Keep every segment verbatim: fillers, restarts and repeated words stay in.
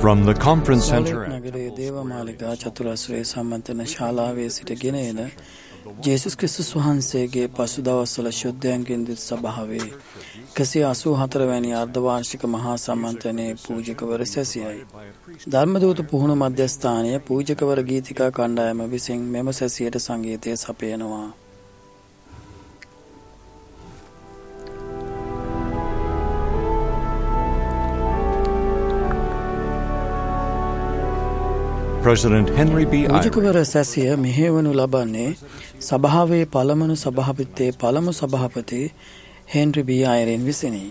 From the conference center නගරයේ දේවමාලිකා චතුරස්‍රයේ සම්මන්ත්‍රණ ශාලාවේ සිටගෙන එන ජේසුස් ක්‍රිස්තුස් වහන්සේගේ පසු දවස්වල ශුද්ධයන්ගෙන් දිත් සභාවේ එකසිය අසූ හතර වැනි අර්ධවාර්ෂික මහා සම්මන්ත්‍රණයේ පූජකවර සැසියයි. ධර්මදූත පුහුණු මධ්‍යස්ථානයේ පූජකවර ගීතිකා කණ්ඩායම විසින් මෙම සැසියට සංගීතය සපයනවා. President Henry B. පූජකවර සැසිය මෙහෙවනු ලබන්නේ සභාවේ පළමුවන සභාපතියේ පළමු සභාපති හෙන්රි බී අයරින් විසිනි.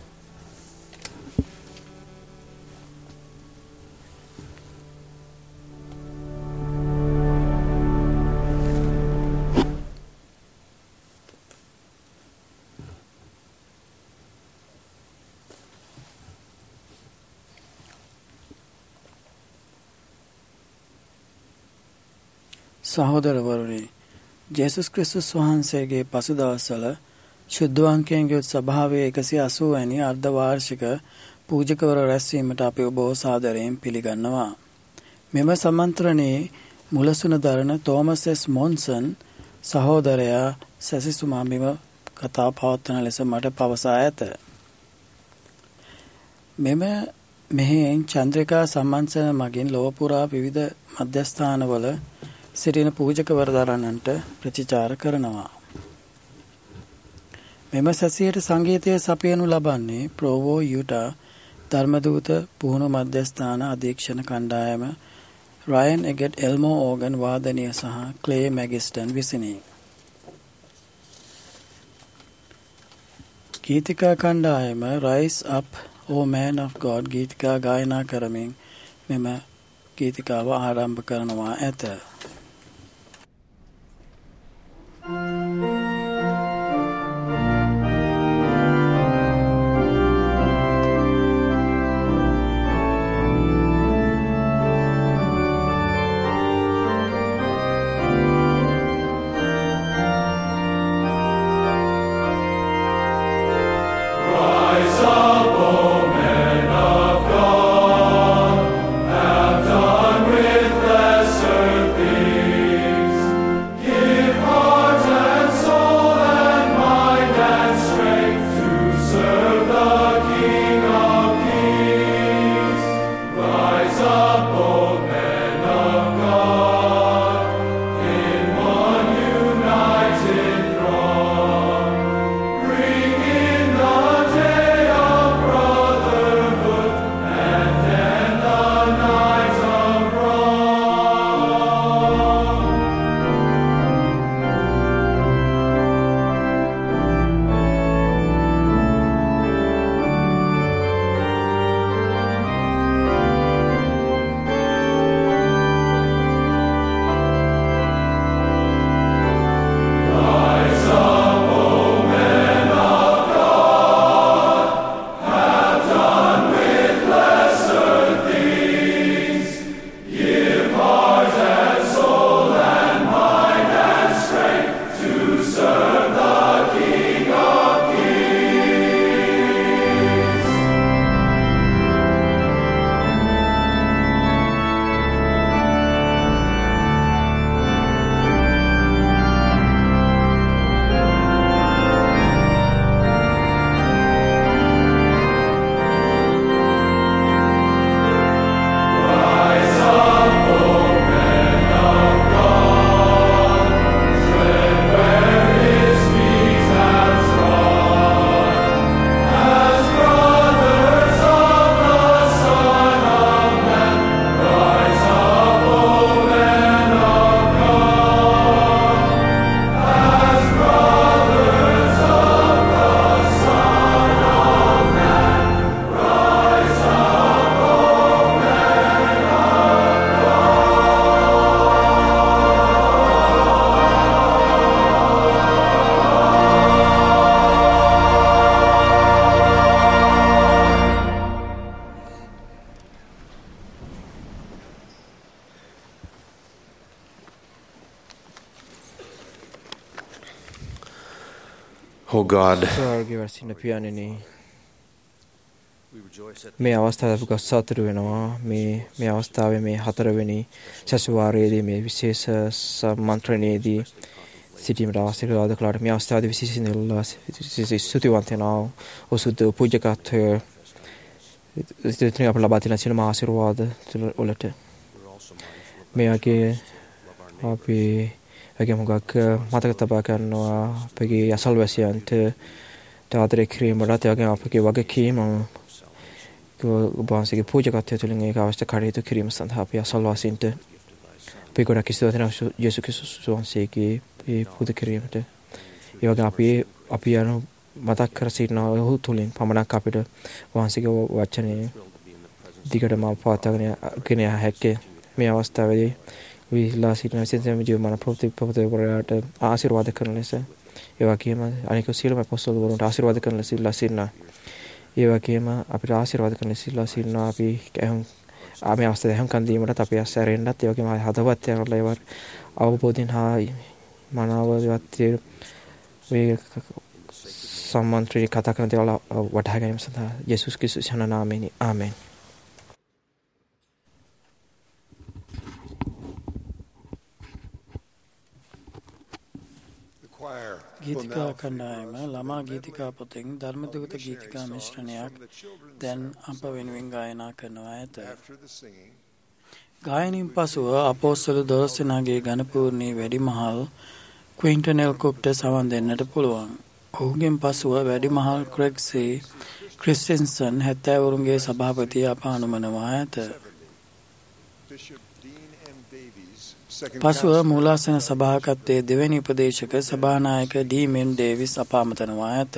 සහෝදරවරුනි, ජේසුස් ක්‍රිස්තුස් වහන්සේගේ පසු දවස්වල ශුද්ධවංකයන් යුත් සභාවේ එකසිය අසූ වැනි අර්ධවාර්ෂික පූජකවර රැස්වීමට අපි ඔබ සාදරයෙන් පිළිගන්නවා. මෙම සම්මන්ත්‍රණයේ මුලසුන දරන තෝමස් එස් මොන්සන් සහෝදරයා සැසිතුමා මෙම කතා පවත්වන ලෙස මට පවසා ඇත. මෙම මෙහෙයෙන් චන්ද්‍රිකා සම්මන්ත්‍රණ මගින් ලොව පුරා විවිධ මධ්‍යස්ථානවල සිටින පූජකවර දරන්නන්ට ප්‍රතිචාර කරනවා. මෙම සැසියට සංගීතය සපයනු ලබන්නේ ප්‍රෝවෝ යුටා ධර්මදූත පුහුණු මධ්‍යස්ථාන අධීක්ෂණ කණ්ඩායම රයන් එගෙට් එල්මෝ ඕගන් වාදනය සහ ක්ලේ මැගිස්ටන් විසිනි. ගීතිකා කණ්ඩායම rise up O man of God ගීතිකා ගායනා කරමින් මෙම ගීතිකාව ආරම්භ කරනවා ඇත. Oh God, ස්වර්ගයේ වසින පියාණෙනි, මේ අවස්ථාව අපි සතුටු වෙනවා. මේ මේ අවස්ථාවේ මේ හතරවෙනි සැසුවාරයේදී මේ විශේෂ සම්මන්ත්‍රණයේදී සිටීමට ආශිර්වාද කළාට මේ අවස්ථාවේදී විශේෂයෙන් විශේෂ ස්තුතිවන්ත වෙනවා. ඔසුද පූජකත්වය ඉතින් අප ලබා තියෙන සියලුම ආශිර්වාද වලට මේ වගේ අපි වගේ මොකක් මතක තබා ගන්නවා අපගේ අසල්වැසියන්ට ආදරය කිරීමට ඒ වගේම අපගේ වගකීම ඔබ වහන්සේගේ පූජකත්වය තුළින් ඒක අවශ්‍ය කටයුතු කිරීම සඳහා අපි අසල්වාසීන්ට අපි ගොඩක් ස්තුතිවන්ත වෙනවා යේසුස් ක්‍රිස්තුස් වහන්සේගේ මේ පුද කිරීමට. ඒ වගේ අපි අපි යන මතක් කර සිටිනවා ඔහු තුළින් පමණක් අපිට වහන්සේගේ වචනේ දිගටම පවත්වාගෙන ගෙන යා හැක්කේ. මේ අවස්ථාවේදී විලා සිටින විශේෂයෙන්ම ජීවමාන ප්‍රතිපත්තිවලට ආශිර්වාද කරන ලෙස ඒ වගේම අනික සියලුම අපොස්තලවරුන්ට ආශිර්වාද කරන ලෙස ඉල්ලා සිටිනවා. ඒ වගේම අපිට ආශිර්වාද කරන ලෙස ඉල්ලා සිටිනවා. අපි ආ මේ අවස්ථාවේ හැම කන් දීමටත් අපි අසරෙන්නත් ඒ වගේම හදවත් යනලා ඒවර අවබෝධයෙන් හා මනාවවත් මේ සම්මන්ත්‍රී කතා කරන දේවල් වටහා ගැනීම සඳහා යේසුස් ක්‍රිස්තුස් යන නාමයෙන් ආමෙන්. ගීතිකා කණ්ඩායම ළමා ගීතිකා පොතෙන් ධර්මදූත ගීතිකා මිශ්‍රණයක් දැන් අප වෙනුවෙන් ගායනා කරනවා ඇත. ගායනින් පසුව අපෝස්තල දොළොස් දෙනාගේ ඝනපූර්ණී වැඩිමහල් ක්වින්ටන් එල්කොප්ට සවන් දෙන්නට පුළුවන්. ඔහුගෙන් පසුව වැඩිමහල් ක්‍රෙග් සී ක්‍රිස්ටින්සන් හැත්තෑවරුන්ගේ සභාපතිය අප අනුමනවා ඇත. පසුව මූලාසන සභාකත්වයේ දෙවැනි උපදේශක සභානායක ඩී.මෙන් ඩේවිස් අප අමතනවා ඇත.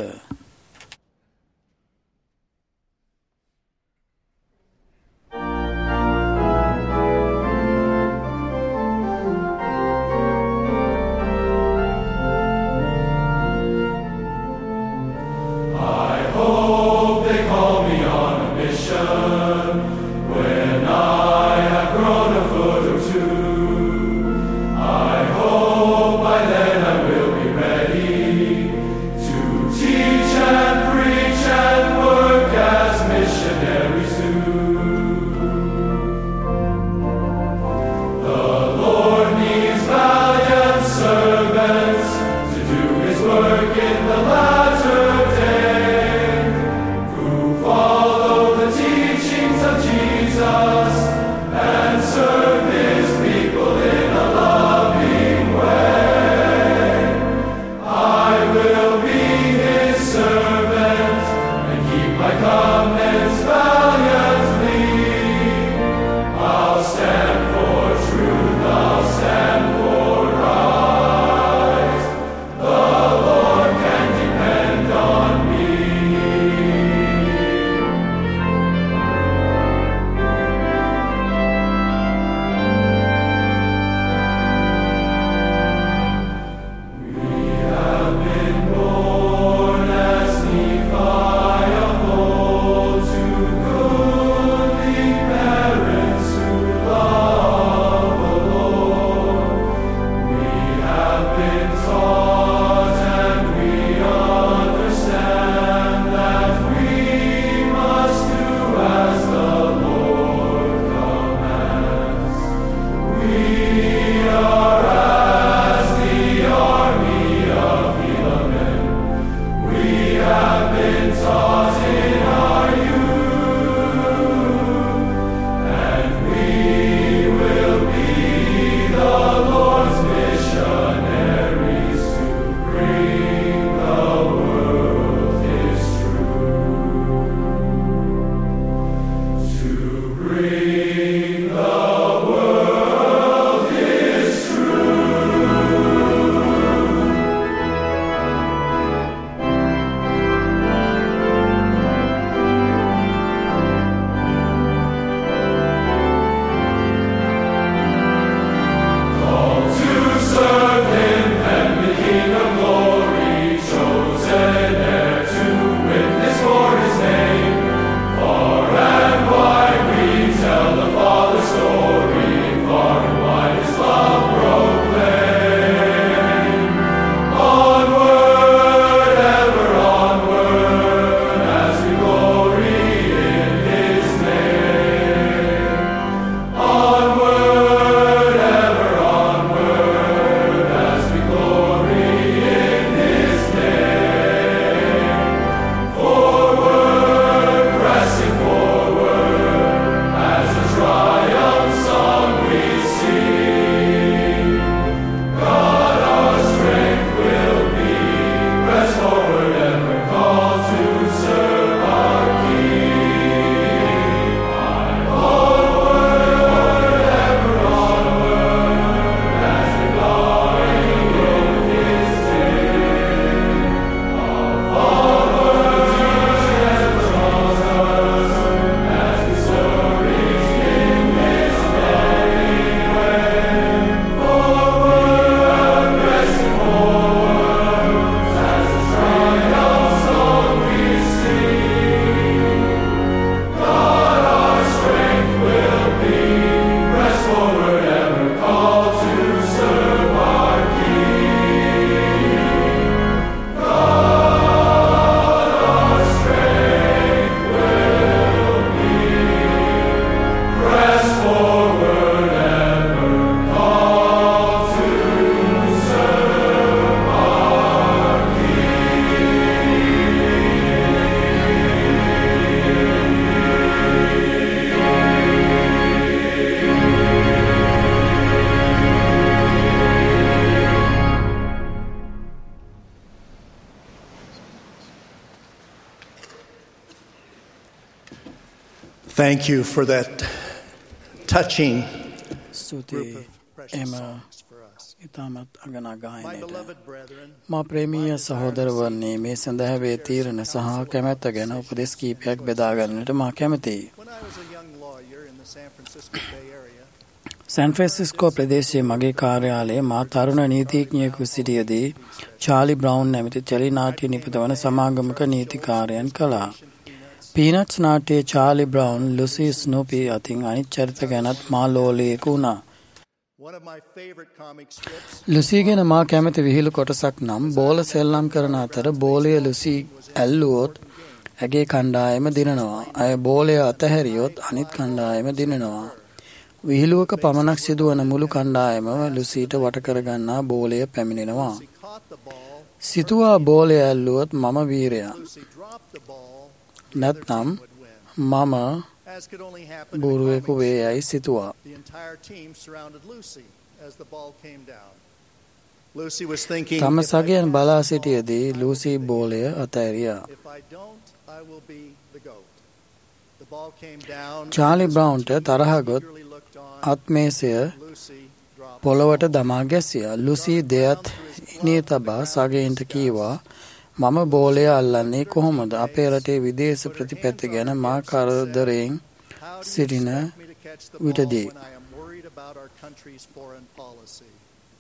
Thank you for that touching ස්තුතියි එම songs for us. ඉතාමත් අගනා My ගායනයට. beloved brethren, මා ප්‍රේමීය සහෝදරවන්නේ මේ සඳහැවේ තීරණ සහ කැමැත්ත ගැන උපදෙස් කීපයක් බෙදා ගන්නට මා කැමැතියි. when I was a young lawyer in the San Francisco Bay Area, San Francisco ප්‍රදේශයේ මගේ කාර්යාලයේ මා තරුණ නීතිඥයෙකු සිටියදී චාලි බ්‍රවුන් නැමැති ටෙලි නාට්‍ය නිපදවන සමාගමක නීතිකාරයන් කළා. පීනට්ස් නාට්‍යයේ චාලි බ්‍රවුන් ලුසි ස්නූපි අතින් අනිත් චරිත ගැනත් මා ලෝලයෙකු වුණා. one of my favorite comic strips ලුසි ගැන මා කැමති විහිළු කොටසක් නම් බෝල සෙල්ලම් කරන අතර බෝලය ලුසි ඇල්ලුවොත් ඇගේ කණ්ඩායම දිනනවා. ඇය බෝලය අතහැරියොත් අනිත් කණ්ඩායම දිනනවා. විහිළුවක පමණක් සිදුවන මුළු කණ්ඩායම ලුසිට වට කරගන්නා බෝලය පැමිණෙනවා. caught the ball, සිතුවා බෝලය ඇල්ලුවොත් මම වීරයා. Lucy dropped the ball, නැත්නම් would win. මම As could only happen in බොරුවෙකු comics, වේ යයි සිතුවා. the entire team surrounded Lucy as the ball came down. Lucy was thinking, තම if I සගයන් don't බලා get the ball, සිටියදී Lucy බෝලය අතහැරියා. if I don't, I will be the goat. The ball came down. Charlie බ්‍රවුන්ට තරහ ගොත් Eagerly looked on. අත්මේසය Lucy dropped. පොළවට දමා ගැසියා. ලුසි දෙයත් ඉනේ තබා සගයින්ට කීවා මම බෝලය අල්ලන්නේ කොහොමද? අපේ රටේ විදේශ ප්‍රතිපත්ති ගැන මා කරදරයෙන් How do you සිටින expect me to catch the ball විටදී when I am worried about our country's foreign policy?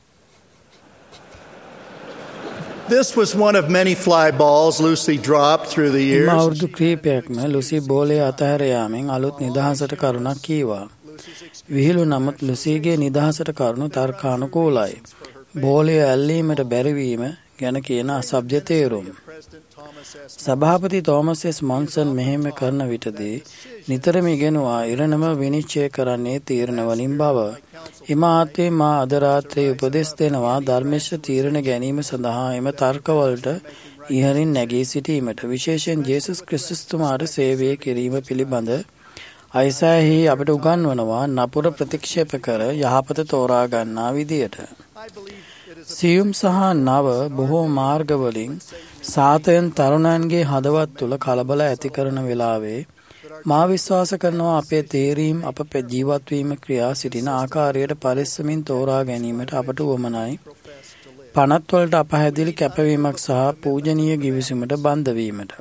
This was one of many fly balls Lucy dropped through the එම years. අවුරුදු ක්‍රීපයක්ම ලුසි බෝලය අතහැර යාමෙන් අලුත් නිදහසට කරුණක් කීවා. විහිළු නමුත් ලුසිගේ නිදහසට කරුණු තර්කානුකූලයි. බෝලය ඇල්ලීමට බැරිවීම ගැන කියන අසභ්‍ය තේරුම්. President Thomas S. සභාපති තෝමස් එස් මොන්සන් මෙහෙම කරන විටදී නිතරම ඉගෙනුවා ඉරණම විනිශ්චය කරන්නේ තීරණ වලින් බව. එම ආත්මේ මා අද රාත්‍රියේ උපදෙස් දෙනවා ධර්මිෂ්ඨ තීරණ ගැනීම සඳහා එම තර්කවලට ඉහළින් නැගී සිටීමට. විශේෂයෙන් ජේසුස් ක්‍රිස්තුස් තුමාට සේවය කිරීම පිළිබඳ අයිසායෙහි අපට උගන්වනවා නපුර ප්‍රතික්ෂේප කර යහපත තෝරා ගන්නා විදියට. සියුම් සහ නව බොහෝ මාර්ගවලින් සාතයන් තරුණයන්ගේ හදවත් තුළ කලබල ඇති කරන වෙලාවේ මා විශ්වාස කරනවා අපේ තේරීම් අප ජීවත්වීම ක්‍රියා සිටින ආකාරයට පරිස්සමින් තෝරා ගැනීමට අපට උවමනයි. පනත්වලට අපහැදිලි කැපවීමක් සහ පූජනීය ගිවිසුමට බන්ධවීමට.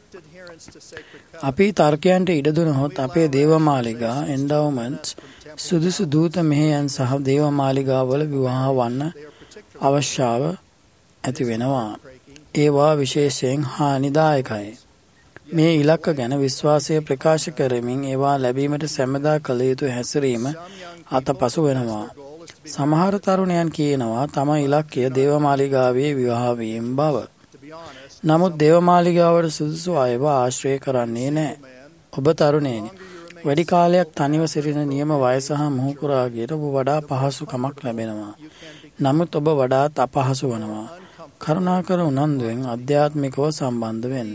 අපි තර්කයන්ට ඉඩ දුනහොත් අපේ දේවමාලිගා එන්ඩවමන්ට්ස් සුදුසු දූත මෙහෙයන් සහ දේවමාලිගාවල විවාහ වන්න අවශ්‍යාව ඇති වෙනවා. ඒවා විශේෂයෙන් හානිදායකයි. මේ ඉලක්ක ගැන විශ්වාසය ප්‍රකාශ කරමින් ඒවා ලැබීමට සැමදා කළ යුතු හැසිරීම අතපසු වෙනවා. සමහර තරුණයන් කියනවා තම ඉලක්කය දේවමාලිගාවේ විවාහ වීම බව. නමුත් දේවමාලිගාවට සුදුසු අයව ආශ්‍රය කරන්නේ නැහැ. ඔබ තරුණයනි, වැඩි කාලයක් තනිව සිටින නියම වයස හා මුහුකුරාගේට ඔබ වඩා පහසුකමක් ලැබෙනවා. නමුත් ඔබ වඩාත් අපහසු වනවා. කරුණාකර උනන්දුවෙන් අධ්‍යාත්මිකව සම්බන්ධ වෙන්න.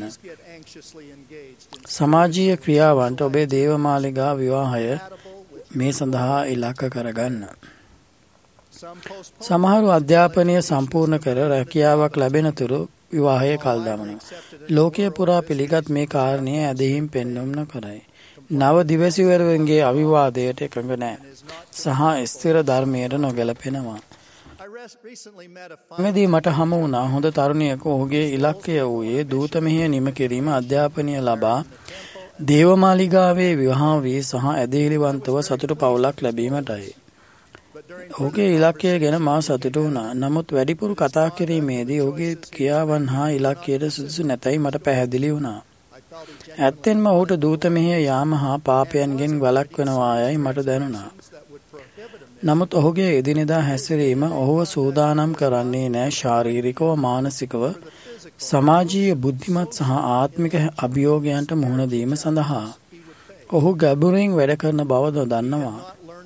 සමාජීය ක්‍රියාවන්ට ඔබේ දේවමාලිගා විවාහය මේ සඳහා ඉලක්ක කරගන්න. සමහරු අධ්‍යාපනය සම්පූර්ණ කර රැකියාවක් ලැබෙනතුරු විවාහය කල් දමනවා. ලෝකයේ පුරා පිළිගත් මේ කාරණය ඇදහිම් පෙන්නුම් නොකරයි. නව දිවැසිවරුන්ගේ අවිවාදයට එකඟ නැහැ. සහ ස්ථිර ධර්මයට නොගැලපෙනවා. මෙදී මට හමු වුණා හොඳ තරුණියක ඔහුගේ ඉලක්කය වූයේ දූත මෙහෙය නිම කිරීම අධ්‍යාපනය ලබා දේවමාලිගාවේ විවාහ වී සහ ඇදහිලිවන්තව සතුටු පවුලක් ලැබීමටයි. ඔහුගේ ඉලක්කය ගැන මා සතුටු වුණා. නමුත් වැඩිපුර කතා කිරීමේදී ඔහුගේ ක්‍රියාවන් හා ඉලක්කයට සුදුසු නැතයි මට පැහැදිලි වුණා. ඇත්තෙන්ම ඔහුට දූත මෙහෙය යාම හා පාපයන්ගෙන් වළක්වනවායයි මට දැනුණා. නමුත් ඔහුගේ එදිනෙදා හැසිරීම ඔහුව සූදානම් කරන්නේ නැහැ ශාරීරිකව මානසිකව සමාජීය බුද්ධිමත් සහ ආත්මික අභියෝගයන්ට මුහුණ දීම සඳහා. ඔහු ගැඹුරින් වැඩ කරන බව නොදන්නවා.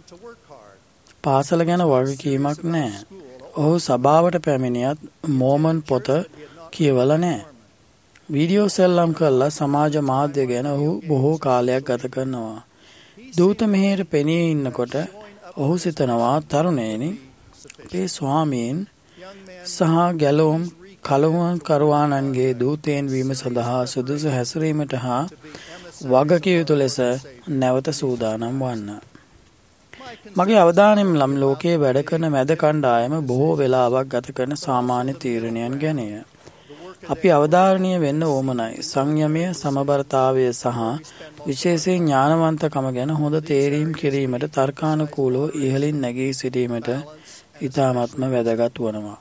පාසල ගැන වගකීමක් නැහැ. ඔහු සභාවට පැමිණියත් මෝමන් පොත කියවල නැහැ. වීඩියෝ සෙල්ලම් කරලා සමාජ මාධ්‍ය ගැන ඔහු බොහෝ කාලයක් ගත කරනවා. දූත මෙහෙයට පෙනී ඉන්නකොට ඔහු සිතනවා තරුණයනි අපේ ස්වාමීන් සහ ගැලවුම් කලවුන් කරවානන්ගේ දූතයන් වීම සඳහා සුදුසු හැසිරීමට හා වගකිය යුතු ලෙස නැවත සූදානම් වන්න. මගේ අවධානයෙන් ලම් ලෝකයේ වැඩ කරන මැද කණ්ඩායම බොහෝ වෙලාවක් ගත කරන සාමාන්‍ය තීරණයන් ගැනය. අපි අවධාරණීය වෙන්න ඕමනයි. සංයමය, සමබරතාවය සහ විශේෂයෙන් ඥානවන්තකම ගැන හොඳ තේරීම් කිරීමට තර්කානුකූලව ඉහළින් නැගී සිටීමට ඉතාමත්ම වැදගත් වනවා.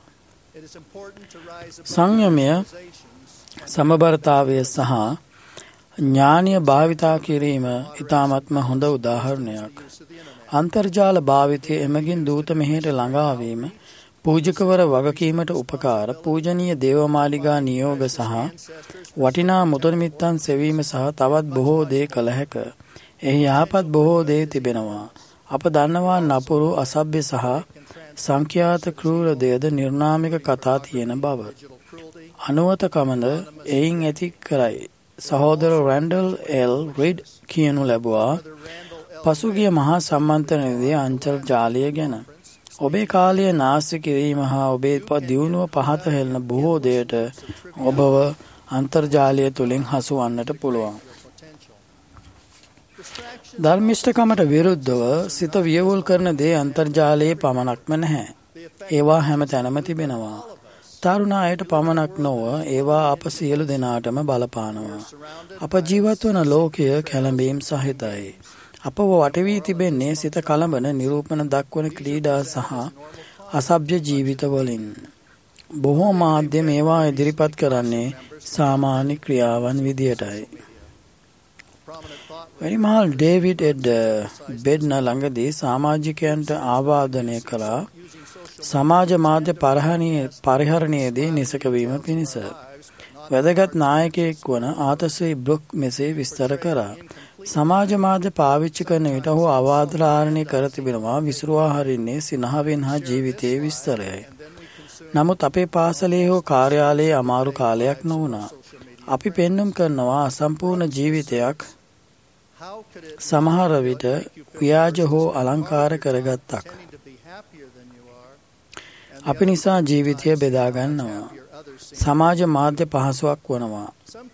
සංයමය, සමබරතාවය සහ ඥානය භාවිතා කිරීම ඉතාමත්ම හොඳ උදාහරණයක්. අන්තර්ජාල භාවිතය එමගින් දූත මෙහෙට ළඟාවීම, පූජකවර වගකීමට උපකාර, පූජනීය දේවමාලිගා නියෝග සහ වටිනා මුතුනිමිත්තන් සෙවීම සහ තවත් බොහෝ දේ කළ හැක. එහි යහපත් බොහෝ දේ තිබෙනවා. අප දන්නවා නපුරු, අසභ්‍ය සහ සංඛ්‍යාත ක්‍රූර දෙයද නිර්නාමික කතා තියෙන බව. අනුවතකමද එයින් ඇති කරයි. සහෝදර රැන්ඩල් එල් රිඩ් කියනු ලැබුවා පසුගිය මහා සම්මන්ත්‍රණයේදී අන්තර්ජාලය ගැන. ඔබේ කාලය නාස්ති කිරීම හා ඔබේ දියුණුව පහත හෙළන බොහෝ දෙයට ඔබව අන්තර්ජාලය තුළින් හසුවන්නට පුළුවන්. ධර්මිෂ්ඨකමට විරුද්ධව සිත වියවුල් කරන දේ අන්තර්ජාලයේ පමණක්ම නැහැ. ඒවා හැම තැනම තිබෙනවා. තරුණ අයට පමණක් නොව ඒවා අප සියලු දෙනාටම බලපානවා. අප ජීවත් වන ලෝකය කැළඹීම් සහිතයි. අපව වටවී තිබෙන්නේ සිත කලඹන, නිරූපණ දක්වන ක්‍රීඩා සහ අසභ්‍ය ජීවිතවලින්. බොහෝ මාධ්‍ය මේවා ඉදිරිපත් කරන්නේ සාමාන්‍ය ක්‍රියාවන් විදියටයි. වැඩිමහල් ඩේවිඩ් එඩ් බෙඩ්න ළඟදී සමාජිකයන්ට ආවාදනය කළා සමාජ මාධ්‍ය පරිහරණයේදී නිසකවීම පිණිස. වැදගත් නායකයෙක් වන ආතර්සී බ්‍රොක් මෙසේ විස්තර කරා. සමාජ මාධ්‍ය පාවිච්චි කරන විට ඔහු අවවාදරාරණය කර තිබෙනවා විසිරුවා හරින්නේ සිනහවෙන් හා ජීවිතයේ විස්තරයයි. නමුත් අපේ පාසලේ හෝ කාර්යාලයේ අමාරු කාලයක් නොවුණා. අපි පෙන්නුම් කරනවා අසම්පූර්ණ ජීවිතයක්, සමහර විට ව්‍යාජ හෝ අලංකාර කරගත්තක්. අපි නිසා ජීවිතය බෙදා ගන්නවා. සමාජ මාධ්‍ය පහසුවක් වනවා.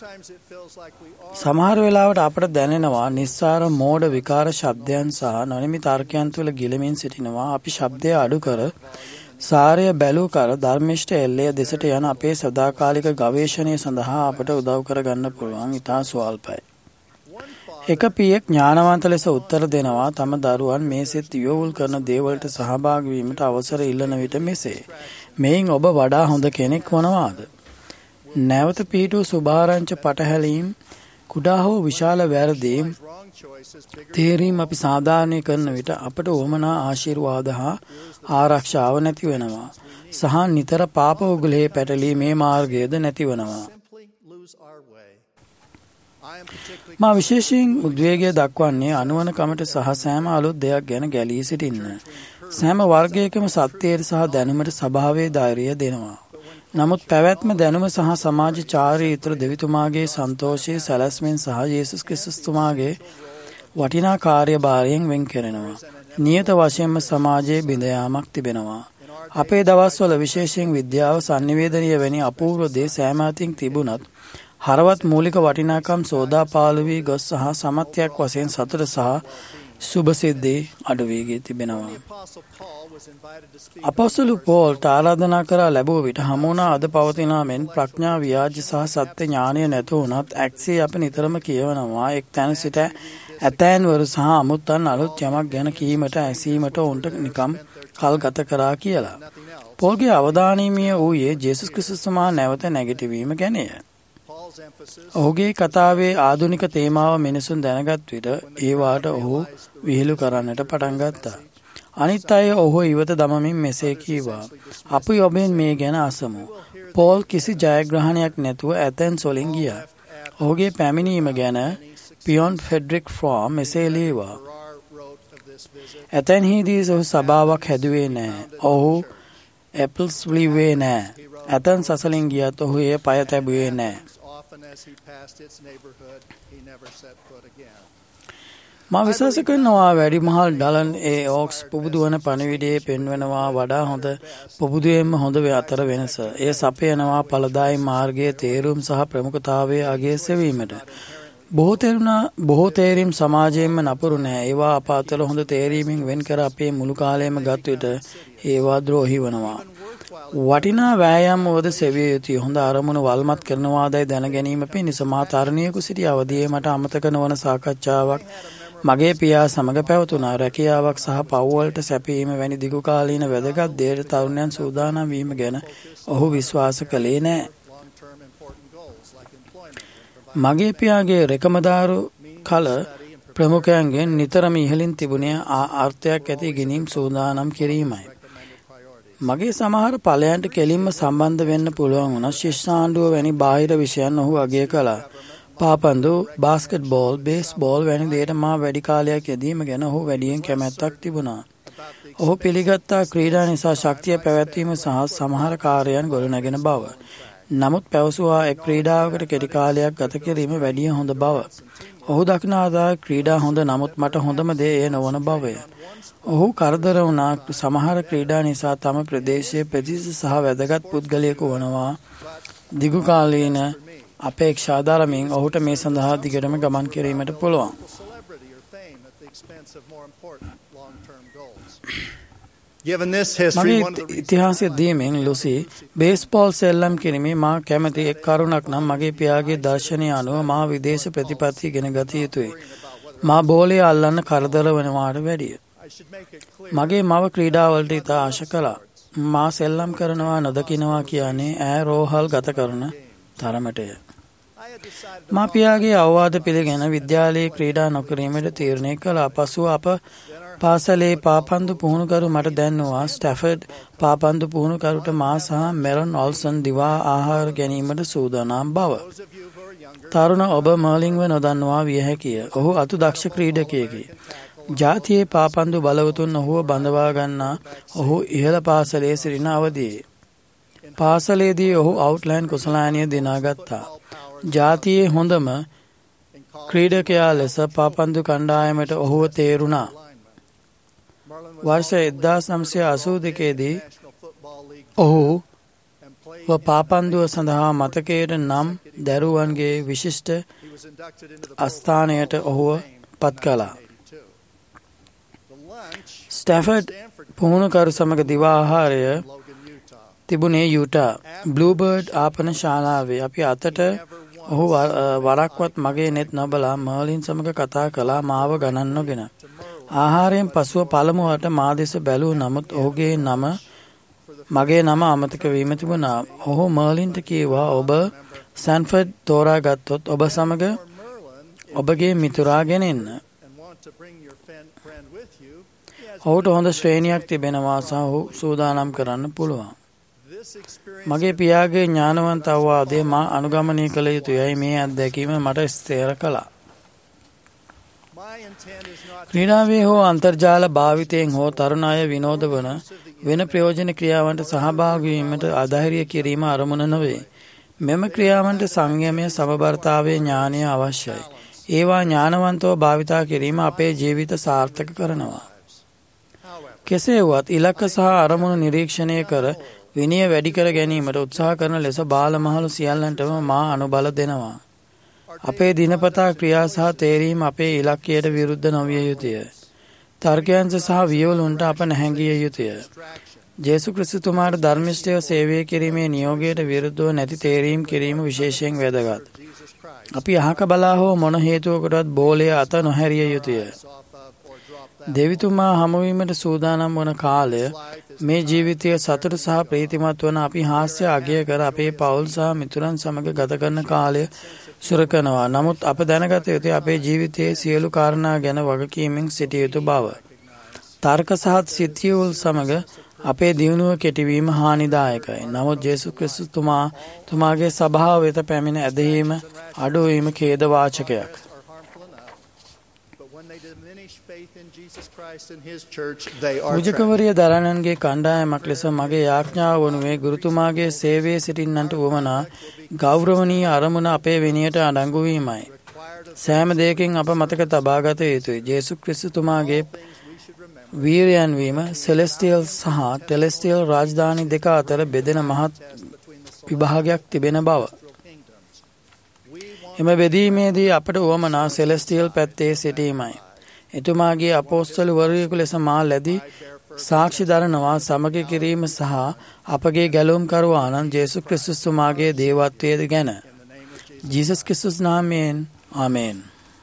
සමහර වෙලාවට අපට දැනෙනවා නිස්සාර මෝඩ විකාර ශබ්දයන් සහ නොනිමි තර්කයන් තුළ ගිලමින් සිටිනවා. අපි ශබ්දය අඩු කර සාරය බැලූ කර ධර්මිෂ්ඨ එල්ලය දෙසට යන අපේ සදාකාලික ගවේෂණය සඳහා අපට උදව් කර ගන්න පුළුවන් ඉතා ස්වල්පයි. එක පියෙක් ඥානවන්ත ලෙස උත්තර දෙනවා තම දරුවන් මේ සිත් වියවුල් කරන දේවල්ට සහභාගී වීමට අවසර ඉල්ලන විට මෙසේ. මෙයින් ඔබ වඩා හොඳ කෙනෙක් වනවාද? නැවත පිහිටු සුභාරංච පටහැලීම්, කුඩා හෝ විශාල වැරදීම් තේරීම් අපි සාධාරණය කරන විට අපට උවමනා ආශිර්වාද හා ආරක්ෂාව නැති වෙනවා. සහ නිතර පාප උගලේ පැටලී මේ මාර්ගයද නැතිවනවා. මා විශේෂයෙන් උද්වේගය දක්වන්නේ අනුවණකමට සහ සෑම අලුත් දෙයක් ගැන ගැලී සිටින්න. සෑම වර්ගයකම සත්‍යයට සහ දැනුමට ස්වභාවයේ ධෛර්යය දෙනවා. නමුත් පැවැත්ම, දැනුම සහ සමාජ චාරිත්‍ර දෙවිතුමාගේ සන්තෝෂයේ සැලැස්මෙන් සහ යේසුස් ක්‍රිස්තුස්තුමාගේ වටිනා කාර්යභාරයෙන් වෙන් කරනවා. නියත වශයෙන්ම සමාජයේ බිඳ යාමක් තිබෙනවා. අපේ දවස්වල විශේෂයෙන් විද්‍යාව, sannivedaniya වැනි අපූර්ව දේ සෑම අතින් තිබුණත් හරවත් මූලික වටිනාකම් සෝදාපාලු වී ගොස් සහ සමත්යක් වශයෙන් සතුට සහ සුභ සිද්ධි අඩු වී තිබෙනවා. අපොස්තලු පෝල්ට ආරාධනා කරා ලැබුව විට හමුවුණා අද පවතිනා මෙන් ප්‍රඥා, ව්‍යාජ සහ සත්‍ය ඥානය නැතු වුණත් ඇක්සේ අප නිතරම කියවනවා එක් තැන සිට ඇතෑන්වරු සහ අමුත්තන් අලුත් යමක් ගැන කීමට ඇසීමට උන්ට නිකම් කල් ගත කරා කියලා. පෝල්ගේ අවධානීය වූයේ ජේසුස් ක්‍රිස්තුස්තුමා නැවත නැගිටවීම ගැනය. ඔහුගේ කතාවේ ආධුනික තේමාව මිනිසුන් දැනගත් විට ඒවාට ඔහු විහිළු කරන්නට පටන් ගත්තා. අනිත් අය ඔහු ඉවත දමමින් මෙසේ කීවා. අපි ඔබෙන් මේ ගැන අසමු. පෝල් කිසි ජයග්‍රහණයක් නැතුව ඇතැන්ස් වලින් ගියා. ඔහුගේ පැමිණීම ගැන පියොන් ෆෙඩරික් ෆ්‍රෝම් මෙසේ ලියවා. ඇතැන්හිදී ඔහු සභාවක් හැදුවේ නැහැ. ඔහු ඇපල්ස් ලිව්වේ නැහැ. ඇතැන්ස් අසලින් ගියත් ඔහු ඒ පය තැබුවේ නැහැ. මා විශ්වාස කරනවා වැඩිමහල් ඩලන් ඒ ඕක්ස් පුබුදුවන පණිවිඩයේ පෙන්වනවා වඩා හොඳ පුබුදුවෙන්ම හොඳ අතර වෙනස. එය සපයනවා ඵලදායී මාර්ගයේ තේරුම් සහ ප්‍රමුඛතාවයේ අගය සෙවීමට. බොහෝ තේරුණා බොහෝ තේරීම් සමාජයෙන්ම නපුරු නෑ. ඒවා අප අතර හොඳ තේරීමෙන් වෙන් කර අපේ මුළු කාලයම ගත් විට ඒවා ද්‍රෝහි වනවා. වටිනා වෑයම් වද සෙවිය යුතුයි. හොඳ අරමුණු වල්මත් කරනවාදයි දැන ගැනීම පිණිස මා තරණියෙකු සිටි අවදියේ මට අමතක නොවන සාකච්ඡාවක් මගේ පියා සමග පැවතුණා. රැකියාවක් සහ පව්වලට සැපීම වැනි දිගු කාලීන වැදගත් දේට තරුණයන් සූදානම් වීම ගැන ඔහු විශ්වාස කළේ නෑ. මගේ පියාගේ රෙකමදාරු කල ප්‍රමුඛයන්ගෙන් නිතරම ඉහළින් තිබුණේ අර්ථයක් ඇති ඉගෙනීම් සූදානම් කිරීමයි. මගේ සමහර ඵලයන්ට කෙලින්ම සම්බන්ධ වෙන්න පුළුවන් වුණා. ශිෂ්‍යාණ්ඩුව වැනි බාහිර විෂයන් ඔහු අගය කළා. පාපන්දු, බාස්කට් බෝල්, බේස්බෝල් වැනි දේට මා වැඩි කාලයක් යෙදීම ගැන ඔහු වැඩියෙන් කැමැත්තක් තිබුණා. ඔහු පිළිගත්තා ක්‍රීඩා නිසා ශක්තිය පැවැත්වීම සහ සමහර කාර්යයන් ගොඩනැගෙන බව. නමුත් පැවසුවා එක් ක්‍රීඩාවකට කෙටි කාලයක් ගත කිරීම වැඩිය හොඳ බව. ඔහු දක්නා ආදාය ක්‍රීඩා හොඳ නමුත් මට හොඳම දේ එය නොවන බවය. ඔහු කරදර වුණා සමහර ක්‍රීඩා නිසා තම ප්‍රදේශයේ ප්‍රතිශත සහ වැදගත් පුද්ගලයෙකු වනවා. දිගු කාලීන අපේක්ෂා දරමින් ඔහුට මේ සඳහා දිගටම ගමන් කිරීමට පුළුවන්. මගේ ඉතිහාසය දීමෙන් ලුසි බේස්බෝල් සෙල්ලම් කිරීමේ මා කැමති එක් කරුණක් නම් මගේ පියාගේ දර්ශනය අනුව මා විදේශ ප්‍රතිපත්ති ඉගෙන ගත යුතුයි. මා බෝලය අල්ලන්න කරදර වෙනවාට වැඩිය. මගේ මව ක්‍රීඩාවලට ඉතා ආශ කළා. මා සෙල්ලම් කරනවා නොදකිනවා කියන්නේ ඈ රෝහල් ගත කරන තරමටය. මා පියාගේ අවවාද පිළිගෙන විද්‍යාලයේ ක්‍රීඩා නොකිරීමට තීරණය කළා. පසුව අප පාසලේ පාපන්දු පුහුණුකරු මට දැන්නවා ස්ටැෆර්ඩ් පාපන්දු පුහුණුකරුට මා සහ මෙරන් ඔල්සන් දිවා ආහාර ගැනීමට සූදානම් බව. තරුණ ඔබ මර්ලින්ව නොදන්නවා විය හැකිය. ඔහු අතු දක්ෂ ක්‍රීඩකයෙකි. ජාතියේ පාපන්දු බලවතුන් ඔහුව බඳවා ගන්නා ඔහු ඉහළ පාසලේ සිටින අවදියේ. පාසලේදී ඔහු අවුට්ලෑන්ඩ් කුසලානිය දිනාගත්තා. ජාතියේ හොඳම ක්‍රීඩකයා ලෙස පාපන්දු කණ්ඩායමට ඔහුව තේරුණා. වර්ෂ එක්දාස් නම්සිය අසූ දෙකේදී ඔහු පාපන්දුව සඳහා මතකයට නම් දැරුවන්ගේ විශිෂ්ට අස්ථානයට ඔහුව පත් කළා. ස්ටැෆර්ඩ් පුහුණුකරු සමග දිවා ආහාරය තිබුණේ යුටා බ්ලූබර්ඩ් ආපන ශාලාවේ. අපි අතට ඔහු වරක්වත් මගේ නෙත් නොබලා මර්ලින් සමග කතා කළා මාව ගණන් නොගෙන. ආහාරයෙන් පසුව පළමුවට මා දෙස බැලූ නමුත් ඔහුගේ නම මගේ නම අමතක වීම තිබුණා. ඔහු මර්ලින්ට කීවා ඔබ සැන්ෆර්ඩ් තෝරා ගත්තොත් ඔබ සමග ඔබගේ මිතුරා ගෙනෙන්න. ඔහුට හොඳ ශ්‍රේණියක් තිබෙනවා සහ ඔහු සූදානම් කරන්න පුළුවන්. මගේ පියාගේ ඥානවන්ත අවවාදය මා අනුගමනය කළ යුතුයයි මේ අත්දැකීම මට ස්ථිර කළා. ක්‍රීඩාවේ හෝ අන්තර්ජාල භාවිතයෙන් හෝ තරුණ අය විනෝද වන වෙන ප්‍රයෝජන ක්‍රියාවන්ට සහභාගී වීමට අධෛර්ය කිරීම අරමුණ නොවේ. මෙම ක්‍රියාවන්ට සංයමය සමබරතාවයේ ඥානය අවශ්‍යයි. ඒවා ඥානවන්තව භාවිතා කිරීම අපේ ජීවිත සාර්ථක කරනවා. කෙසේ වුවත් ඉලක්ක සහ අරමුණු නිරීක්ෂණය කර විනය වැඩි කර ගැනීමට උත්සාහ කරන ලෙස බාලමහලු සියල්ලන්ටම මා අනුබල දෙනවා. අපේ දිනපතා ක්‍රියා සහ තේරීම අපේ ඉලක්කයට විරුද්ධ නොවිය යුතුය. තර්කයන්ස සහ වියවලුන්ට අප නැහැඟිය යුතුය. ජේසු ක්‍රිස්තුතුමාට ධර්මිෂ්ඨව සේවය කිරීමේ නියෝගයට විරුද්ධව නැති තේරීම් කිරීම විශේෂයෙන් වැදගත්. අපි අහක බලා හෝ මොන හේතුවකටවත් බෝලය අත නොහැරිය යුතුය. දෙවිතුමා හමුවීමට සූදානම් වන කාලය මේ ජීවිතය සතුට සහ ප්‍රීතිමත් වන අපි හාස්‍ය අගය කර අපේ පවුල් සහ මිතුරන් සමග ගත කරන කාලය සුරකනවා. නමුත් අප දැනගත යුතුයි අපේ ජීවිතයේ සියලු කාරණා ගැන වගකීමෙන් සිටිය යුතු බව. තර්ක සහ සිතියුල් සමග අපේ දියුණුව කෙටිවීම හානිදායකයි. නමුත් ජේසු ක්‍රිස්තුතුමා තුමාගේ සභාව වෙත පැමිණ ඇදහීම අඩුවීම ඛේදවාචකයක්. පූජකවරිය දරණන්ගේ කණ්ඩායමක් ලෙස මගේ යාඥාව වනුවේ ගුරුතුමාගේ සේවයේ සිටින්නන්ට වුවමනා ගෞරවනීය අරමුණ අපේ වෙනියට අඩංගු වීමයි. සෑම දෙයකින් අප මතක තබාගත යුතුයි. ජේසු ක්‍රිස්තුතුමාගේ වීරයන් වීම සෙලෙස්ටියල් සහ ටෙලෙස්ටියල් රාජධානි දෙක අතර බෙදෙන මහත් විභාගයක් තිබෙන බව. එම බෙදීමේදී අපට උවමනා සෙලස්ටියල් පැත්තේ සිටීමයි. එතුමාගේ අපෝස්තලවරයෙකු ලෙස මා ලැබී සාක්ෂි දරනවා සමග කිරීම සහ අපගේ ගැලුම් කරුවාණන් ජේසුස් ක්‍රිස්තුස් තුමාගේ දේවත්වය ගැන. ජීසස් ක්‍රිස්තුස් නාමයෙන් ආමේන්.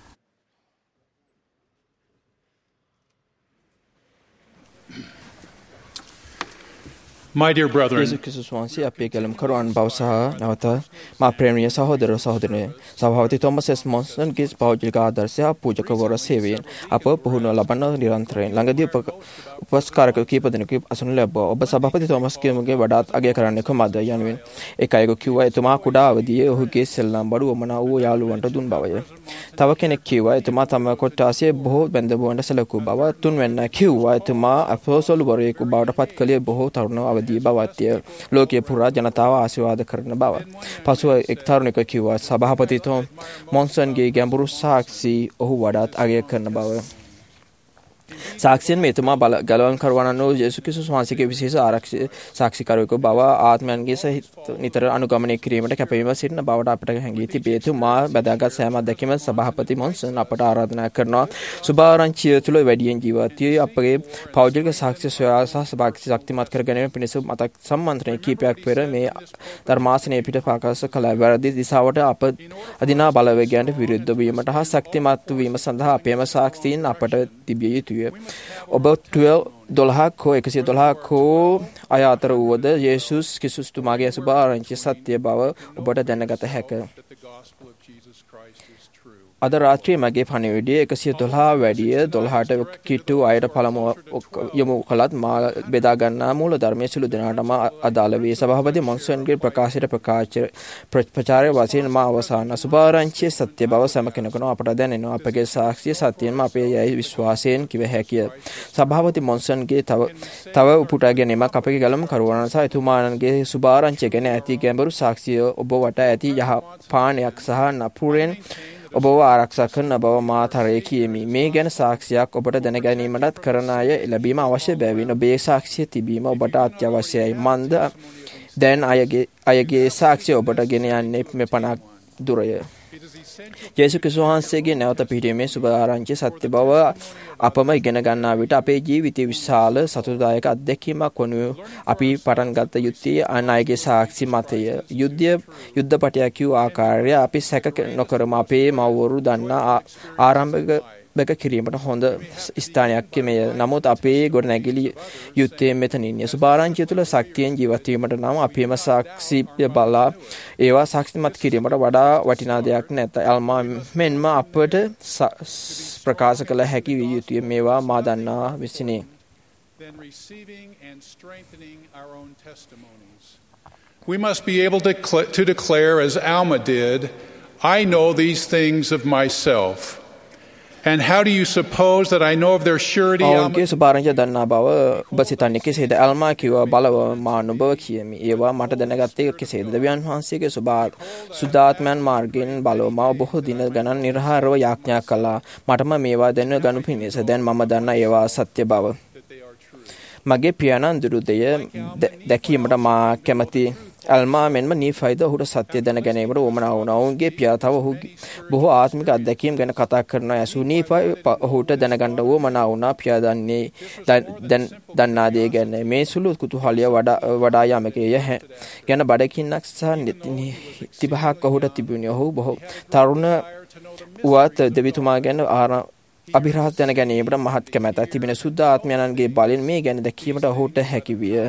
My dear brethren, යේසුස් ක්‍රිස්තුස් වහන්සේ අපේ ගැලුම් කරුවන් බව සහ නැවත මා ප්‍රේමීය සහෝදර සහෝදරයනි සභාපති තෝමස් එස් මොන්සන්ගේ පෞද්ගලික ආදර්ශය පූජකවර සේවයෙන් අප පුහුණුව ලබන නිරන්තරයෙන් ළඟදී උපස්කාරක කීප දෙනෙකු අසුණු ලැබුවා. ඔබ සභාපති තෝමස් කියමුගේ වඩාත් අගය කරන්නේ කොහොමද යනුවෙන් එක අයෙකු කිව්වා එතුමා කුඩා අවදියේ ඔහුගේ සෙල්ලම් බඩු වමනා වූ යාළුවන්ට දුන් බවය. තව කෙනෙක් කිව්වා එතුමා තම කොට්ටාසියේ බොහෝ බැඳවුවන්ට සැලකූ බව. තුන්වැන්න කිව්වා එතුමා අපෝස්තලවරයෙකු බවට පත් කළේ බොහෝ තරුණ අවදී බවත්ය ලෝකයේ පුරා ජනතාව ආශිර්වාද කරන බව. පසුව එක් තරුණෙක් කිව්වා සභාපති තෝම් මොන්සන්ගේ ගැඹුරු සාක්ෂි ඔහු වඩාත් අගය කරන බව. සාක්ෂියෙන් මෙතුමා බල ගලවන් කරවන වූ යේසුස් ක්‍රිස්තුස් වහන්සේගේ විශේෂ ආරක්ෂක සාක්ෂිකරුවෙකු බව ආත්මයන්ගේ සහිත නිතර අනුගමනය කිරීමට කැපවීම සිටින බවට අපට හැඟී තිබේ. එතුමා බදාගත් සෑම අත්දැකීම සභාපති මොන්සන් අපට ආරාධනා කරනවා සුභාරංචිය තුළ වැඩියෙන් ජීවත් වී අපගේ පෞද්ගලික සාක්ෂි සොයා සහ සභාක්ෂි ශක්තිමත් කර ගැනීම පිණිස මතක් සම්මන්ත්‍රණය කීපයක් පෙර මේ ධර්මාසනයේ පිට ප්‍රකාශ කළ වැරදි දිශාවට අප අදිනා බලවේගයන්ට විරුද්ධ වීමට හා ශක්තිමත් වීම සඳහා අපේම සාක්ෂීන් අපට තිබිය යුතුය. ඔබ දොළහක් හෝ එකසිය දොළහක් හෝ අය අතර වුවද යේසුස් ක්‍රිස්තුස් තුමාගේ සුභාරංචි සත්‍ය බව ඔබට දැනගත හැක. අද රාත්‍රියේ මගේ පණිවිඩය එකසිය දොළහ වැඩිය දොළහට කිට්ටු අයට පළමුව යොමු කළත් මා බෙදා ගන්නා මූල ධර්මයේ සුළු දෙනාටම අදාළ වේ. සභාපති මොන්සන්ගේ ප්‍රකාශයට ප්‍රකාශ ප්‍රචාරය වශයෙන් මා අවසාන සුභාරංචියේ සත්‍ය බව සෑම කෙනෙකුට අපට දැනෙනවා. අපගේ සාක්ෂිය සත්‍යයෙන්ම අපේ යයි විශ්වාසයෙන් කිව හැකිය. සභාපති මොන්සන්ගේ තව තව උපුටා ගැනීමක් අපගේ ගැලුම් කරුවන් සහ එතුමාණන්ගේ සුභාරංචිය ගැන ඇති ගැඹුරු සාක්ෂිය ඔබ වට ඇති යහපානයක් සහ නපුරෙන් ඔබව ආරක්ෂා කරන බව මා තරයේ කියමි. මේ ගැන සාක්ෂියක් ඔබට දැන ගැනීමටත් කරන අය ලැබීම අවශ්‍ය බැවින් ඔබේ සාක්ෂිය තිබීම ඔබට අත්‍යවශ්‍යයි. මන්ද දැන් අයගේ අයගේ සාක්ෂිය ඔබට ගෙන යන්නේ මෙපමණක් දුරය. යේසුස් ක්‍රිස්තුස් වහන්සේගේ නැවත පිහිටීමේ සුභ ආරංචිය සත්‍ය බව අපම ඉගෙන ගන්නා විට අපේ ජීවිතයේ විශාල සතුටුදායක අත්දැකීමක් වනු අපි පටන් ගත යුත්තේ අන් අයගේ සාක්ෂි මතය. යුද්ධය යුද්ධපටයක් වූ ආකාරය අපි සැක නොකරම අපේ මව්වරු දන්නා ආරම්භක බක කිරීමට හොඳ ස්ථානයක් මෙය. නමුත් අපේ ගොඩනැගිලි යුත්තේ මෙතනින්. සුභාරංචිය තුළ ශක්තියෙන් ජීවත් වීමට නම් අපේම සාක්ෂි බලා ඒවා සාක්ෂිමත් කිරීමට වඩා වටිනා දෙයක් නැත. අල්මා මෙන්ම අපට ප්‍රකාශ කළ හැකි විය යුතුය. මේවා මා දන්නා විසිනේ. We must be able to, to declare, as Alma did, I know these things of myself. And how do you suppose that I know of their surety? ඔවුන්ගේ සුභාරංචිය දන්නා බව ඔබ සිතන්නේ කෙසේද? අල්මා කිව්වා බලව මා නුඹව කියමි. ඒවා මට දැනගත්තේ කෙසේද? දෙවියන් වහන්සේගේ සුදාත්මයන් මාර්ගයෙන් බලව මා බොහෝ දින ගණන් නිර්හාරව යාඥා කළා. මටම මේවා දැන ගනු පිණිස දැන් මම දන්නා ඒවා සත්‍ය බව. මගේ පියාණන් දුරුදය දැකීමට මා කැමති. අල්මා මෙන්ම නීෆයිද ඔහුට සත්‍ය දැන ගැනීමට වමනා වුණා. ඔවුන්ගේ පියා තව ඔහු බොහෝ ආත්මික අත්දැකීම් ගැන කතා කරන ඇසු නීෆයි ඔහුට දැනගන්න වමනා වුණා. පියා දන්නේ දැන් දන්නා දේ ගැන මේ සුළු කුතුහලය වඩා වඩා යමකය ගැන බඩකින්නක් සහ තිබහක් ඔහුට තිබුණේ. ඔහු බොහෝ තරුණ වුවත් දෙවිතුමා ගැන ආරා අභිරහස් දැන ගැනීමට මහත් කැමැත්තක් තිබෙන සුද්ධ ආත්මයන්ගේ බලෙන් මේ ගැන දැකීමට ඔහුට හැකි විය.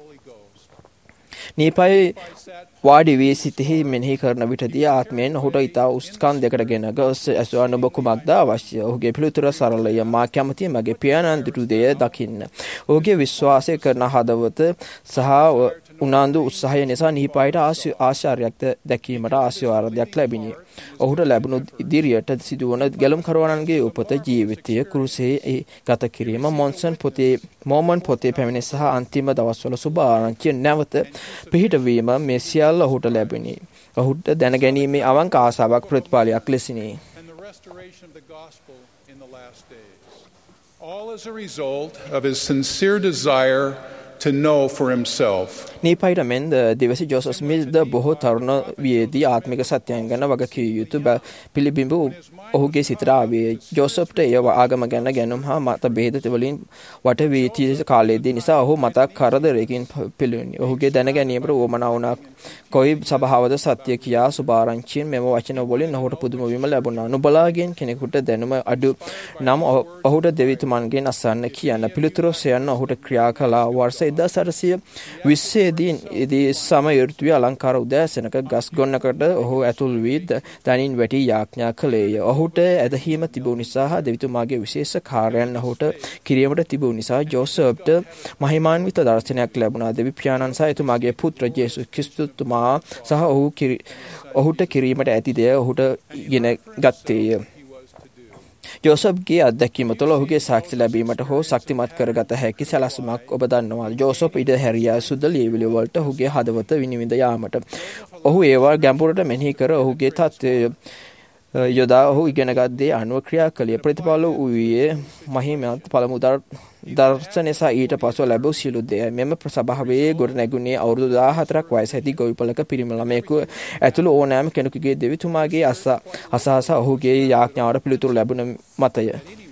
නීපයි වාඩි වී සිතෙහි මෙනෙහි කරන විටදී ආත්මයෙන් ඔහුට ඉතා උස්කන් දෙකට ගෙන ගොස් ඇසුවා නුඹ කුමක්ද අවශ්‍ය? ඔහුගේ පිළිතුර සරලය. මා කැමති මගේ පියාණන් දුටු දෙය දකින්න. ඔහුගේ විශ්වාසය කරන හදවත සහ උනන්දු උත්සාහය නිසා නීපයිට ආශ්චර්යයක් දැකීමට ආශිර්වාදයක් ලැබිණි. ඔහුට ලැබුණු ඉදිරියට සිදුවන ගැලුම් කරවන්නන්ගේ උපත ජීවිතය කුරුසේ ගත කිරීම මොන්සන් පොතේ මොමන් පොතේ පැමිණි සහ අන්තිම දවස්වල සුභ ආරංචිය නැවත පිහිටවීම මේ සියල්ල ඔහුට ලැබුණි. ඔහුට දැනගැනීමේ අවංක ආසාවක් ප්‍රතිඵලයක් ලෙසිනි. All as a result of his sincere desire to know for himself. නීපයිට මෙන්ද දෙවැසි ජෝසප් ස්මිත්ද බොහෝ තරුණ වියේදී ආත්මික සත්‍යයන් ගැන වගකිය යුතු පිළිබිඹු ඔහුගේ සිතට ආවේ. ජෝසප්ට එය ආගම ගැන ගැනුම් හා මත බෙහෙද වලින් වට වී සිටි කාලයේදී නිසා ඔහු මතක් කරදරයකින් පිළිවෙන්නේ. ඔහුගේ දැන ගැනීමට උවමනා වුණා. කොයි සභාවද සත්‍ය කියා සුභාරංචියෙන් මෙම වචන වලින් ඔහුට පුදුම වීම ලැබුණා. නුබලාගෙන් කෙනෙකුට දැනුම අඩු නම් ඔහුට දෙවිතුමන්ගෙන් අසන්න කියන්න. පිළිතුරු සොයන්න ඔහුට ක්‍රියා කළා. වර්ෂ එක්දාස් අටසිය විස්සේ දී සම ඍතුවේ අලංකාර උදෑසනක ගස් ගොන්නකට ඔහු ඇතුල් වී දනින් වැටි යාඥා කළේය. ඔහුට ඇදහිම තිබුණු නිසා දෙවිතුමාගේ විශේෂ කාර්යයන් ඔහුට කිරීමට තිබුණු නිසා ජෝසප්ට මහිමාන්විත දර්ශනයක් ලැබුණා. දෙවි පියාණන් සහ එතුමාගේ පුත්‍ර ජේසුස් ක්‍රිස්තුතුමා සහ ඔහු ඔහුට කිරීමට ඇති දේ ඔහුට ගෙන ගත්තේය. ජෝසප්ගේ අත්දැකීම තුළ ඔහුගේ සාක්ෂි ලැබීමට හෝ ශක්තිමත් කරගත හැකි සැලැස්මක් ඔබ දන්නවා. ජෝසප් ඉඩ හැරියා සුද ලියවිලි වලට ඔහුගේ හදවත විනිවිද යාමට. ඔහු ඒවා ගැඹුරට මෙනෙහි කර ඔහුගේ තත්ත්වය යොදා ඔහු ඉගෙනගත් දේ අනුව ක්‍රියා කළේ. ප්‍රතිඵල වූයේ මහිමත් පළමු දර්ශනය සහ ඊට පසුව ලැබූ සියලු දේ. මෙම සභාවේ ගොඩ නැගුණේ අවුරුදු දාහතරක් වයස ඇති ගොවිපලක පිරිමි ළමයෙකු ඇතුළු ඕනෑම කෙනෙකුගේ දෙවිතුමාගේ අස අසහස ඔහුගේ යාඥාවට පිළිතුරු ලැබුණ මතය.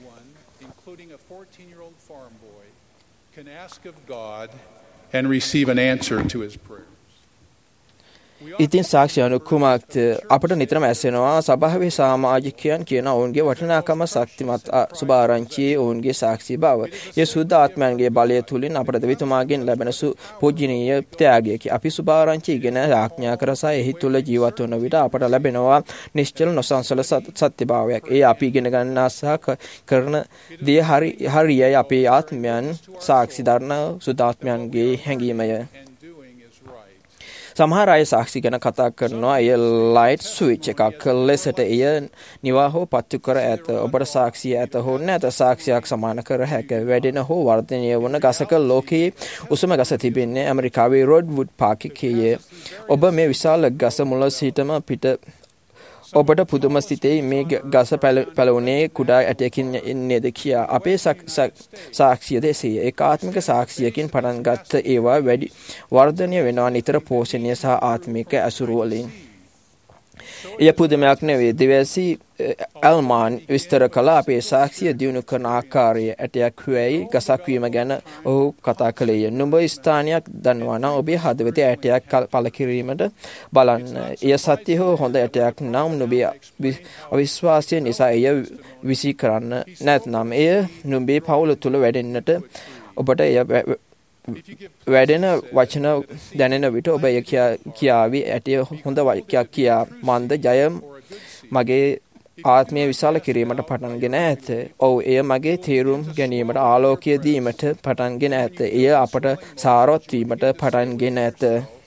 And receive an answer to his prayer. ඉතින් සාක්ෂි අනුකුමක්ද අපට නිතරම ඇසෙනවා සභාවේ සමාජිකයන් කියන ඔවුන්ගේ වටිනාකම ශක්තිමත් සුභාරංචියේ ඔවුන්ගේ සාක්ෂි බව. ඒ සුද්ධ ආත්මයන්ගේ බලය තුලින් අපට දෙවිතුමාගෙන් ලැබෙන පූජනීය ත්‍යාගයකි. අපි සුභාරංචි ඉගෙන ආඥා කරසා එහි තුල ජීවත් වන විට අපට ලැබෙනවා නිශ්චල නොසංසල සත්‍යභාවයක්. ඒ අපි ඉගෙන ගන්නා සහ කරන දේ හරි හරියයි අපේ ආත්මයන් සාක්ෂි දරන සුද්ධ ආත්මයන්ගේ හැඟීමය. සමහර අය සාක්ෂි ගැන කතා කරනවා එය ලයිට් ස්විච් එකක් ලෙසට එය නිවා හෝ පත්තු කර ඇත. ඔබට සාක්ෂිය ඇත හෝ නැත සාක්ෂියක් සමාන කර හැක. වැඩෙන හෝ වර්ධනය වන ගසක ලෝකයේ උසම ගස තිබෙන්නේ ඇමරිකාවේ රොඩ්වුඩ් පාර්කයේ. ඔබ මේ විශාල ගස මුල සිටම පිට ඔබට පුදුම සිතේ මේ ගස පැලවුණේ කුඩා ඇටයකින් නේද කියා. අපේ සාක්ෂිය දෙසේ ඒකාත්මික සාක්ෂියකින් පටන් ගත්ත ඒවා වැඩි වර්ධනය වෙනවා නිතර පෝෂණය සහ ආත්මික ඇසුරු වලින්. එය පුදුමයක් නෙවෙයි. දෙවැසි ඇල්මාන් විස්තර කළ අපේ සාක්ෂිය දියුණු කරන ආකාරය ඇටයක් හුවයි ගසක් වීම ගැන ඔහු කතා කළේය. නුඹ ස්ථානයක් දන්නවා නම් ඔබේ හදවතේ ඇටයක් පළ කිරීමට බලන්න. එය සත්‍ය හෝ හොඳ ඇටයක් නම් නුඹේ අවිශ්වාසය නිසා එය විසි කරන්න නැත්නම් එය නුඹේ පවුල තුල වැඩෙන්නට ඔබට එය වැඩෙන වචන දැනෙන විට ඔබ එය කියාවි ඇටය හොඳ වාක්‍යයක් කියා මන්ද ජය මගේ ආත්මය විශාල කිරීමට පටන්ගෙන ඇත. ඔව් එය මගේ තේරුම් ගැනීමට ආලෝකය දීමට පටන්ගෙන ඇත. එය අපට සාරවත් වීමට පටන්ගෙන ඇත.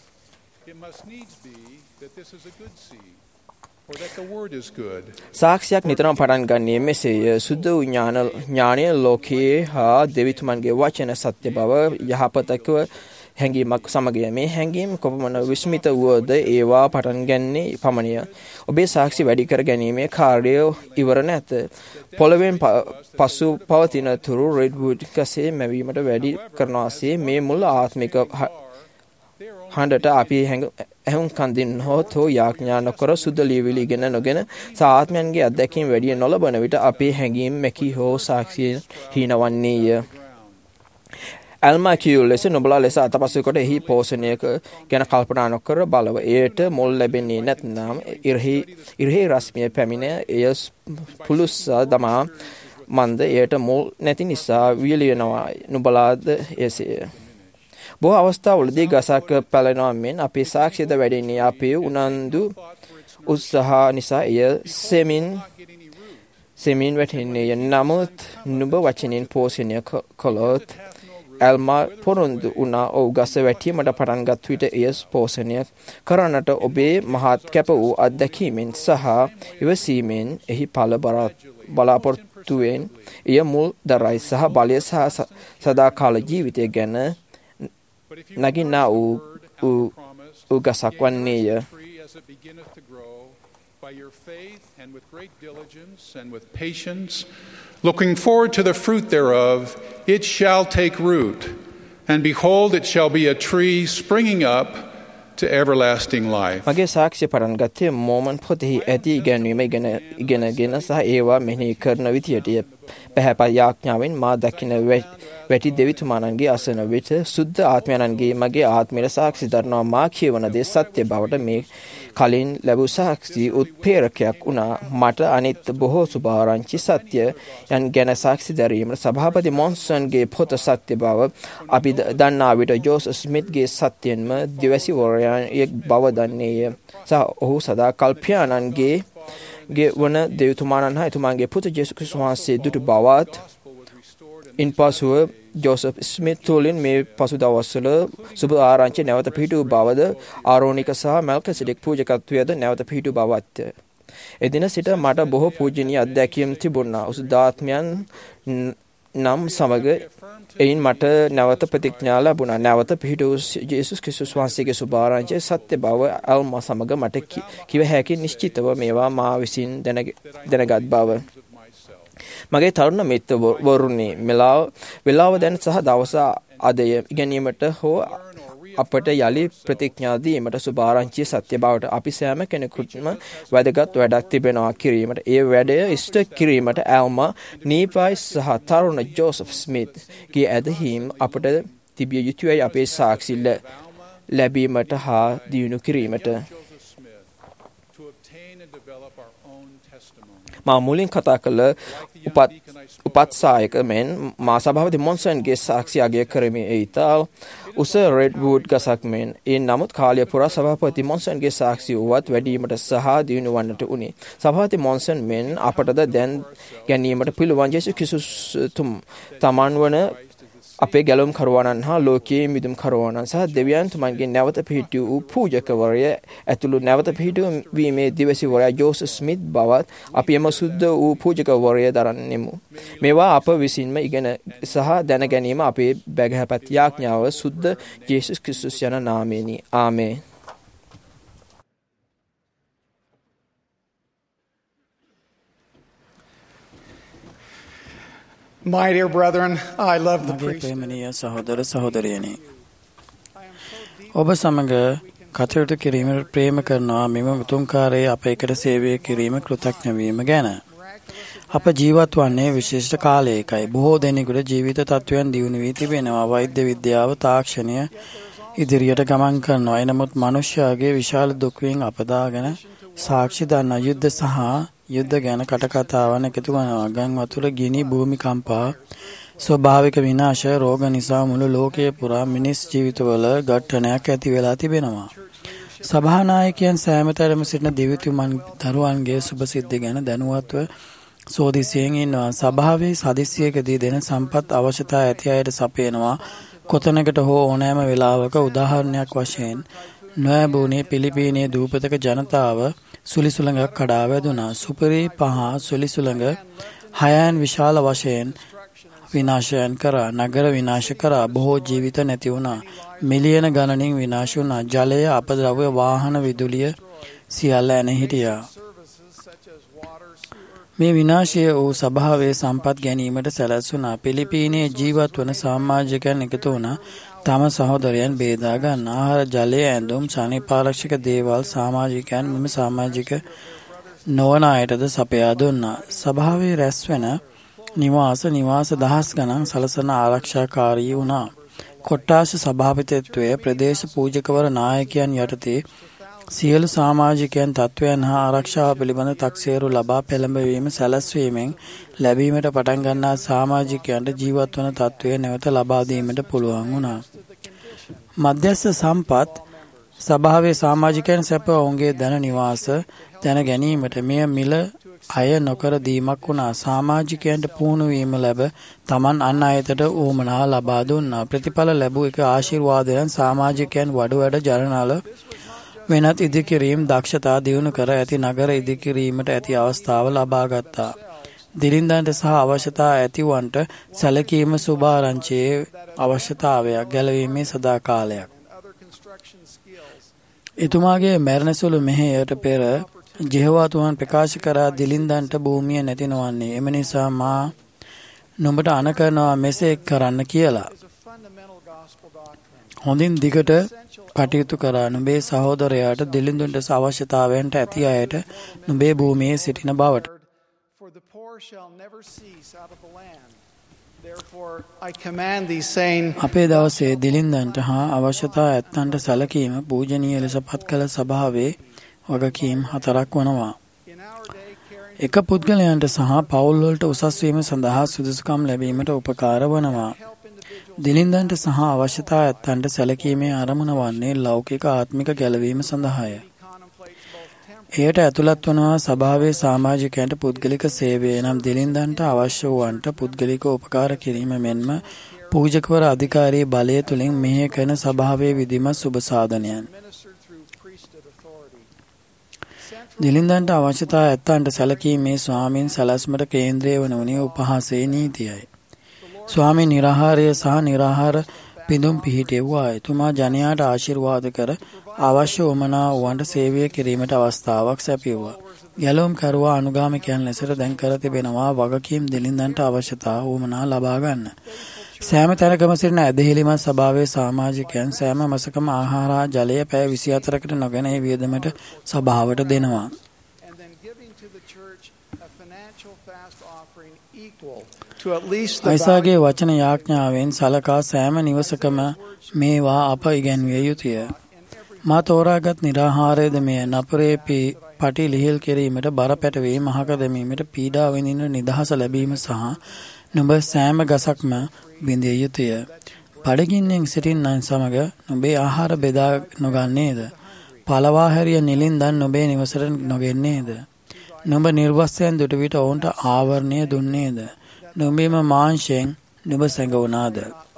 සාක්ෂියක් නිතරම පටන් ගන්නේ මෙසේය. සුද්ධ ඥානීය ලෝකයේ හා දෙවිතුමන්ගේ වචන සත්‍ය බව යහපතකව හැඟීමක් සමගය. මේ හැඟීම් කොපමණ විස්මිත වුවද ඒවා පටන් ගන්නේ පමණිය. ඔබේ සාක්ෂි වැඩි කර ගැනීමේ කාර්යය ඉවර නැත. පොළවෙන් පසු පවතින තුරු රෙඩ්වුඩ් ගසේ මැවීමට වැඩි කරනවාසේ මේ මුල් ආත්මික හඬට අපි ඇහුම් කන්දින් හොත් හෝ යාඥා නොකර සුද්ධ ලියවිලි ඉගෙන නොගෙන සාත්මයන්ගේ අත්දැකීම් වැඩි නොලබන විට අපේ හැඟීම් මැකී හෝ සාක්ෂිය හීනවන්නේය. ඇල්මා කියු ලෙස නොබලා ලෙස අතපසු කොට එහි පෝෂණය ගැන කල්පනා නොකර බලව. එයට මුල් ලැබෙන්නේ නැත්නම් ඉරහි ඉරහි රශ්මිය පැමිණ එය පුලුස්සා දමා මන්ද එයට මුල් නැති නිසා වියලිනවා. නොබලාද එසේය. බොහෝ අවස්ථාවලදී ගසක් පැලෙනවා මෙන් අපේ සාක්ෂියද වැඩෙන්නේ අපේ උනන්දු උත්සාහ නිසා එය සෙමින් සෙමින් වැටෙන්නේ. නමුත් නුඹ වචනින් පෝෂණය කළොත් ඇල්මා පොරොන්දු වුණා ඔව් ගස වැටීමට පටන්ගත් විට එය පෝෂණය කරන්නට ඔබේ මහත් කැප වූ අත්දැකීමෙන් සහ ඉවසීමෙන් එහි ඵල බලාපොරොත්තුවෙන් එය මුල් දරයි සහ බලය සහ සදාකාල ජීවිතය ගැන නගින්නා වූ ගසක් වන්නේය. By your faith and with great diligence and with patience, looking forward to the fruit thereof, it shall take root, and behold, it shall be a tree springing up to everlasting life. මගේ සාක්ෂිය පටන් ගත්තේ මෝමන් පොතෙහි ඇති ඉගැන්වීම ඉගෙන ඉගෙනගෙන සහ ඒවා මෙහි කරන විදියට පැහැපත් යාඥාවෙන් මා දකින වැටි දෙවිතුමාණන්ගේ අසන විට සුද්ධ ආත්මයන්ගේ මගේ ආත්මයට සාක්ෂි දරනවා මා කියවන දේ සත්‍ය බවට මේ කලින් ලැබූ සාක්ෂි උත්ප්‍රේරකයක් වුණා මට අනිත් බොහෝ සුභාරංචි සත්‍ය යන් ගැන සාක්ෂි දැරීමට සභාපති මොන්සන්ගේ පොත සත්‍ය බව අපි දන්නා විට ජෝස් ස්මිත්ගේ සත්‍යෙන්ම දිවසිවරයෙක් බව දන්නේය සහ ඔහු සදා කල්පියානන්ගේ ගේ වන දෙවිතුමාණන් හා එතුමාගේ පුත ජේසුස් ක්‍රිස්තුස් වහන්සේ දුටු බවත් ඉන්පසුව ජෝසප් ස්මිත් තුළින් මේ පසු දවස්වල සුබ ආරංචි නැවත පිහිටු බවද ආරෝනික සහ මෙල්කිසෙදෙක් පූජකත්වයද නැවත පිහිටු බවත් එදින සිට මට බොහෝ පූජනීය අත්දැකීම් තිබුණා උසුදාත්මයන් නම් සමග එයින් මට නැවත ප්‍රතිඥා ලැබුණා නැවත පිහිටු ජේසුස් ක්‍රිස්තුස් වහන්සේගේ සුබ ආරංචි සත්‍ය බව අල්මා සමග මට කිව හැකි නිශ්චිතව මේවා මා විසින් දැනගත් බව මගේ තරුණ මිත්‍රවරුනි මෙලාව වෙලාව දැන් සහ දවස අදය ඉගෙනීමට හෝ අපට යලි ප්‍රතිඥා දීමට සුබ ආරංචිය සත්‍ය බවට අපි සෑම කෙනෙකුටම වැදගත් වැඩක් තිබෙනවා කිරීමට ඒ වැඩය ඉෂ්ට කිරීමට ඇල්මා නීපයි සහ තරුණ ජෝසප් ස්මිත් ගේ ඇදහිම් අපට තිබිය යුතුයි අපේ සාක්ෂි ලැබීමට හා දියුණු කිරීමට මා මුලින් කතා කළ උපත් උපත්සායක මෙන් මා සභාපති මොන්සන්ගේ සාක්ෂි අගය කරමින් ඒතාව උස රෙඩ්වුඩ් ගසක් මෙන් ඒ නමුත් කාලය පුරා සභාපති මොන්සන්ගේ සාක්ෂි උවත් වැඩිවීමට සහ දියුණු වන්නට උනේ සභාපති මොන්සන් මෙන් අපටද දැන් ගැනීමට පිළිවන් ජේසුස් ක්‍රිස්තුස් තුම් තමන් වන අපේ ගැලුම් කරවනන් හා ලෝකයේ මිදුම් කරවනන් සහ දෙවියන් තුමන්ගේ නැවත පිහිටු වූ පූජකවරය ඇතුළු නැවත පිහිටු වීමේ දිවසිවරයා ජෝසප් ස්මිත් බවත් අපි එම සුද්ධ වූ පූජකවරය දරන්නෙමු මේවා අප විසින්ම ඉගෙන සහ දැන ගැනීම අපේ බැගහැපත් යාඥාව සුද්ධ ජේසුස් ක්‍රිස්තුස් යන නාමයෙනි ආමේන් My dear brethren, I love the priest. ප්‍රේමනීය සහෝදර සහෝදරියනි ඔබ සමග කටයුතු කිරීමට ප්‍රේම කරනවා මෙම උතුම් කාර්යයේ අප එකට සේවය කිරීම කෘතඥ වීම ගැන අප ජීවත් වන්නේ විශේෂ කාලයකයි බොහෝ දෙනෙකුට ජීවිත තත්ත්වයන් දියුණු වී තිබෙනවා වෛද්‍ය විද්‍යාව තාක්ෂණය ඉදිරියට ගමන් කරනවා එනමුත් මනුෂ්‍යයාගේ විශාල දුක් වීම අපදාගෙන සාක්ෂි දන්න යුද්ධ සහ යුද්ධ ගැන කටකතාවන් එකතු කරනවා ගම් වතුර ගිනි භූමිකම්පා ස්වභාවික විනාශ රෝග නිසා මුළු ලෝකයේ පුරා මිනිස් ජීවිතවල ඝට්ටනයක් ඇති වෙලා තිබෙනවා සභානායකයන් සෑමතරම සිටින දිවිතුමන් දරුවන්ගේ සුභ සිද්ධි ගැන දැනුවත්ව සෝදිසියෙන් ඉන්නවා සභාවේ සදිස්සියකදී දෙන සම්පත් අවශ්‍යතා ඇති අයට සපයනවා කොතැනකට හෝ ඕනෑම වෙලාවක උදාහරණයක් වශයෙන් නොයබුනේ පිලිපීනයේ දූපතක ජනතාව සුලිසුලඟක් කඩා වැදුනා සුපරි පහ සුලිසුලඟ හයයන් විශාල වශයෙන් විනාශයන් කරා නගර විනාශ කරා බොහෝ ජීවිත නැති වුණා මිලියන ගණනින් විනාශ වුණා ජලය අපද්‍රව්‍ය වාහන විදුලිය සියල්ල ඇන හිටියා මේ විනාශය වූ සභාවේ සම්පත් ගැනීමට සැලසුණා පිලිපීනයේ ජීවත් වන සමාජිකයන් එකතු වුණා තම සහෝදරයන් බේදා ගන්න ආහාර ජලය ඇඳුම් සනීපාරක්ෂක දේවල් සමාජිකයන් මෙම සමාජික නොවන අයටද සපයා දුන්නා සභාවේ රැස්වෙන නිවාස නිවාස දහස් ගණන් සලසන ආරක්ෂාකාරී වුණා කොට්ටාස සභාපතිත්වය ප්‍රදේශ පූජකවර නායකයන් යටතේ සියලු සමාජිකයන් තත්වයන් හා ආරක්ෂාව පිළිබඳ තක්සේරු ලබා පෙළඹවීම සැලැස්වීමෙන් ලැබීමට පටන් ගන්නා සමාජිකයන්ට ජීවත් වන තත්වය නැවත ලබා දීමට පුළුවන් වුණා. මධ්‍යස්ථ සම්පත් සභාවේ සමාජිකයන් සැප ඔවුන්ගේ ධන නිවාස දැන ගැනීමට මෙය මිල අය නොකර දීමක් වුණා. සමාජිකයන්ට පුහුණු වීම ලැබ තමන් අන් අයතට උවමනා ලබා දුන්නා. ප්‍රතිඵල ලැබූ එක ආශිර්වාදයන් සමාජිකයන් වඩු වැඩ ජනනල වෙනත් ඉදිකිරීම් දක්ෂතා දියුණු කර ඇති නගර ඉදිකිරීමට ඇති අවස්ථාව ලබා ගත්තා. දිලින්දන්ට සහ අවශ්‍යතා ඇතිවන්ට සැලකීම සුභාරංචියේ අවශ්‍යතාවයක් ගැලවීමේ සදාකාලයක්. එතුමාගේ මැරණසුළු මෙහෙයට පෙර ජෙහෝවාතුමන් ප්‍රකාශ කරා දිලින්දන්ට භූමිය නැති නොවන්නේ. එම නිසා මා නුඹට අණ කරනවා මෙසේ කරන්න කියලා. හොඳින් දිගට කටයුතු කරා නුඹේ සහෝදරයාට දිලිඳුන්ට අවශ්‍යතාවයන්ට ඇති අයට නුඹේ භූමියේ සිටින බවට. For the poor shall never cease out of the land. Therefore I command thee, saying, අපේ දවසේ දිලිඳන්ට හා අවශ්‍යතා ඇත්තන්ට සැලකීම පූජනීය ලෙස පත් කළ සභාවේ වගකීම් හතරක් වනවා. එක පුද්ගලයන්ට සහ පවුල් වලට උසස් වීම සඳහා සුදුසුකම් ලැබීමට උපකාර වනවා. දිලිඳන්ට සහ අවශ්‍යතා ඇත්තන්ට සැලකීමේ අරමුණ වන්නේ ලෞකික ආත්මික ගැලවීම සඳහාය. එයට ඇතුළත් වනවා සභාවේ සමාජිකයන්ට පුද්ගලික සේවය නම් දිලිඳන්ට අවශ්‍ය වූවන්ට පුද්ගලික උපකාර කිරීම මෙන්ම පූජකවර අධිකාරී බලය තුළින් මෙහෙය කරන සභාවේ විධිමත් සුබ සාධනයන්. දිලිඳන්ට අවශ්‍යතා ඇත්තන්ට සැලකීමේ ස්වාමීන් සැලැස්මට කේන්ද්‍රය වන වුණේ උපහාසයේ නීතියයි. ස්වාමීන් නිරාහාරය සහ නිරාහාර පිඳුම් පිහිටෙව්වා. එතුමා ජනයාට ආශිර්වාද කර අවශ්‍ය වමනා වුවන්ට සේවය කිරීමට අවස්ථාවක් සැපයුවා. ගැලවුම් කරුවා අනුගාමිකයන් ලෙසට දැන් කර තිබෙනවා වගකීම් දිලිඳන්ට අවශ්‍යතා වමනා ලබා ගන්න. සෑම තැනකම සිටින ඇදහිලිමත් සභාවේ සමාජිකයන් සෑම මාසකම ආහාර හා ජලය පැය විසිහතරකට නොගෙන ඒ වියදමට සභාවට දෙනවා. අයිසාගේ වචන යාඥාවෙන් සලකා සෑම නිවසකම මේවා අප ඉගැන්විය යුතුය. මා තෝරාගත් නිරාහාරයද මෙය නපුරේ පටි ලිහිල් කිරීමට බර පැටවී මහක දැමීමට පීඩා විඳින නිදහස ලැබීම සහ නුඹ සෑම ගසක්ම විඳිය යුතුය. බඩගින්නෙන් සිටින්නන් සමග නුඹේ ආහාර බෙදා නොගන්නේද? පළවා හැරිය නිලින්දන් නුඹේ නිවසට නොගෙන්නේද? නුඹ නිර්වස්තයන් දුටු විට ඔවුන්ට ආවරණය දුන්නේද? නුඹේම මාංශයෙන් නුඹ සැඟවුණාද?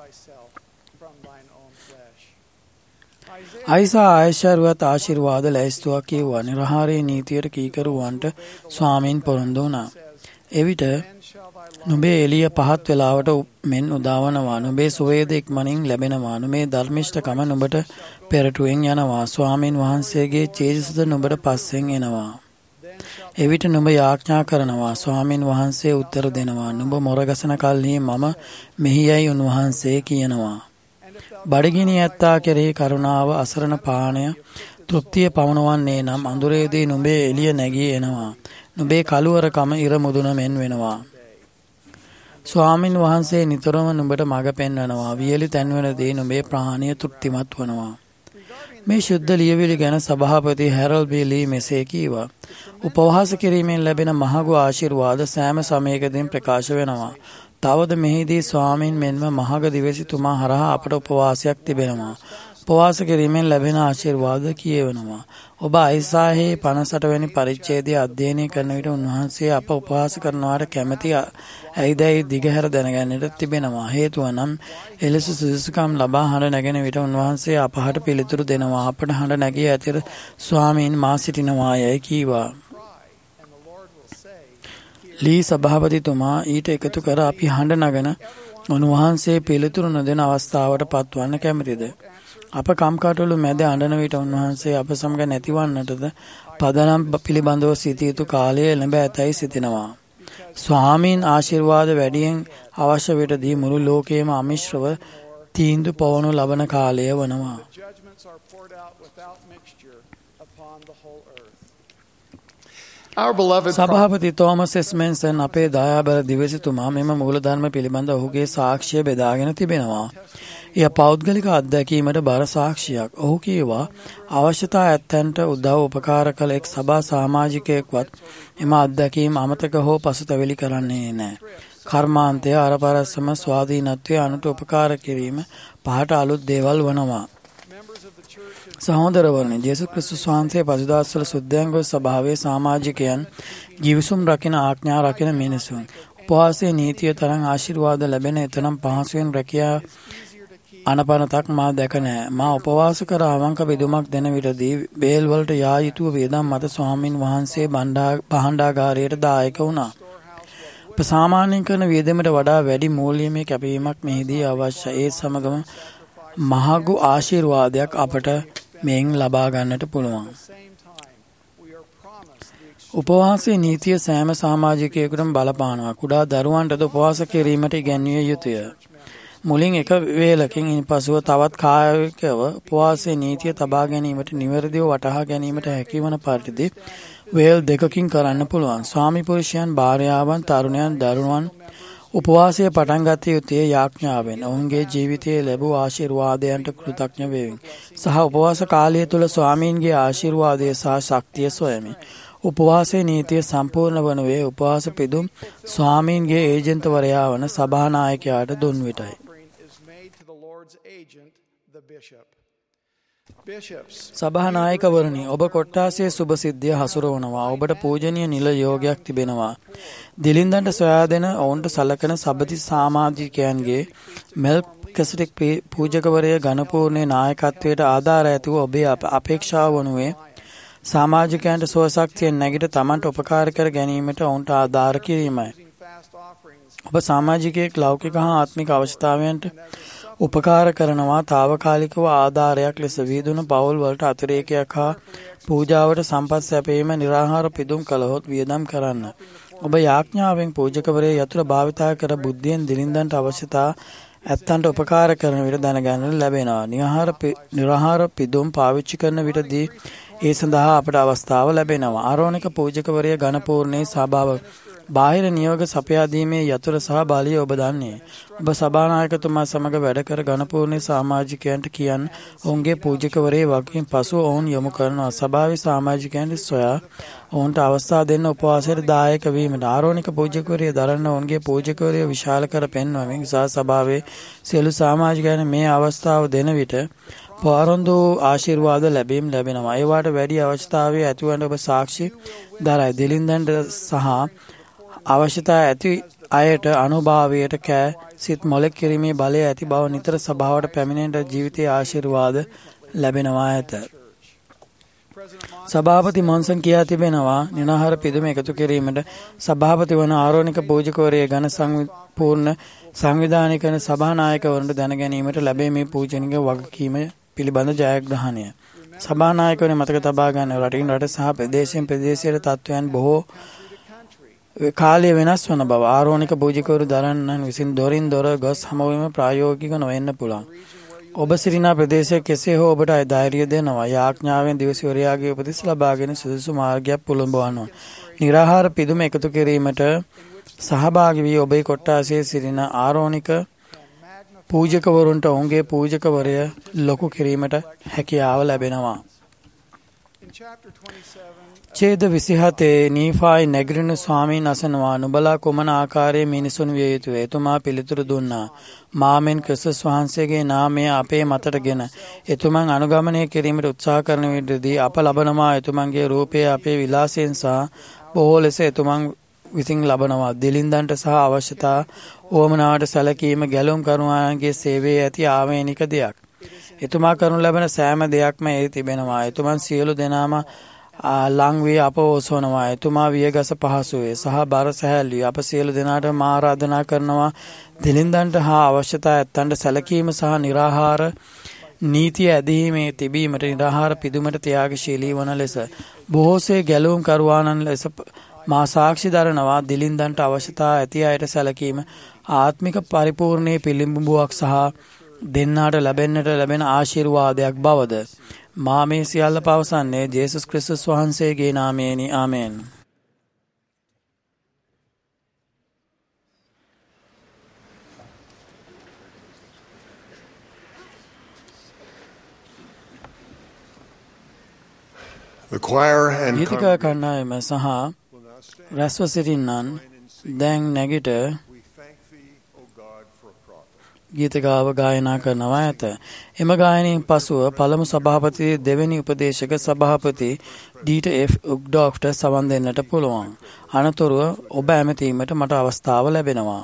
අයිසා ආයශරුවත් ආශිර්වාද ලැයිස්තුවක් කියවා නිරාහාරයේ නීතියට කීකරුවන්ට ස්වාමීන් පොරොන්දු වුණා. එවිට නුඹේ එළිය පහත් වෙලාවට මෙන් උදාවනවා. නුඹේ සුවේද ඉක්මනින් ලැබෙනවා. නුඹේ ධර්මිෂ්ඨකම නුඹට පෙරටුවෙන් යනවා. ස්වාමීන් වහන්සේගේ චේතසද නුඹට පස්සෙන් එනවා. එවිට නුඹ යාඥා කරනවා. ස්වාමීන් වහන්සේ උත්තර දෙනවා. නුඹ මොරගසන කල්හි මම මෙහියයි උන්වහන්සේ කියනවා. බඩගිනි ඇත්තා කෙරෙහි කරුණාව අසරණ පානය තෘප්තිය පවනවන්නේ නම් අඳුරේදී නුඹේ එළිය නැගී එනවා. නුඹේ කළුවරකම ඉර මුදුන මෙන් වෙනවා. ස්වාමින් වහන්සේ නිතරම නුඹට මඟ පෙන්වනවා. වියලි තැන්වලදී නුඹේ ප්‍රාණය තෘප්තිමත් වනවා. මේ ශුද්ධ ලියවිලි ගැන සභාපති හැරල් බී ලී මෙසේ කීවා. උපවාස කිරීමෙන් ලැබෙන මහඟු ආශිර්වාද සෑම සමයකදීම ප්‍රකාශ වෙනවා. තවද මෙහිදී ස්වාමීන් මෙන්ම මහඟ දිවසිතුමා හරහා අපට උපවාසයක් තිබෙනවා. උපවාස කිරීමෙන් ලැබෙන ආශිර්වාද කියවෙනවා. ඔබ අයිසාහේ පනස් අට වැනි පරිච්ඡේදය අධ්‍යයනය කරන විට උන්වහන්සේ අප උපවාස කරනවාට කැමැති ඇයිදැයි දිගහැර දැනගන්නට තිබෙනවා. හේතුව නම් එලෙස සුදුසුකම් ලබා හඬ නැගෙන විට උන්වහන්සේ අපහට පිළිතුරු දෙනවා. අපට හඬ නැගී ඇතිර ස්වාමීන් මා සිටිනවා යයි කීවා. ලී සභාපතිතුමා ඊට එකතු කර අපි හඬ නගන උන්වහන්සේ පිළිතුරු නොදෙන අවස්ථාවට පත්වන්න කැමතිද? අප කම්කටොළු මැද අඬන විට උන්වහන්සේ අප සමග නැතිවන්නටද පදනම් පිළිබඳව සිටිය යුතු කාලය එළඹ ඇතැයි සිතෙනවා. ස්වාමීන් ආශිර්වාද වැඩියෙන් අවශ්‍ය විටදී මුළු ලෝකයේම අමිශ්‍රව තීන්දුව පවනු ලබන කාලය වනවා. සභාපති තෝමස් එස්මෙන්සන් අපේ දයාබර දිවසිතුමා මෙම මූලධර්ම පිළිබඳ ඔහුගේ සාක්ෂිය බෙදාගෙන තිබෙනවා. එය පෞද්ගලික අත්දැකීමට බර සාක්ෂියක්. ඔහු කීවා අවශ්‍යතා ඇත්තන්ට උදව් උපකාර කළ එක් සභා සමාජිකයෙක්වත් එම අත්දැකීම් අමතක හෝ පසුතැවිලි කරන්නේ නැහැ. කර්මාන්තය අරපරස්සම ස්වාධීනත්වය අනුට උපකාර කිරීම පහට අලුත් දේවල් වනවා. සහෝදරවරුනි, ජේසුස් ක්‍රිස්තුස් වහන්සේ පසුදාස්වල සුද්ධයන්ගොස් සභාවේ සමාජිකයන් ජීවිසුම් රකින ආඥා රකින මිනිසුන්. උපවාසයේ නීතිය තරම් ආශිර්වාද ලැබෙන එතරම් පහසුවෙන් රැකියා අනපනතක් මා දැක නැහැ. මා උපවාස කර අවංක බෙදුමක් දෙන විටදී බේල් වලට යා යුතුව වේදම් මත ස්වාමින් වහන්සේ භාණ්ඩාගාරයට දායක වුණා. සාමාන්‍යයෙන් කරන වියදමට වඩා වැඩි මූල්‍යමය කැපවීමක් මෙහිදී අවශ්‍යයි. ඒ සමගම මහඟු ආශිර්වාදයක් අපට මෙයින් ලබා ගන්නට පුළුවන්. උපවාසයේ නීතිය සෑම සමාජිකයෙකුටම බලපානවා. කුඩා දරුවන්ටද උපවාස කිරීමට ඉගැන්විය යුතුය. මුලින් එක වේලකින් ඉන්පසුව තවත් කායිකව උපවාසයේ නීතිය තබා ගැනීමට නිවැරදිව වටහා ගැනීමට හැකිවන පරිදි වේල් දෙකකින් කරන්න පුළුවන්. ස්වාමි පුරුෂයන්, භාර්යාවන්, තරුණයන්, දරුවන් උපවාසය පටන් ගත යුත්තේ යාඥාවෙන්, ඔවුන්ගේ ජීවිතයේ ලැබූ ආශිර්වාදයන්ට කෘතඥ වෙමින් සහ උපවාස කාලය තුල ස්වාමීන්ගේ ආශිර්වාදය සහ ශක්තිය සොයමින්. උපවාසයේ නීතිය සම්පූර්ණ වනුයේ උපවාස පිදුම් ස්වාමීන්ගේ ඒජන්තවරයා වන සභානායකයාට දුන් විටයි. සභානායකවරණි, ඔබ කොට්ටාසයේ සුභ සිද්ධිය හසුරවනවා. ඔබට පූජනීය නිල යෝගයක් තිබෙනවා. දිලින්දන්ට සොයා දෙන ඔවුන්ට සලකන සබති සමාජිකයන්ගේ මෙල්කිසෙදෙක් පූජකවරයා ඝනපූර්ණේ නායකත්වයට ආධාර ඇතිව ඔබේ අපේක්ෂාව වනුයේ සමාජිකයන්ට සුවශක්තියෙන් නැගිට තමන්ට උපකාර කර ගැනීමට ඔවුන්ට ආධාර කිරීමයි. ඔබ සමාජිකයෙක් ලෞකික හා ආත්මික අවශ්‍යතාවයන්ට උපකාර කරනවා. తాවකාලිකව ආධාරයක් ලෙස වීදුන පවුල් වලට අතිරේකයක් හා පූජාවට සම්පත් සැපීම නිරාහාර පිදුම් කළහොත් වියදම් කරන්න. ඔබ යාඥාවෙන් පූජකවරයා යතුරු භාවිතා කර බුද්ධියෙන් දිලින්දන්ට අවශ්‍යතා ඇත්තන්ට උපකාර කරන විට දැනගන්න ලැබෙනවා. නිරාහාර නිරාහාර පිදුම් පාවිච්චි කරන විටදී ඒ සඳහා අපට අවස්ථාව ලැබෙනවා. ආරෝණික පූජකවරයා ඝනපූර්ණේ සභාව බාහිර නියෝග සපයා දීමේ යතුරු සහ බලය ඔබ දන්නේ. ඔබ සභානායකතුමා සමග වැඩ කර ඝනපූර්ණේ සමාජිකයන්ට කියන්න ඔවුන්ගේ පූජකවරේ වගකීම් පසු ඔවුන් යොමු කරනවා. සභාවේ සමාජිකයන්ට සොයා ඔවුන්ට අවස්ථාව දෙන්න උපවාසයට දායක වීමට. ආරෝණික පූජකවරයා දරන්න ඔවුන්ගේ පූජකවරයා විශාල කර පෙන්වමින් සහ සභාවේ සියලු සමාජිකයන් මේ අවස්ථාව දෙන විට පොරොන්දු ආශිර්වාද ලැබීම ලැබෙනවා. ඒවාට වැඩි අවශ්‍යතාවය ඇතිවන ඔබ සාක්ෂි දරයි. දිලින්දන්ට සහ අවශ්‍යතා ඇති අයට අනුභවයට කෑ සිත් මොලෙක් කිරීමේ බලය ඇති බව නිතර සභාවට පැමිණෙන ජීවිතයේ ආශිර්වාද ලැබෙනවා ඇත. සභාපති මොන්සන් කියා තිබෙනවා නිරාහාර පිදුම එකතු කිරීමට සභාපති වන ආරෝණික පූජකවරයා ඝන සම්පූර්ණ සංවිධානය කරන සභානායකවරුන්ට දැන ගැනීමට ලැබේ මේ පූජනීය වගකීම පිළිබඳ ජයග්‍රහණය. සභානායකවරුන් මතක තබා ගන්න රටින් රට සහ ප්‍රදේශයෙන් ප්‍රදේශයට තත්වයන් බොහෝ කාලය වෙනස් වන බව. ආරෝණික පූජකවරු දරන්නන් විසින් දොරින් දොර ගොස් හමුවීම ප්‍රායෝගික නොවෙන්න පුළුවන්. ඔබ සිටිනා ප්‍රදේශයේ කෙසේ හෝ ඔබට ධෛර්යය දෙනවා. යාඥාවෙන් දිවසිවරයාගේ උපදෙස් ලබාගෙන සුදුසු මාර්ගයක් පුළඹවනවා. නිරාහාර පිදුම එකතු කිරීමට සහභාගී වී ඔබේ කොට්ටාසයේ සිටින ආරෝණික පූජකවරුන්ට ඔවුන්ගේ පූජකවරය ලොකු කිරීමට හැකියාව ලැබෙනවා. ඡේද විසිහතේ නීෆායි නැගිරින ස්වාමීන් අසනවා නුඹලා කුමන ආකාරයේ මිනිසුන් විය යුතුද? එතුමා පිළිතුරු දුන්නා. මාමෙන් ක්‍රිස්තුස් වහන්සේගේ නාමය අපේ මතටගෙන එතුමන් අනුගමනය කිරීමට උත්සාහ කරන විටදී අප ලබනවා එතුමන්ගේ රූපය අපේ විලාසයෙන් සහ බොහෝ ලෙස එතුමන් විසින් ලබනවා. දිලින්දන්ට සහ අවශ්‍යතා ඕමනාවට සැලකීම ගැලුම් කරුවාන්ගේ සේවයේ ඇති ආවේනික දෙයක්. එතුමා කරනු ලබන සෑම දෙයක්ම ඒ තිබෙනවා. එතුමන් සියලු දෙනාම ලං වී අප ඔසවනවා. එතුමා වියගස පහසුවේ සහ බර සැහැල්ලුයි. අප සියලු දෙනාට මා ආරාධනා කරනවා දිලින්දන්ට හා අවශ්‍යතා ඇත්තන්ට සැලකීම සහ නිරාහාර නීතිය ඇදීමේ තිබීමට නිරාහාර පිදුමට ත්‍යාගශීලී වන ලෙස බොහෝසේ ගැලවුම් කරුවානන් ලෙස මා සාක්ෂි දරනවා. දිලින්දන්ට අවශ්‍යතා ඇති අයට සැලකීම ආත්මික පරිපූර්ණයේ පිළිඹුවක් සහ දෙන්නාට ලැබෙන්නට ලැබෙන ආශිර්වාදයක් බවද. මා මේ සියල්ල පවසන්නේ ජේසුස් ක්‍රිස්තුස් වහන්සේගේ නාමයෙනි. ආමේන්. The choir and ගීතික කණ්ඩායම සහ රැස්ව සිටින්නන් දැන් නැගිට ගීතකාව ගායනා කරනවා ඇත. එම ගායනයෙන් පසුව පළමු සභාපති දෙවැනි උපදේශක සභාපති ඩීට එෆ් උග්ඩොෆ්ට සවන් දෙන්නට පුළුවන්. අනතුරුව ඔබ ඇමතීමට මට අවස්ථාව ලැබෙනවා.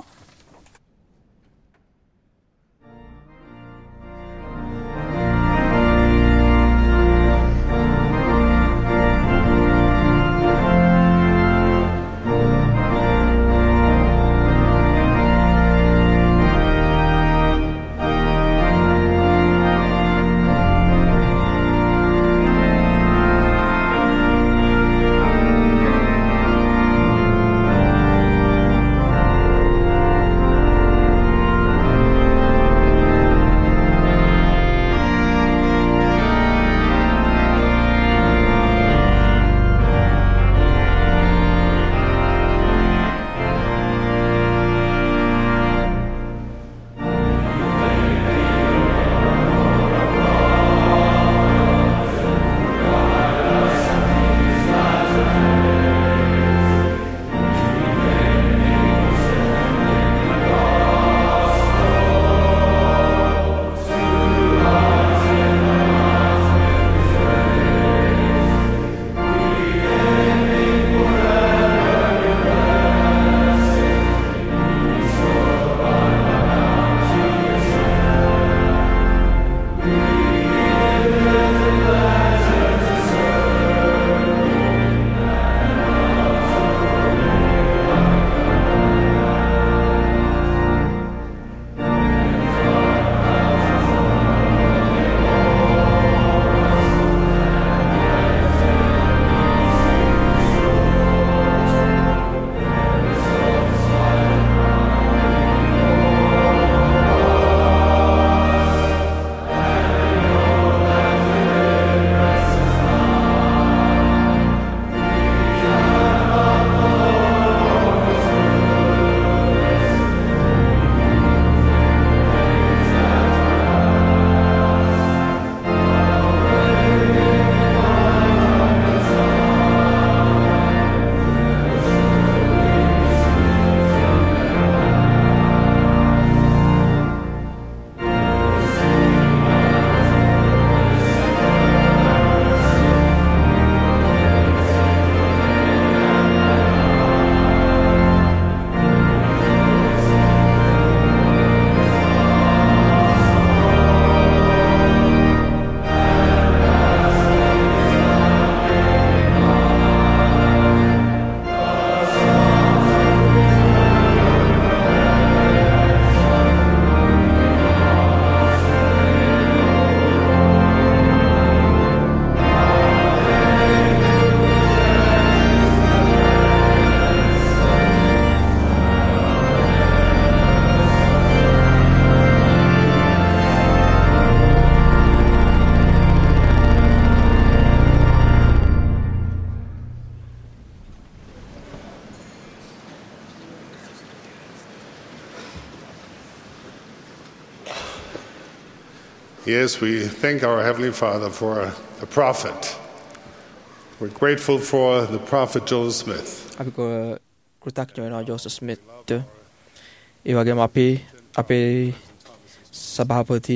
Yes, we thank our Heavenly Father for the prophet. We're grateful for the prophet Joseph Smith. අපි කෘතඥ වෙනවා ජෝසප් ස්මිත්ට. ඒ වගේම අපි අපේ සභාපති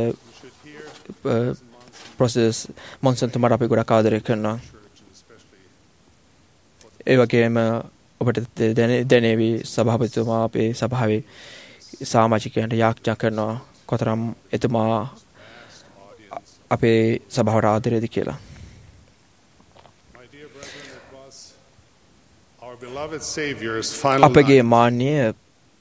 ප්‍රොසෙස් මොන්සන්තුමාට අපි ගොඩක් ආදරය කරනවා. ඒ වගේම ඔබට දැනේවි සභාපතිතුමා අපේ සභාවේ සමාජිකයන්ට යාඥා කරනවා කොතරම් එතුමා අපේ සභාවට ආදරයද කියලා. අපගේ මාන්‍ය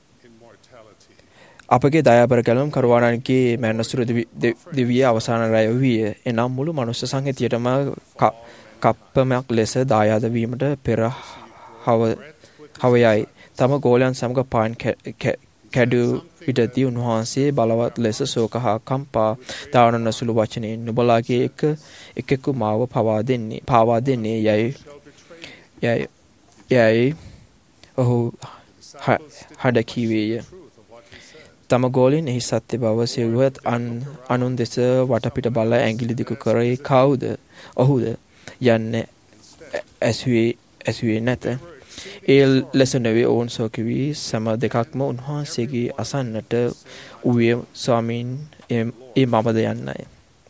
අපගේ දයාබර ගැලුම් කරුවාණන්ගේ මැන්නසුර දිවිය අවසාන රැය විය. එනම් මුළු මනුෂ්‍ය සංහිතියටම කප්පමක් ලෙස දායාද වීමට පෙර හවයයි. තම ගෝලයන් සමග පාන් කැඩූ විටදී උන්වහන්සේ බලවත් ලෙස ශෝක හා කම්පා දාවන සුළු වචනයෙන් නුඹලාගේ එක එකෙකු මාව පවා දෙන්නේ පාවා දෙන්නේ යයි යයි යයි ඔහු හඩ කීවේය. තම ගෝලීන් එහි සත්‍ය බව සිව්වත් අනුන් දෙස වටපිට බල ඇඟිලි දිකු කරේ කවුද? ඔහුද යන්නේ ඇසුවේ ඇසුවේ නැත. ඒ ලෙස නෙවේ ඔවුන් සෝකිවි සම දෙකක්ම උන්වහන්සේගේ අසන්නට වූයේ ස්වාමීන් ඒ මමද යන්නයි.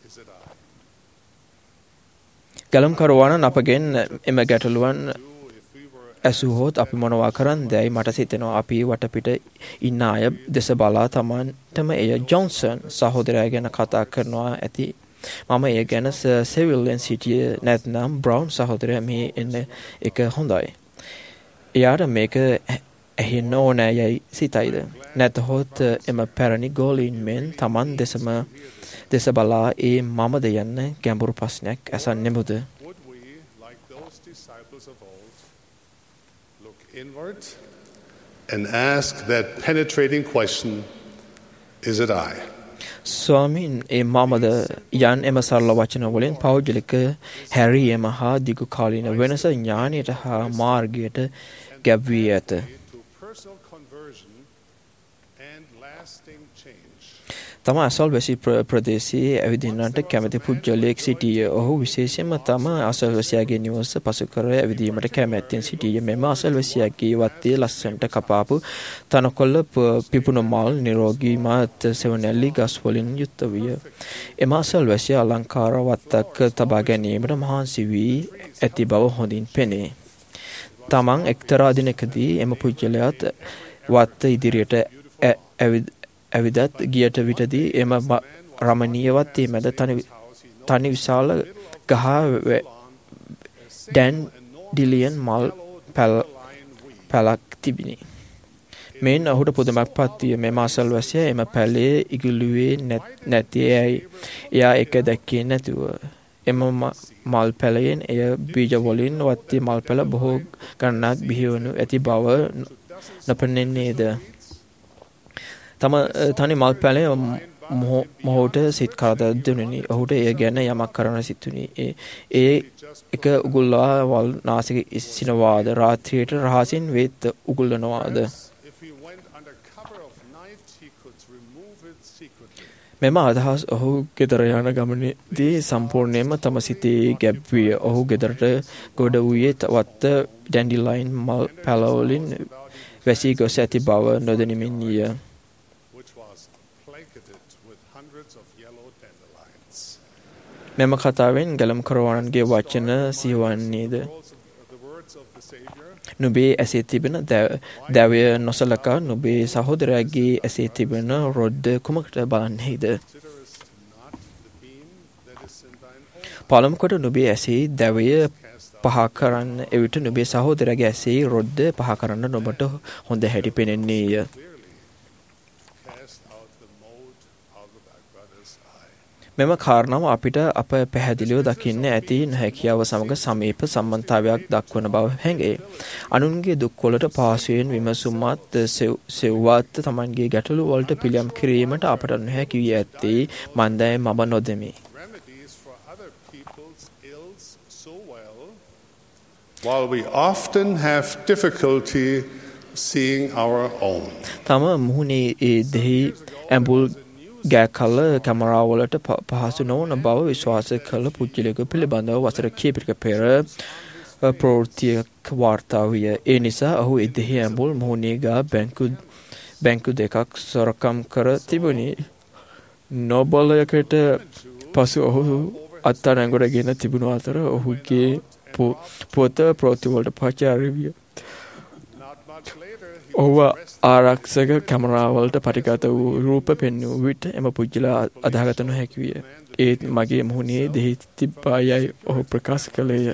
ගලම් කරවාන අපගෙන් එම ගැටලුවන් ඇසුහොත් අපි මොනවා කරන්නදැයි මට සිතෙනවා. අපි වටපිට ඉන්න අය දෙස බලා තමන්ටම එය ජොන්සන් සහෝදරයා ගැන කතා කරනවා ඇති. මම ඒ ගැන සෙවිල්ලෙන් සිටිය නැත්නම් බ්‍රවුන් සහෝදරයා මේ එන්න එක හොඳයි. එයාට මේක ඇහෙන්න ඕනෑ යයි සිතයිද? නැතහොත් එම පැරණි ගෝලීන් මෙන් තමන් දෙසම දෙස බලා ඒ මමද යන්න ගැඹුරු ප්‍රශ්නයක් ඇසන්නෙමුද? Inward and ask that penetrating question, is it I? ස්වාමීන් ඒ මමද යන් එම සරල වචන වලින් පෞද්ගලික හැරීම හා දිගු කාලීන වෙනස ඥානයට හා මාර්ගයට ගැබ් වී ඇත. තම අසල්වැසි ප්‍රදේශයේ ඇවිදින්නට කැමති පුද්ගලයෙක් සිටියේ. ඔහු විශේෂයෙන්ම තම අසල්වැසියාගේ නිවස පසු කර ඇවිදීමට කැමැත්තෙන් සිටියේ. මෙම අසල්වැසියාගේ වත්තේ ලස්සනට කපාපු තනකොළ පිපුණු මල් නිරෝගීමත් සෙවණැලි ගස් වලින් යුක්ත විය. එම අසල්වැසියා අලංකාර වත්තක් තබා ගැනීමට මහන්සි වී ඇති බව හොඳින් පෙනේ. තමන් එක්තරා දිනකදී එම පුද්ගලයාත් වත්ත ඉදිරියට ඇවිදත් ගියට විටදී එම රමණීයවත් මැද තනි විශාල ගහ ඩැන් ඩිලියන් මල් පැලක් තිබිණි. මෙයින් ඔහුට පුදුමක් පත්විය. මෙම අසල්වැසියා එම පැලේ ඉගිලුවේ නැති ඇයි එයා එක දැක්කේ නැතිව. එම මල් පැලයෙන් එය බීජ වලින් වත්තේ මල් පැල බොහෝ ගණනක් බිහිවනු ඇති බව නොපෙනෙන්නේද? තම තනි මල් පැලය මොහොට සිත් කරදර දුනිනි. ඔහුට එය ගැන යමක් කරන්න සිතුනි. ඒ එක උගුල්ලා වල් නාසික ඉස්සිනවාද? රාත්‍රියට රහසින් වෙත් උගුල්ලනවාද? මෙම අදහස් ඔහු ගෙදර යන ගමනේදී සම්පූර්ණයෙන්ම තම සිතේ ගැබ්විය. ඔහු ගෙදරට ගොඩ වූයේ වත්ත ඩැන්ඩිලයින් මල් පැලවලින් වැසී ගොස් ඇති බව නොදැනීමෙන්ය. මෙම කතාවෙන් ගැලම් කරවාණන්ගේ වචන සිහිවන්නේද? නුඹේ ඇසේ තිබෙන දැවය නොසලකා නුඹේ සහෝදරයාගේ ඇසේ තිබෙන රොඩ්ද කුමකට බලන්නේද? පළමු කොට නුඹේ ඇසේ දැවය පහ කරන්න එවිට නුඹේ සහෝදරයාගේ ඇසේ රොඩ්ද පහ කරන්න නුඹට හොඳ හැටි පෙනෙන්නේය. මෙම කාරණාව අපිට අප පැහැදිලිව දකින්න ඇති නොහැකියාව සමග සමීප සම්බන්ධතාවයක් දක්වන බව හැඟේ. අනුන්ගේ දුක්වලට පහසුවෙන් විමසුමත් සෙව්වත් තමන්ගේ ගැටලු වලට පිළියම් කිරීමට අපට නොහැකි වී ඇත්තේ මන්දයි මම නොදෙමි. While we often have difficulty seeing our own. තම මුහුණේ ඒ දෙහි ඇඹුල් ගෑ කල කැමරාවලට පහසු නොවන බව විශ්වාස කළ පුද්ගලයෙකු පිළිබඳව වසර කිහිපයක පෙර ප්‍රවෘත්තියක් වාර්තා විය. ඒ නිසා ඔහු එදෙහි ඇඹුල් මුහුණේ ගා බැංකු බැංකු දෙකක් සොරකම් කර තිබුණි. නොබලයකට පසු ඔහු අත්අඩංගුවටගෙන තිබුණු අතර ඔහුගේ පුවත ප්‍රවෘත්තිවලට ප්‍රචාරය විය. ඔහුව ආරක්ෂක කැමරාවලට පටිගත වූ රූප පෙන්වූ විට එම පුද්ගලයා අදාහගත නොහැකි විය. ඒත් මගේ මුහුණේ දෙහි තිබ්බා යයි ඔහු ප්‍රකාශ කළේය.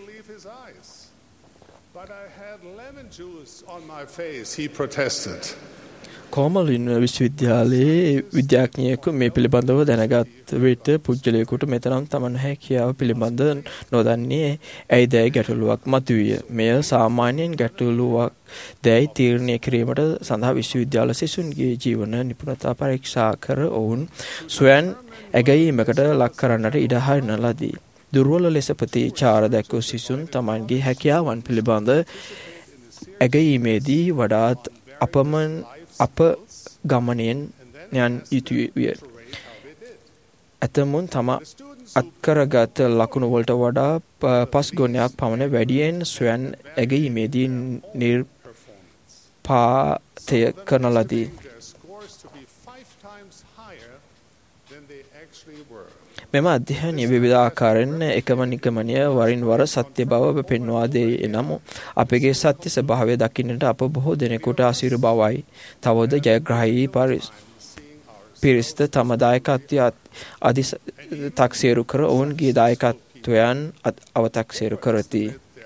කෝමලින් විශ්වවිද්‍යාලයේ විද්‍යාඥයෙකු මේ පිළිබඳව දැනගත් විට පුද්ගලයෙකුට මෙතරම් තමන් හැකියාව පිළිබඳ නොදන්නේ ඇයිදැයි ගැටලුවක් මතුවිය. මෙය සාමාන්‍යයෙන් ගැටලුවක් දැයි තීරණය කිරීමට සඳහා විශ්වවිද්‍යාල සිසුන්ගේ ජීවන නිපුණතා පරීක්ෂා කර ඔවුන් ස්වයන් ඇගයීමකට ලක් කරන්නට ඉඩ හරින ලදී. දුර්වල ලෙස ප්‍රතිචාර දැක්වූ සිසුන් තමන්ගේ හැකියාවන් පිළිබඳ ඇගයීමේදී වඩාත් අපමණ අප ගමනයෙන් යන් යුතු විය. ඇතමුන් තම අත්කරගත ලකුණු වලට වඩා පස් ගුණයක් පමණ වැඩියෙන් ස්වයන් ඇගීමේදී නිර්පාතය කරන ලදී. මෙම අධ්‍යයනය විවිධ ආකාරයෙන් එකම නිගමනය වරින් වර සත්‍ය බව පෙන්වා දෙයි. එනම් අපගේ සත්‍ය ස්වභාවය දකින්නට අප බොහෝ දෙනෙකුට අසීරු බවයි. තවද ජයග්‍රහී පිරිස්ද තම දායකත්වය අධි තක්සේරු කර ඔවුන්ගේ දායකත්වයන් අවතක්සේරු කරති.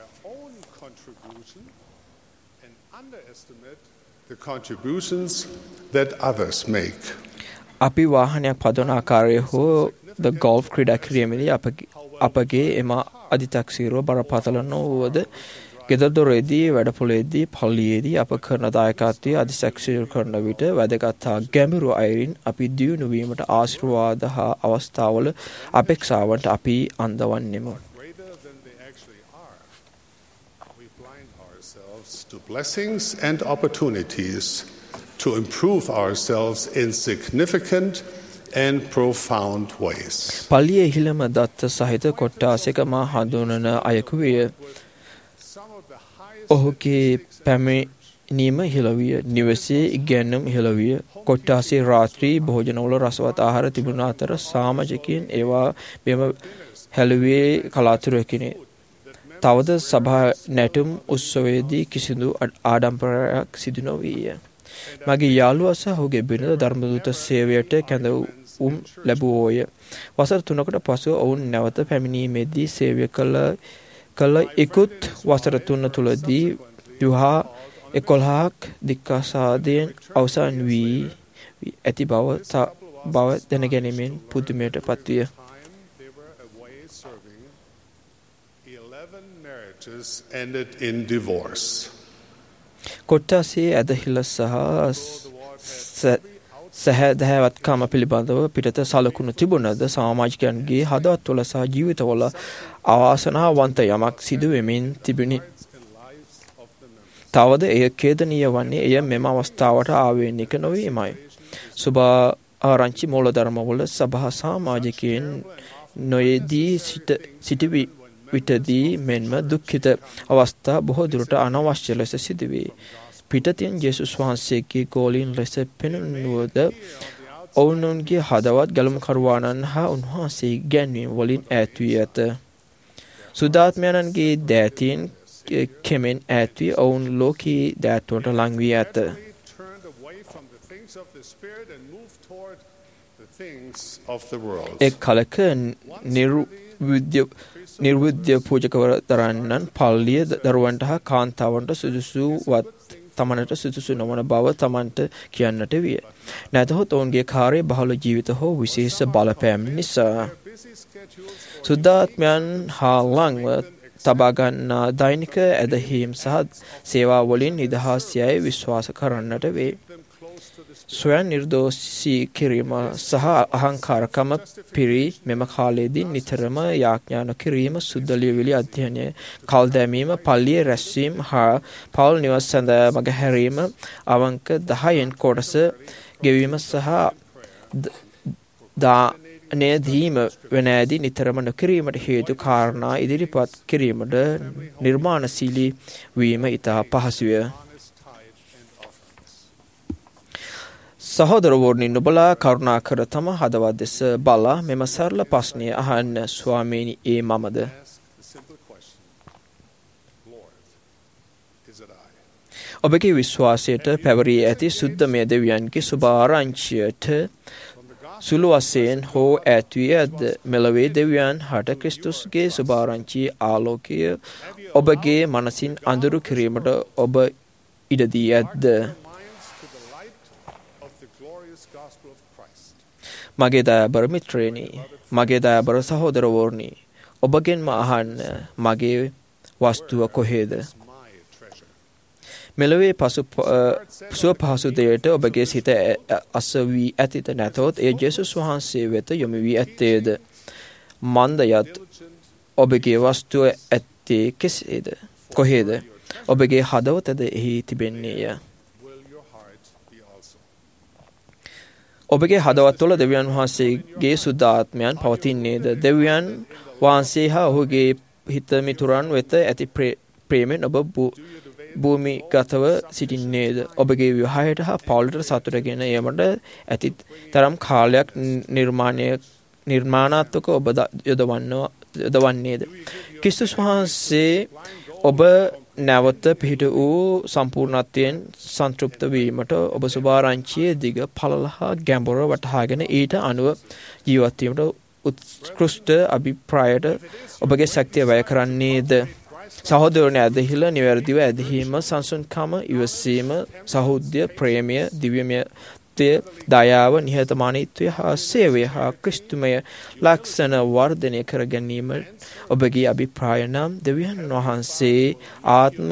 අපි වාහනයක් පදවන ආකාරය හෝ ද ගෝල්ෆ් ක්‍රීඩා කිරීමේදී අපගේ එම අධිතක්සීරුව බරපතල නොවුවද ගෙදරදොරේදී වැඩපොළේදී පල්ලියේදී අප කරන දායකත්වය අධිතක්සීරු කරන විට වැදගත් හා ගැඹුරු අයුරින් අපි දියුණු වීමට ආශිර්වාද හා අවස්ථාවල අපේක්ෂාවන්ට අපි අන්දවන්නෙමු. To blessings and opportunities to improve ourselves in significant and profound ways. පල්ලියේ හිලම දත්ත සහිත කොට්ටාසයක මා හඳුනන අයෙකු විය. ඔහුගේ පැමිණීම හිලවිය. නිවසේ ඉගැන්නුම් හිලවිය. කොට්ටාසේ රාත්‍රී භෝජනවල රසවත් ආහාර තිබුණ අතර සමාජිකයන් ඒවා බෙම හැලුවේ කලාතුරකිනි. තවද සභා නැටුම් උත්සවයේදී කිසිදු ආඩම්බරයක් සිදු නොවීය. මගේ යාළුවා සහ ඔහුගේ බිරිඳ ධර්මදූත සේවයට කැඳවුම් ලැබුවෝය. වසර තුනකට පසුව ඔවුන් නැවත පැමිණීමේදී සේවය කළ කළ ඉක්ුත් වසර තුන තුලදී විවාහ එකොළහක් දික්කසාදයෙන් අවසන් වී ඇති බව බව දැනගැනීමෙන් පුදුමයට පත්විය. Ended in divorce. කොට්ටාසේ ඇදහිල්ල සහ සැහැදැහැවත්කම පිළිබඳව පිටත සලකුණු තිබුණද සමාජිකයන්ගේ හදවත්වල සහ ජීවිතවල අවාසනාවන්ත යමක් සිදු වෙමින් තිබුණි. තවද එය ඛේදනීය වන්නේ එය මෙම අවස්ථාවට ආවේනික නොවීමයි. සුභ ආරංචි මූලධර්මවල සභා සමාජිකයන් නොයේදී සිටිවි විටදී මෙන්ම දුක්ඛිත අවස්ථා බොහෝ දුරට අනවශ්‍ය ලෙස සිදුවේ. පිටතින් යේසුස් වහන්සේගේ ගෝලීන් ලෙස පෙනුනුවද ඔවුන්ගේ හදවත් ගැලුම්කරුවාණන් හා උන්වහන්සේ ගැන්වීම් වලින් ඈත් වී ඇත. සුදාත්මයන්ගේ දෑතීන් කෙමෙන් ඈත් වී ඔවුන් ලෝකී දෑත්වලට ලං වී ඇත. එක් කලක නිර්විද්‍ය නිර්විද්‍ය පූජකවරයන් පල්ලිය දරුවන්ට හා කාන්තාවන්ට සුදුසුවත් තමනට සුදුසු නොවන බව තමන්ට කියන්නට විය. නැතහොත් ඔවුන්ගේ කාර්ය බහුල ජීවිත හෝ විශේෂ බලපෑම් නිසා. සුද්ධාත්මයන් හා ලංව තබා ගන්නා දෛනික ඇදහිම් සහ සේවා වලින් නිදහස් යයි විශ්වාස කරන්නට වේ. ස්වයං නිර්දෝෂී කිරීම සහ අහංකාරකම පිරි මෙම කාලයේදී නිතරම යාඥා නොකිරීම, සුද්ධ ලියවිලි අධ්‍යයනය, කල් දැමීම, පල්ලියේ රැස්වීම හා පවුල් නිවස් සඳ මගහැරීම, අවංක දහයෙන් කොටස ගෙවීම සහ දානය දීම වෙනෑදී නිතරම නොකිරීමට හේතු කාරණා ඉදිරිපත් කිරීමට නිර්මාණශීලී වීම ඉතා පහසුය. සහෝදරවරුනි, නුඹලා කරුණාකර තම හදවත් දෙස බලා මෙම සරල ප්‍රශ්නය අහන්න. ස්වාමීනි, ඒ මමද? ඔබගේ විශ්වාසයට පැවරී ඇති සුද්ධමය දෙවියන්ගේ සුභාරංචියට සුළු වශයෙන් හෝ ඈත්වී ඇද්ද? මෙලොවේ දෙවියන් හට ක්‍රිස්තුස්ගේ සුභාරංචි ආලෝකය ඔබගේ මනසින් අඳුරු කිරීමට ඔබ ඉඩ දී ඇද්ද? මගේ දයාබර මිත්‍රයනි, මගේ දයාබර සහෝදරවරුනි, ඔබගෙන්ම අහන්න, මගේ වස්තුව කොහේද? මෙලොවේ පසු සුව පහසු දෙයට ඔබගේ සිත අස වී ඇතිත නැතොත් ඒ ජේසුස් වහන්සේ වෙත යොමු වී ඇත්තේද? මන්දයත් ඔබගේ වස්තුව ඇත්තේ කෙසේද? කොහේද? ඔබගේ හදවතද එහි තිබෙන්නේය. ඔබගේ හදවත් තුළ දෙවියන් වහන්සේගේ සුද්ධාත්මයන් පවතින්නේද? දෙවියන් වහන්සේ හා ඔහුගේ හිත මිතුරන් වෙත ඇති ප්‍රේමෙන් ඔබ භූමිගතව සිටින්නේද? ඔබගේ විවාහයට හා පවුලට සතුටගෙන ඒමට ඇති තරම් කාලයක් නිර්මාණය නිර්මාණාත්මක ඔබ යොදවන්නේද? ක්‍රිස්තුස් වහන්සේ ඔබ නැවත පිහිට වූ සම්පූර්ණත්වයෙන් සන්තෘප්ත වීමට ඔබ සුභාරංචියේ දිග පළල හා ගැඹුර වටහාගෙන ඊට අනුව ජීවත් වීමට උත්කෘෂ්ඨ අභිප්‍රායයට ඔබගේ ශක්තිය වැය කරන්නේද? සහෝදරයනි, ඇදහිල්ල, නිවැරදිව ඇදහිීම, සංසුන්කම, ඉවසීම, සහෘදය, ප්‍රේමය, දිව්‍යමයත්වය, දයාව, නිහතමානීත්වය හා සේවය හා ක්‍රිස්තුමය ලක්ෂණ වර්ධනය කර ගැනීම ඔබගේ අභිප්‍රාය නම් දෙවියන් වහන්සේ ආත්ම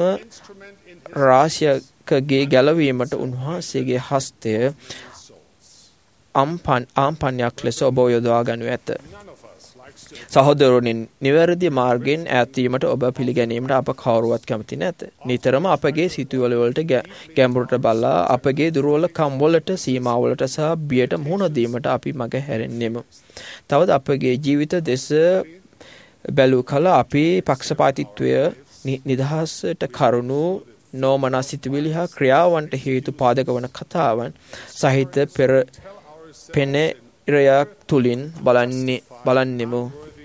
රාශියකගේ ගැලවීමට උන්වහන්සේගේ හස්තය ආම්පන්යක් ලෙස ඔබ යොදවා ගනු ඇත. සහෝදරවරුනි, නිවැරදි මාර්ගයෙන් ඈත්වීමට ඔබ පිළිගැනීමට අප කවුරුවත් කැමති නැත. නිතරම අපගේ සිතුවිලි වලට ගැඹුරට බලා අපගේ දුර්වලකම් වලට, සීමාවලට සහ බියට මුහුණ දීමට අපි මඟ හැරෙන්නෙමු. තවද අපගේ ජීවිත දෙස බැලූ කල අපි පක්ෂපාතීත්වය, නිදහසට කරුණු නොමනා සිතුවිලි හා ක්‍රියාවන්ට හේතු පාදක වන කතාවන් සහිත පෙර පෙනෙරයක් තුලින් බලන්නේ බලන්නෙමු.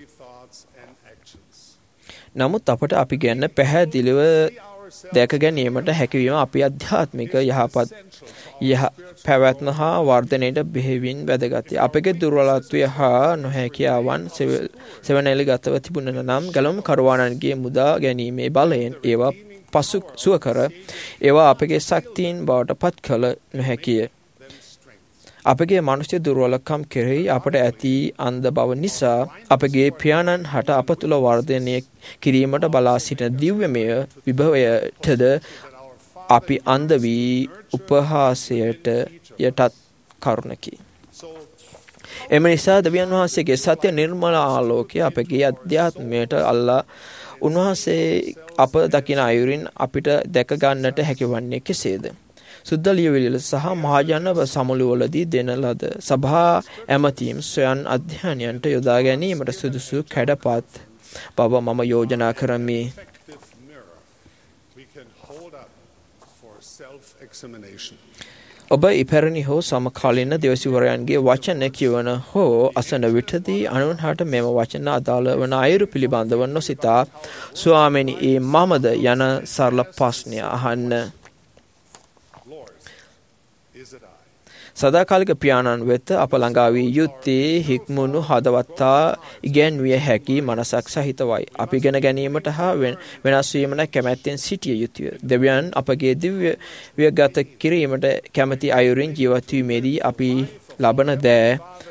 නමුත් අපට අපි ගැන පැහැදිලිව දැක ගැනීමට හැකිවීම අපි ආධ්‍යාත්මික යහපත් යහ පැවැත්ම හා වර්ධනයට බෙහෙවින් වැදගත්ය. අපගේ දුර්වලත්වය හා නොහැකියාවන් සෙවණැලිගතව තිබුණ නම් ගැලවුම් කරුවාණන්ගේ මුදා ගැනීමේ බලයෙන් ඒවා පසු සුව කර ඒවා අපගේ ශක්තියින් බවට පත් කළ නොහැකිය. අපගේ මනුෂ්‍ය දුර්වලකම් කෙරෙහි අපට ඇති අන්ධ බව නිසා අපගේ පියාණන් හට අප තුළ වර්ධනය කිරීමට බලා සිටින දිව්‍යමය විභවයටද අපි අන්ධ වී උපහාසයට යටත් කරුණකි. එම නිසා දෙවියන් වහන්සේගේ සත්‍ය නිර්මල ආලෝකය අපගේ අධ්‍යාත්මයට අල්ලා උන්වහන්සේ අප දකින අයුරින් අපිට දැක ගන්නට හැකිවන්නේ කෙසේද? සුද්ධ ලියවිලි සහ මහජන සමුළුවලදී දෙන ලද සභා ඇමතීම් ස්වයන් අධ්‍යයනයන්ට යොදා ගැනීමට සුදුසු කැඩපත් බව මම යෝජනා කරමි. ඔබ ඉපැරණි හෝ සමකාලීන දෙවසිවරයන්ගේ වචන කියවන හෝ අසන විටදී අනුන්හට මෙම වචන අදාළ වන අයුරු පිළිබඳව නොසිතා ස්වාමීනි, ඒ මමද යන සරල ප්‍රශ්නය අහන්න. සදාකාලික පියාණන් වෙත අප ළඟා වී යුත්තේ හික්මුණු හදවත්තා ඉගැන්විය හැකි මනසක් සහිතවයි. අපි ඉගෙන ගැනීමට හා වෙනස් වීමට කැමැත්තෙන් සිටිය යුතුය. දෙවියන් අපගේ දිව්‍ය විගත කිරීමට කැමැති අයුරින් ජීවත් වීමේදී අපි ලබන දෑ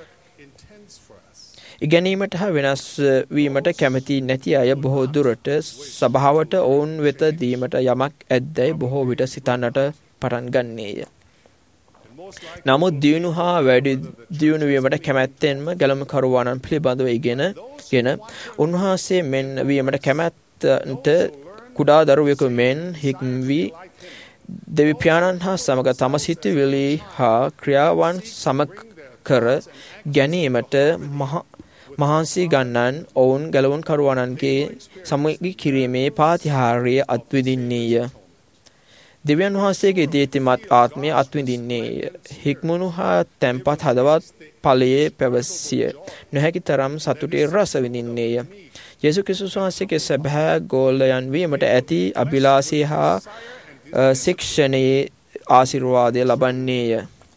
ඉගෙනීමට හා වෙනස් වීමට කැමැති නැති අය බොහෝ දුරට සභාවට ඔවුන් වෙත දීමට යමක් ඇද්දැයි බොහෝ විට සිතන්නට පටන් ගන්නේය. නමුත් දියුණු හා වැඩි දියුණු වීමට කැමැත්තෙන්ම ගැලවුම් කරුවාණන් පිළිබඳව ඉගෙනගෙන උන්වහන්සේ මෙන් වීමට කැමැත්තට කුඩා දරුවෙකු මෙන් හික්මවි දෙවි පියාණන් හා සමග තම සිතුවිලි හා ක්‍රියාවන් සමග කර ගැනීමට මහන්සි ගන්නන් ඔවුන් ගැලවුන් කරුවන්ගේ සමගි කිරීමේ පාතිහාර්ය අත්විඳින්නේය. දෙවියන් වහන්සේගේ දීතිමත් ආත්මය අත්විඳින්නේය. හික්මුණු හා තැන්පත් හදවත් ඵලයේ පැවසිය නොහැකි තරම් සතුටේ රස විඳින්නේය. යේසු ක්‍රිස්තුස් වහන්සේගේ සැබෑ ගෝලයන් වීමට ඇති අභිලාෂය හා ශික්ෂණයේ ආශිර්වාදය ලබන්නේය.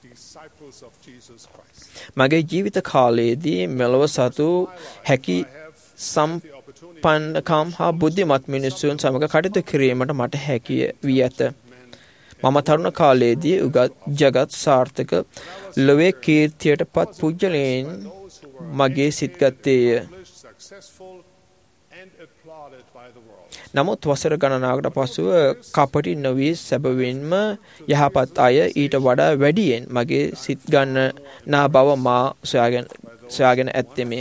මගේ ජීවිත කාලයේදී මෙලොව සතු හැකි සම්පන්නකම් හා බුද්ධිමත් මිනිසුන් සමග කටයුතු කිරීමට මට හැකිය වී ඇත. මම තරුණ කාලයේදී උගත් ජගත් සාර්ථක ලොවේ කීර්තියට පත් පුජ්‍යලයන් මගේ සිත් ගත්තේය. නමුත් වසර ගණනාවකට පසුව කපටි නොවී සැබවින්ම යහපත් අය ඊට වඩා වැඩියෙන් මගේ සිත් ගන්නා බව මා සොයාගෙන සොයාගෙන ඇත්තෙමි.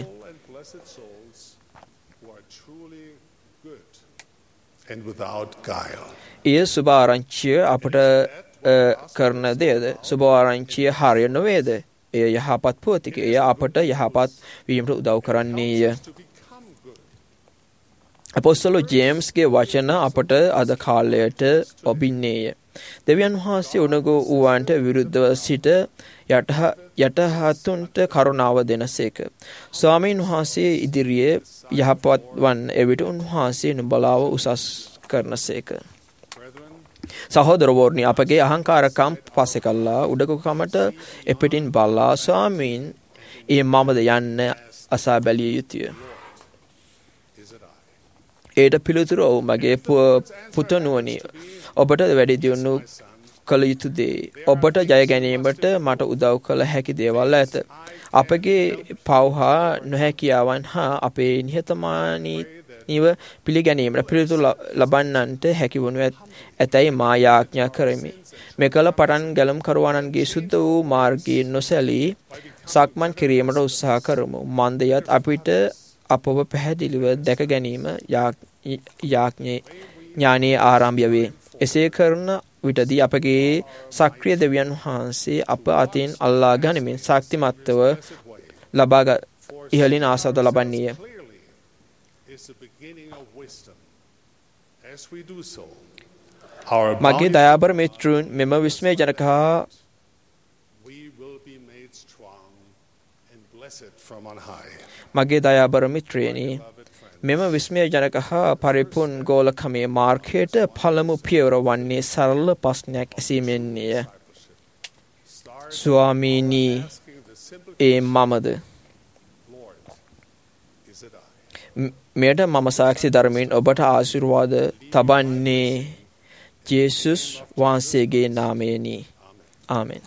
ඒ සුභ ආරංචිය අපට කරන දෙයද සුභ ආරංචිය හරිය නොවේද? එය යහපත් පුවතකි. එය අපට යහපත් වීමට උදව් කරන්නේය. අපොස්තල ජේම්ස්ගේ වචන අපට අද කාලයට ඔබින්නේය. දෙවියන් වහන්සේ උණගු වූවන්ට විරුද්ධව සිට යටහතුන්ට කරුණාව දෙනසේක. ස්වාමීන් වහන්සේ ඉදිරියේ යහපත් වන්න එවිට උන්වහන්සේ නුඹලාව උසස් කරනසේක. සහෝදරවරුනි, අපගේ අහංකාරකම් පස්සේ කළා උඩගුකමට එපිටින් බල්ලා ස්වාමීන් ඒ මමද යන්න අසා බැලිය යුතුය. ඒට පිළිතුරු ඔව් මගේ පුතණුවනි, ඔබට වැඩි දියුණු කළ යුතු දේ ඔබට ජය ගැනීමට මට උදව් කළ හැකි දේවල් ඇත. අපගේ පව් හා නොහැකියාවන් හා අපේ නිහතමානීව පිළිගැනීමට පිළිතුරු ලබන්නන්ට හැකි වනු ඇතැයි මා යාඥා කරමි. මෙකල පටන් ගැලම් කරුවානන්ගේ සුද්ධ වූ මාර්ගයේ නොසැලී සක්මන් කිරීමට උත්සාහ කරමු. මන්දයත් අපිට අපව පැහැදිලිව දැක ගැනීම ඥානයේ ආරම්භය වේ. එසේ කරන විටදී අපගේ සක්‍රිය දෙවියන් වහන්සේ අප අතින් අල්ලා ගනිමින් ශක්තිමත්ව ලබා ඉහළින් ආසාද ලබන්නේය. මගේ දයාබර මිත්‍රුන්, මෙම විස්මයජනක හා මගේ දයාබර මිත්‍රයනි, මෙම විස්මයජනක හා පරිපූර්ණ ගෝලකමේ මාර්ගයට පළමු පියවර වන්නේ සරල ප්‍රශ්නයක් ඇසීමෙන්ය. ස්වාමීනි, ඒ මමද? මෙයට මම සාක්ෂි දරමින් ඔබට ආශිර්වාද තබන්නේ ජේසුස් වහන්සේගේ නාමයෙනි. ආමෙන්.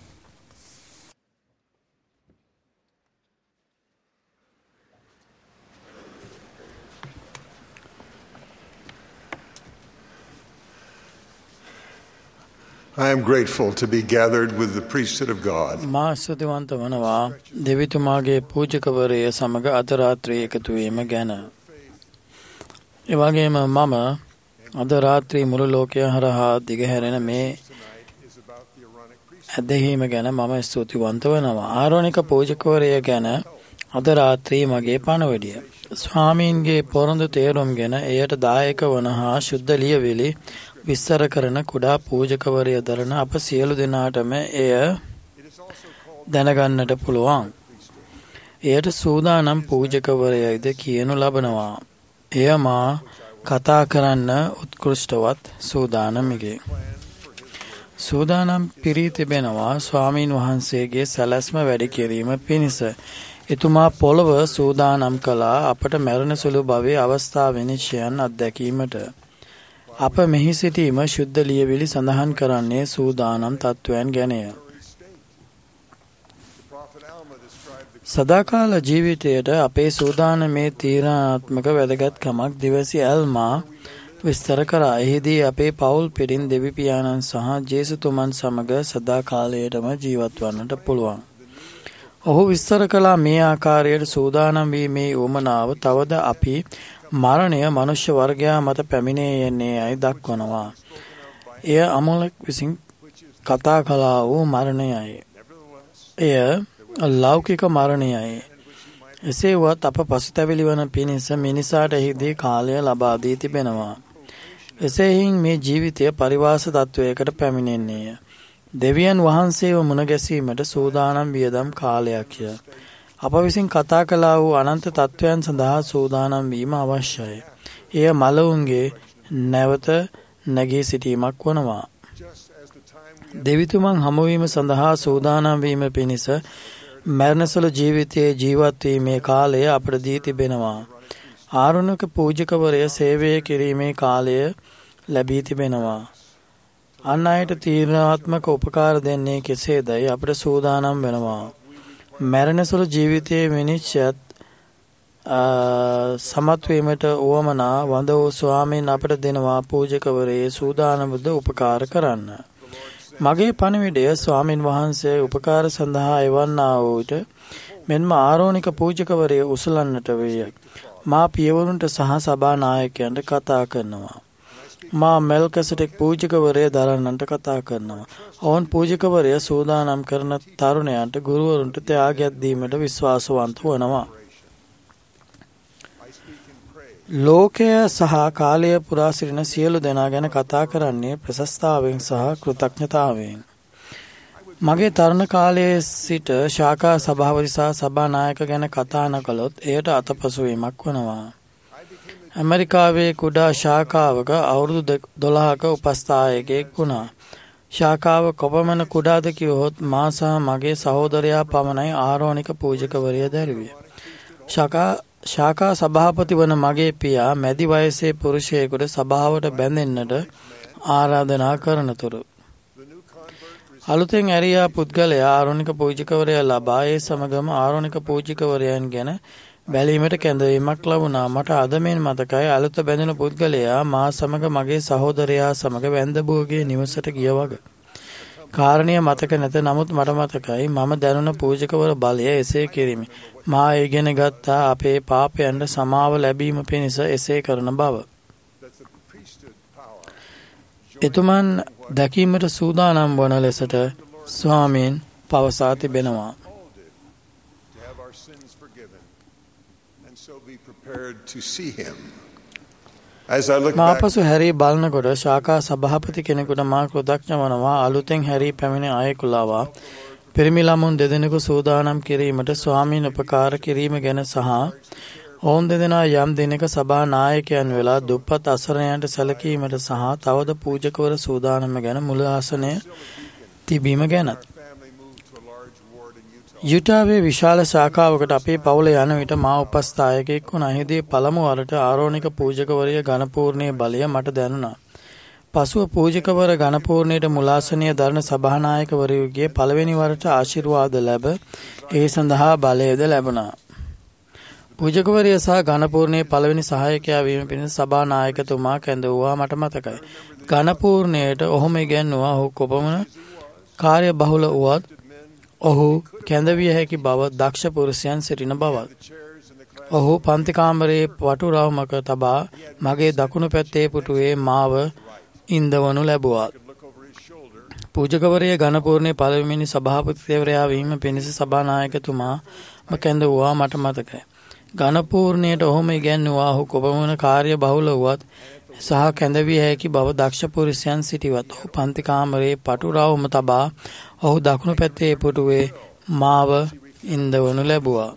I am grateful to be gathered with the priesthood of God. මා ස්තුතිවන්ත වනවා දෙවිතුමාගේ පූජකවරය සමග අද රාත්‍රියේ එකතු වීම ගැන. ඒ වගේම මම අද රාත්‍රී මුළු ලෝකය හරහා දිගහැරෙන මේ ඇදහිීම ගැන මම ස්තුතිවන්ත වෙනවා. ආරෝණික පූජකවරය ගැන අද රාත්‍රී මගේ පණවඩිය. ස්වාමීන්ගේ පොරොන්දු තේරුම් ගැන එයට දායක වන හා ශුද්ධ ලියවිලි විස්තර කරන කුඩා පූජකවරය දරන අප සියලු දෙනාටම එය දැනගන්නට පුළුවන්. එයට සූදානම් පූජකවරයයිද කියනු ලබනවා. එය මා කතා කරන්න උත්කෘෂ්ටවත් සූදානමිකි. සූදානම් පිරී තිබෙනවා ස්වාමීන් වහන්සේගේ සැලැස්ම වැඩි කිරීම පිණිස. එතුමා පොළව සූදානම් කළා අපට මැරෙන සුළු භවයේ අවස්ථා විනිශ්චයන් අත්දැකීමට. අප මෙහි සිටීම ශුද්ධ ලියවිලි සඳහන් කරන්නේ සූදානම් තත්වයන් ගැනය. සදාකාල ජීවිතයට අපේ සූදානමේ තීරණාත්මක වැදගත්කමක් දිවසි ඇල්මා විස්තර කරා. එහිදී අපේ පවුල් පිරින් දෙවි පියාණන් සහ ජේසුතුමන් සමග සදාකාලයටම ජීවත් වන්නට පුළුවන්. ඔහු විස්තර කළා මේ ආකාරයට සූදානම් වීමේ උවමනාව තවද අපි මරණය මනුෂ්‍ය වර්ගයා මත පැමිණේ යන්නේ යයි දක්වනවා. එය අමලෙක් විසින් කතා කළා වූ මරණයයි. එය ලෞකික මරණයයි. එසේ වුවත් අප පසුතැවිලි වන පිණිස මිනිසාට එහිදී කාලය ලබා දී තිබෙනවා. එසේහින් මේ ජීවිතය පරිවාස තත්වයකට පැමිණෙන්නේය. දෙවියන් වහන්සේව මුණ ගැසීමට සූදානම් වියදම් කාලයක්ය. අප විසින් කතා කළා වූ අනන්ත තත්වයන් සඳහා සූදානම් වීම අවශ්‍යයි. එය මලවුන්ගේ නැවත නැගී සිටීමක් වනවා. දෙවිතුමන් හමුවීම සඳහා සූදානම් වීම පිණිස මරණසල ජීවිතයේ ජීවත් වීමේ කාලය අපට දී තිබෙනවා. ආරණ්‍යක පූජකවරය සේවය කිරීමේ කාලය ලැබී තිබෙනවා. අන් අයට තීරණාත්මක උපකාර දෙන්නේ කෙසේදයි අපට සූදානම් වෙනවා. මරණසල ජීවිතයේ විනිශ්චයත් සමත් වීමට උවමනා වඳ වූ ස්වාමීන් අපට දෙනවා පූජකවරයේ සූදානම්ද උපකාර කරන්න. මගේ පණිවිඩය ස්වාමින් වහන්සේ උපකාර සඳහා එවන්නා වූට මෙන්ම ආරෝණික පූජකවරය උසලන්නට වේය. මා පියවරුන්ට සහ සභා නායකයන්ට කතා කරනවා. මා මෙල්කසටෙක් පූජකවරය දරන්නන්ට කතා කරනවා. ඔවුන් පූජකවරය සූදානම් කරන තරුණයන්ට ගුරුවරුන්ට ත්‍යාගයක් දීමට විශ්වාසවන්ත වනවා. ලෝකය සහ කාලය පුරා සිටින සියලු දෙනා ගැන කතා කරන්නේ ප්‍රශස්තාවෙන් සහ කෘතඥතාවෙන්. මගේ තරුණ කාලයේ සිට ශාඛා සභාපති සහ සභානායක ගැන කතා නොකළොත් එයට අතපසුවීමක් වනවා. ඇමරිකාවේ කුඩා ශාඛාවක අවුරුදු දොළහක උපස්ථායකයෙක් වුණා. ශාඛාව කොපමණ කුඩාද කිව්වොත් මා සහ මගේ සහෝදරයා පමණයි ආරෝණික පූජකවරිය දැරුවේ. ශාඛා ශාඛා සභාපති වන මගේ පියා මැදි වයසේ පුරුෂයෙකුට සභාවට බැඳෙන්නට ආරාධනා කරනතුරු අලුතෙන් ඇරියා පුද්ගලයා ආරෝණික පූජකවරයා ලබා ඒ සමගම ආරෝණික පූජකවරයන් ගැන බැලීමට කැඳවීමක් ලැබුණා. මට අද මෙන් මතකයි අලුත බැඳෙන පුද්ගලයා මා සමග මගේ සහෝදරයා සමග වැන්දබුවගේ නිවසට ගිය වග. කාරණය මතක නැත. නමුත් මට මතකයි මම දැනුණ පූජකවර බලය එසේ කිරීම. මා ඉගෙන ගත්තා අපේ පාපයන්ට සමාව ලැබීම පිණිස එසේ කරන බව. එතුමන් දැකීමට සූදානම් වන ලෙසට ස්වාමීන් පවසා තිබෙනවා. මාපසු හැරී බලනකොට ශාඛා සභාපති කෙනෙකුට මා කෘතඥ වනවා. අලුතෙන් හැරී පැමිණ අයෙකු ලවා පිරිමි ළමුන් දෙදෙනෙකු සූදානම් කිරීමට ස්වාමීන් උපකාර කිරීම ගැන සහ ඔවුන් දෙදෙනා යම් දිනක සභා නායකයන් වෙලා දුප්පත් අසරණයන්ට සැලකීමට සහ තවද පූජකවර සූදානම ගැන මුල ආසනය තිබීම ගැනත්. යුටාවේ විශාල ශාඛාවකට අපේ පවුල යන විට මා උපස්ථායකයෙක් වුණා. එහිදී පළමු වරට ආරෝණික පූජකවරිය ඝනපූර්ණයේ බලය මට දැනුණා. පසුව පූජකවර ඝනපූර්ණයට මුලාසනය දරන සභානායකවරයෙකුගේ පළවෙනි වරට ආශිර්වාද ලැබ ඒ සඳහා බලයද ලැබුණා. පූජකවරිය සහ ඝනපූර්ණයේ පළවෙනි සහායකයා වීම පිණිස සභානායකතුමා කැඳවුවා මට මතකයි. ඝනපූර්ණයට ඔහුම ඉගැන්වුවා ඔහු කොපමණ කාර්ය බහුල වුවත් ඔහු කැඳවිය හැකි බව දක්ෂ පුරුෂයන් සිටින බවත්. ඔහු පන්ති කාමරයේ වටු රවුමක තබා මගේ දකුණු පැත්තේ පුටුවේ මාව ඉන්දවනු ලැබුවා. පූජකවරිය ඝනපූර්ණයේ පළවෙනි සභාපතිවරයා වීම පිණිස සභානායකතුමා ම කැඳවුවා මට මතකයි. ඝනපූර්ණයට ඔහුම ඉගැන්වුවා ඔහු කොපමණ කාර්ය බහුල වුවත් සහ කැඳවිය හැකි බව දක්ෂ පුරුෂයන් සිටිවත්. ඔහු පන්ති කාමරයේ පටු රවුම තබා ඔහු දකුණු පැත්තේ පුටුවේ මාව ඉන්දවනු ලැබුවා.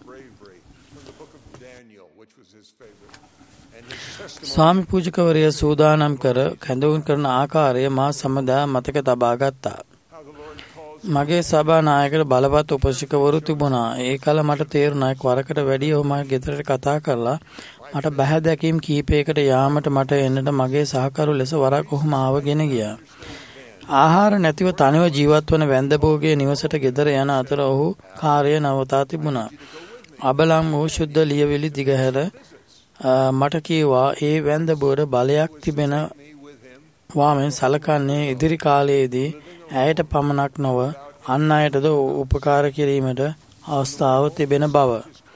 ස්වාමි පූජකවරිය සූදානම් කර කැඳවුම් කරන ආකාරය මා සමදා මතක තබා ගත්තා. මගේ සභා නායකට බලවත් උපශිකවරු තිබුණා. ඒ කල මට තේරුණා එක් වරකට වැඩිය ඔහු මගේ ගෙදරට කතා කරලා මට බැහැ දැකීම් කීපයකට යාමට මට එන්නට මගේ සහකරු ලෙස වරක් ඔහු මාව ගෙන ගියා. ආහාර නැතිව තනිව ජීවත් වන වැන්දබෝගේ නිවසට ගෙදර යන අතර ඔහු කාර්ය නවතා තිබුණා. අබලම් වූ ශුද්ධ ලියවිලි දිගහැර මට කීවා ඒ වැන්දබෝට බලයක් තිබෙන වාමෙන් සලකන්නේ ඉදිරි කාලයේදී ඇයට පමණක් නොව අන් අයටද උපකාර කිරීමට අවස්ථාව තිබෙන බව.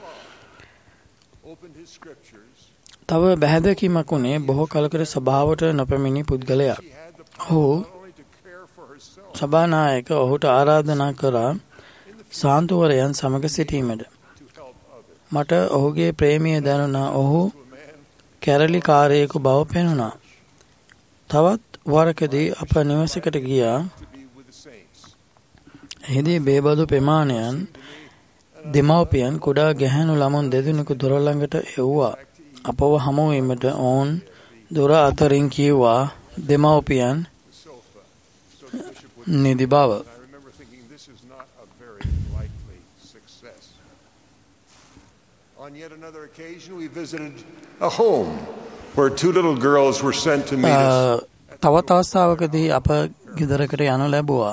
තව බැහැදකීමක් වුණේ බොහෝ කලකට සභාවට නොපැමිණි පුද්ගලයක්. ඔහු සභානායක ඔහුට ආරාධනා කරා සාන්තුවරයන් සමග සිටීමට. මට ඔහුගේ ප්‍රේමය දැනුණා. ඔහු කැරලිකාරයෙකු බව පෙනුණා. තවත් වරකදී අප නිවසකට ගියා. එහිදී බේබදු ප්‍රමාණයන් දෙමව්පියන් කුඩා ගැහැණු ළමුන් දෙදෙනෙකු දොර ළඟට එව්වා. අපව හමු වීමට ඔවුන් දොර අතරින් කිව්වා දෙමව්පියන් නිදි බව. On yet another occasion, we visited a home where two little girls were sent to meet us. තවත් අවස්ථාවකදී අප ගෙදරකට යනු ලැබුවා.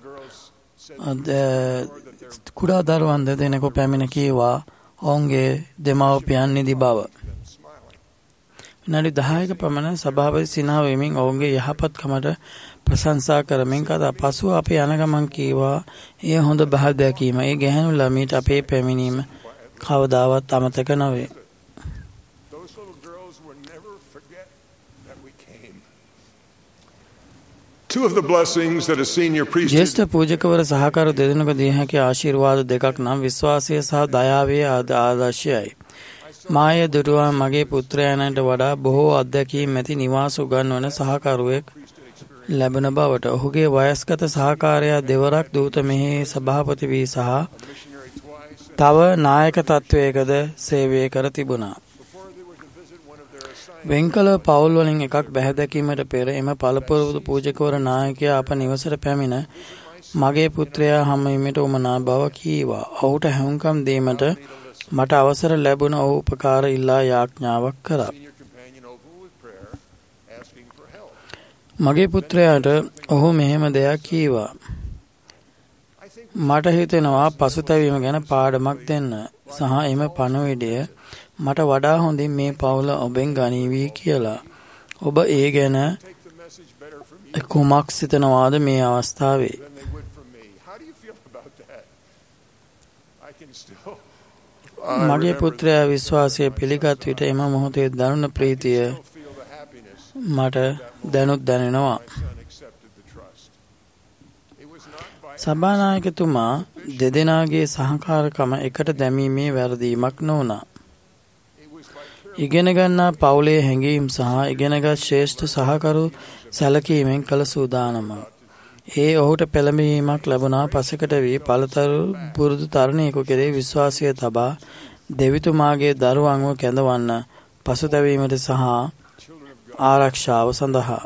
කුඩා දරුවන් දෙදෙනෙකු පැමිණ කීවා ඔවුන්ගේ දෙමව්පියන් නිදි බව. විනාඩි දහයක පමණ සභාවේ සිනහ වෙමින් ඔවුන්ගේ යහපත්කමට ප්‍රශංසා කරමින් කතා. පසුව අපි යන ගමන් කීවා එය හොඳ බහදැකීම. ඒ ගැහැණු ළමීට අපේ පැමිණීම කවදාවත් අමතක නොවේ. Two of the blessings that a senior priest ජේෂ්ඨ පූජකවර සහකාර දෙදෙනෙකු දිය හැකි ආශිර්වාද දෙකක් නම් විශ්වාසය සහ දයාවේ ආදර්ශයයි. මාය දුටුවා මගේ පුත්‍රයාණන්ට වඩා බොහෝ අත්දැකීම් ඇති නිවාස උගන්වන සහකරුවෙක් ලැබෙන බවට. ඔහුගේ වයස්ගත සහකාරයා දෙවරක් දූත මෙහි සභාපති වී සහ තව නායක තත්වයකද සේවය කර තිබුණා. වෙන්කල පවුල් වලින් එකක් බැහැදැකීමට පෙර එම පළපුරුදු පූජකවර නායකයා අප නිවසට පැමිණ මගේ පුත්‍රයා හමුවීමට උමනා බව කීවා. ඔහුට හැහුම්කම් දීමට මට අවසර ලැබුණ ඔහු උපකාර ඉල්ලා යාඥාවක් කරා. මගේ පුත්‍රයාට ඔහු මෙහෙම දෙයක් කීවා. මට හිතෙනවා පසුතැවීම ගැන පාඩමක් දෙන්න සහ එම පණිවිඩය මට වඩා හොඳින් මේ පවුල ඔබෙන් ගනීවි කියලා. ඔබ ඒ ගැන කුමක් සිතනවාද මේ අවස්ථාවේ? මගේ පුත්‍රයා විශ්වාසය පිළිගත් විට එම මොහොතේ දරුණු ප්‍රීතිය මට දැනුත් දැනෙනවා. සභානායකතුමා දෙදෙනාගේ සහකාරකම එකට දැමීමේ වැරදීමක් නොවුණා. ඉගෙන ගන්නා පවුලේ හැඟීම් සහ ඉගෙනගත් ශ්‍රේෂ්ඨ සහකරු සැලකීමෙන් කළ සූදානම. ඒ ඔහුට පෙළඹවීමක් ලැබුණා. පසකට වී පළතරු පුරුදු තරුණයෙකු කෙරෙහි විශ්වාසය තබා දෙවිතුමාගේ දරුවන්ව කැඳවන්න පසුතැවීමට සහ ආරක්ෂාව සඳහා.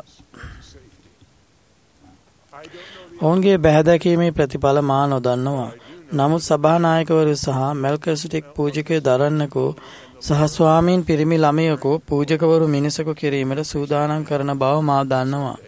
ඔවුන්ගේ බැහැදැකීමේ ප්‍රතිඵල මා නොදන්නවා. නමුත් සභානායකවරු සහ මෙල්කිසෙදෙක් පූජකය දරන්නෙකු සහ ස්වාමීන් පිරිමි ළමයෙකු පූජකවරු මිනිසෙකු කිරීමට සූදානම් කරන බව මා දන්නවා.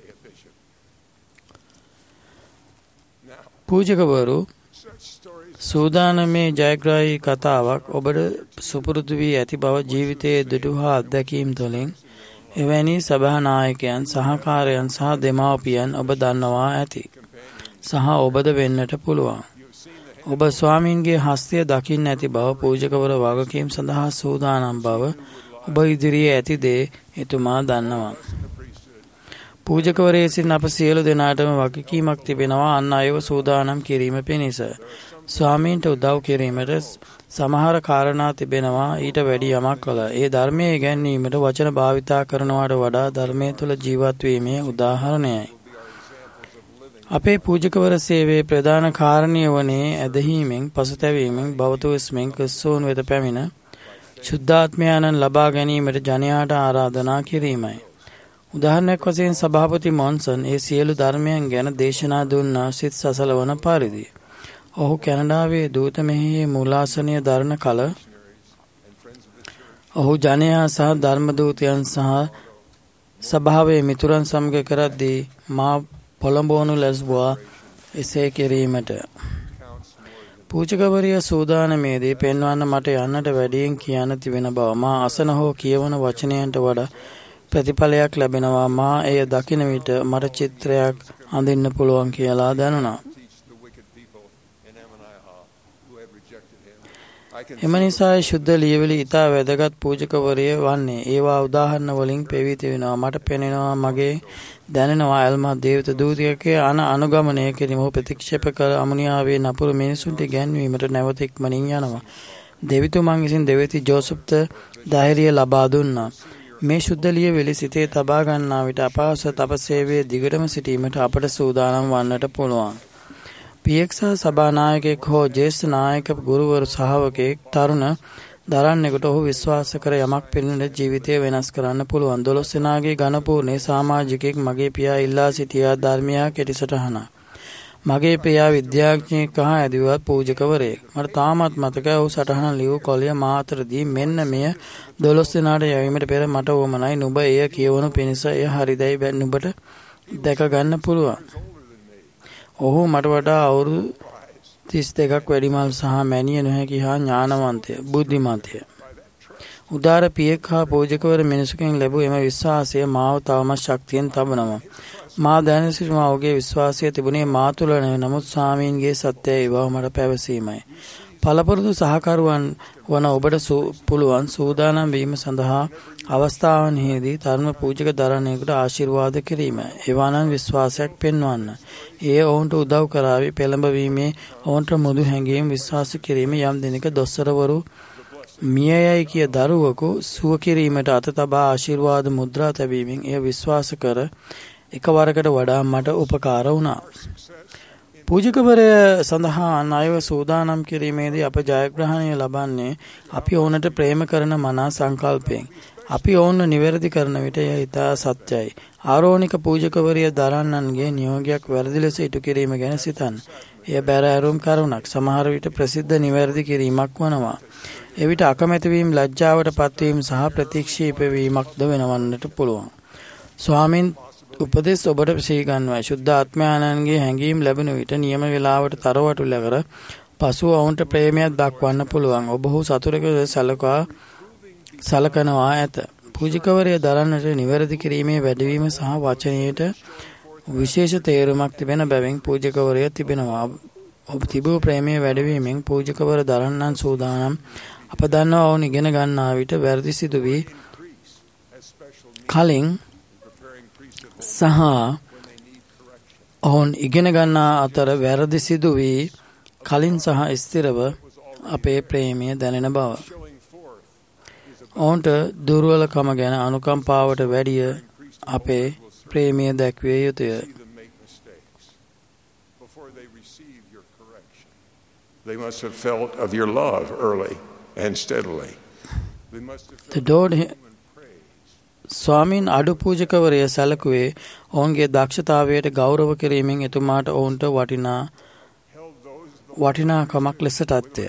පූජකවරු සූදානමේ ජයග්‍රාහී කතාවක් ඔබට සුපුරුදු වී ඇති බව ජීවිතයේ දුටු හා අත්දැකීම් තුළින් එවැනි සභානායකයන් සහකාරයන් සහ දෙමාපියන් ඔබ දන්නවා ඇති සහ ඔබද වෙන්නට පුළුවන්. ඔබ ස්වාමීන්ගේ හස්තය දකින්න ඇති බව පූජකවර වගකීම් සඳහා සූදානම් බව ඔබ ඉදිරියේ ඇති දේ එතුමා දන්නවා. පූජකවරයෙක් සිටින අප සියලු දෙනාටම වගකීමක් තිබෙනවා අන් අයව සූදානම් කිරීම පිණිස. ස්වාමීන්ට උදව් කිරීමට සමහර කාරණා තිබෙනවා ඊට වැඩි යමක් කළ. ඒ ධර්මයේ ඉගැන්වීමට වචන භාවිතා කරනවට වඩා ධර්මයේ තුල ජීවත් වීමේ උදාහරණයයි. අපේ පූජකවර සේවයේ ප්‍රධාන කාරණය වනේ ඇදහිීමෙන් පසුතැවීමෙන් බවතුස්මෙන් ක්‍රිස්තුන් වෙත පැමිණ ශුද්ධාත්මයන්න් ලබා ගැනීමට ජනයාට ආරාධනා කිරීමයි. උදාහරණයක් වශයෙන් සභාපති මොන්සන් ඒ සියලු ධර්මයන් ගැන දේශනා දුන්නා සිත් සසලවන පරිදි. ඔහු කැනඩාවේ දූත මෙහෙයේ මූලාසනය දරන කල ඔහු ජනයා සහ ධර්මදූතයන් සහ සභාවේ මිතුරන් සමග කරද්දී මා පොළඹවනු ලැබුවා එසේ කිරීමට. පූජකවරිය සූදානමේදී පෙන්වන්න මට යන්නට වැඩියෙන් කියන්න තිබෙන බව මා අසන හෝ කියවන වචනයන්ට වඩා ප්‍රතිඵලයක් ලැබෙනවා. මා එය දකින විට මට චිත්‍රයක් අඳින්න පුළුවන් කියලා දැනුණා. එම නිසා ශුද්ධ ලියවිලි ඉතා වැදගත් පූජකවරිය වන්නේ. ඒවා උදාහරණ වලින් පෙවී තිබෙනවා. මට පෙනෙනවා, මගේ දැනෙනවා ඇල්මා දේවත දූතියකේ අන අනුගමනය කිරීම ප්‍රතික්ෂේප කර අමුනියාවේ නපුරු මිනිසුන්ට ගැන්වීමට නැවත ඉක්මනින් යනවා. දෙවිතුමන් විසින් දෙවිති ජෝසප්ට ධෛර්යය ලබා දුන්නා. මේ ශුද්ධ ලියවිලි සිතේ තබා ගන්නා විට අපහසු තපසේවයේ දිගටම සිටීමට අපට සූදානම් වන්නට පුළුවන්. පියක්ෂා සභානායකෙක් හෝ ජේෂ්ඨ නායක ගුරුවරු සහවකෙක් තරුණ දරන්නෙකුට ඔහු විශ්වාස කර යමක් පිළිබඳ ජීවිතය වෙනස් කරන්න පුළුවන්. දොළොස් දෙනාගේ ඝනපූර්ණේ සමාජිකෙක් මගේ පියා ඉල්ලා සිටියා ධර්මයා කෙටිසටහන. මගේ පියා විද්‍යාඥයෙක් හා ඇදිවත් පූජකවරයෙක්. මට තාමත් මතකයි ඔහු සටහන ලියූ කොළිය මා අතර දී මෙන්න මෙය දොළොස් දෙනාට යැවීමට පෙර මට ඕමනයි. නුඹ එය කියවනු පිණිස එය හරිදයි නුඹට දැක ගන්න පුළුවන්. ඔහු මට වඩා අවුරුදු තිස් දෙකක් වැඩිමල් සහ මැනිය නොහැකි හා ඥානවන්තය, බුද්ධිමත්ය. උදාර පියෙක් හා පූජකවර මිනිසුකින් ලැබූ එම විශ්වාසය මාව තවමත් ශක්තියෙන් තබනවා. මා දැන සිටින ඔහුගේ විශ්වාසය තිබුණේ මා තුළ නෙවෙයි, නමුත් ස්වාමීන්ගේ සත්‍යය බව මට පැවසීමයි. පළපුරුදු සහකරුවන් වන ඔබට පුළුවන් සූදානම් වීම සඳහා අවස්ථාවන්හිදී තරුණ පූජක දරණයෙකුට ආශිර්වාද කිරීම. එවනම් විශ්වාසයක් පෙන්වන්න. ඒ ඔවුන්ට උදව් කරાવી පෙළඹවීමේ ඔවුන්ට මුදු හැඟීම් විශ්වාස කිරීම යම් දිනක දොස්තරවරු මියයයි කිය දරුවකු සුව කිරීමට අත තබා ආශිර්වාද මුද්‍රා තැබීමෙන් එය විශ්වාස කර එකවරකට වඩා මට උපකාර වුණා. පූජකවරය සඳහා අයව සූදානම් කිරීමේදී අප ජයග්‍රහණය ලබන්නේ අපි ඔවුන්ට ප්‍රේම කරන මනා සංකල්පයෙන්. අපි ඔවුන් නිවැරදි කරන විට එය ඉතා සත්‍යයි. ආරෝණික පූජකවරිය දරන්නන්ගේ නියෝගයක් වැරදි ලෙස ඉටු කිරීම ගැන සිතන්න. එය බැරෑරුම් කරුණක්. සමහර විට ප්‍රසිද්ධ නිවැරදි කිරීමක් වනවා. එවිට අකමැතිවීම, ලැජ්ජාවට පත්වීම සහ ප්‍රතික්ෂේප වීමක්ද වෙනවන්නට පුළුවන්. ස්වාමීන් උපදෙස් ඔබට සීගන්වයි. ශුද්ධ ආත්මයාණන්ගේ හැඟීම් ලැබෙන විට නියම වේලාවට තරවටු ලැබර පසුව ඔවුන්ට ප්‍රේමයක් දක්වන්න පුළුවන්. ඔබ ඔහු සතුරෙකු සලකා සලකනවා ඇත. පූජකවරය දරන්නට නිවැරදි කිරීමේ වැඩවීම සහ වචනයට විශේෂ තේරුමක් තිබෙන බැවින් පූජකවරය තිබෙනවා. ඔබ තිබූ ප්‍රේමයේ වැඩවීමෙන් පූජකවර දරන්නන් සූදානම්. අප දන්නවා ඔවුන් ඉගෙන ගන්නා විට වැරදි සිදු වී කලින් සහ ඔවුන් ඉගෙන ගන්නා අතර වැරදි සිදු වී කලින් සහ ස්ථිරව අපේ ප්‍රේමය දැනෙන බව. ඔවුන්ට දුර්වලකම ගැන අනුකම්පාවට වැඩිය අපේ ප්‍රේමය දැක්විය යුතුය. They must have felt of your love early and steadily. They must have The Lord ස්වාමීන් අඩු පූජකවරය සැලකුවේ ඔවුන්ගේ දක්ෂතාවයට ගෞරව කිරීමෙන් එතුමාට ඔවුන්ට වටිනා වටිනාකමක් ලෙසටත්ය.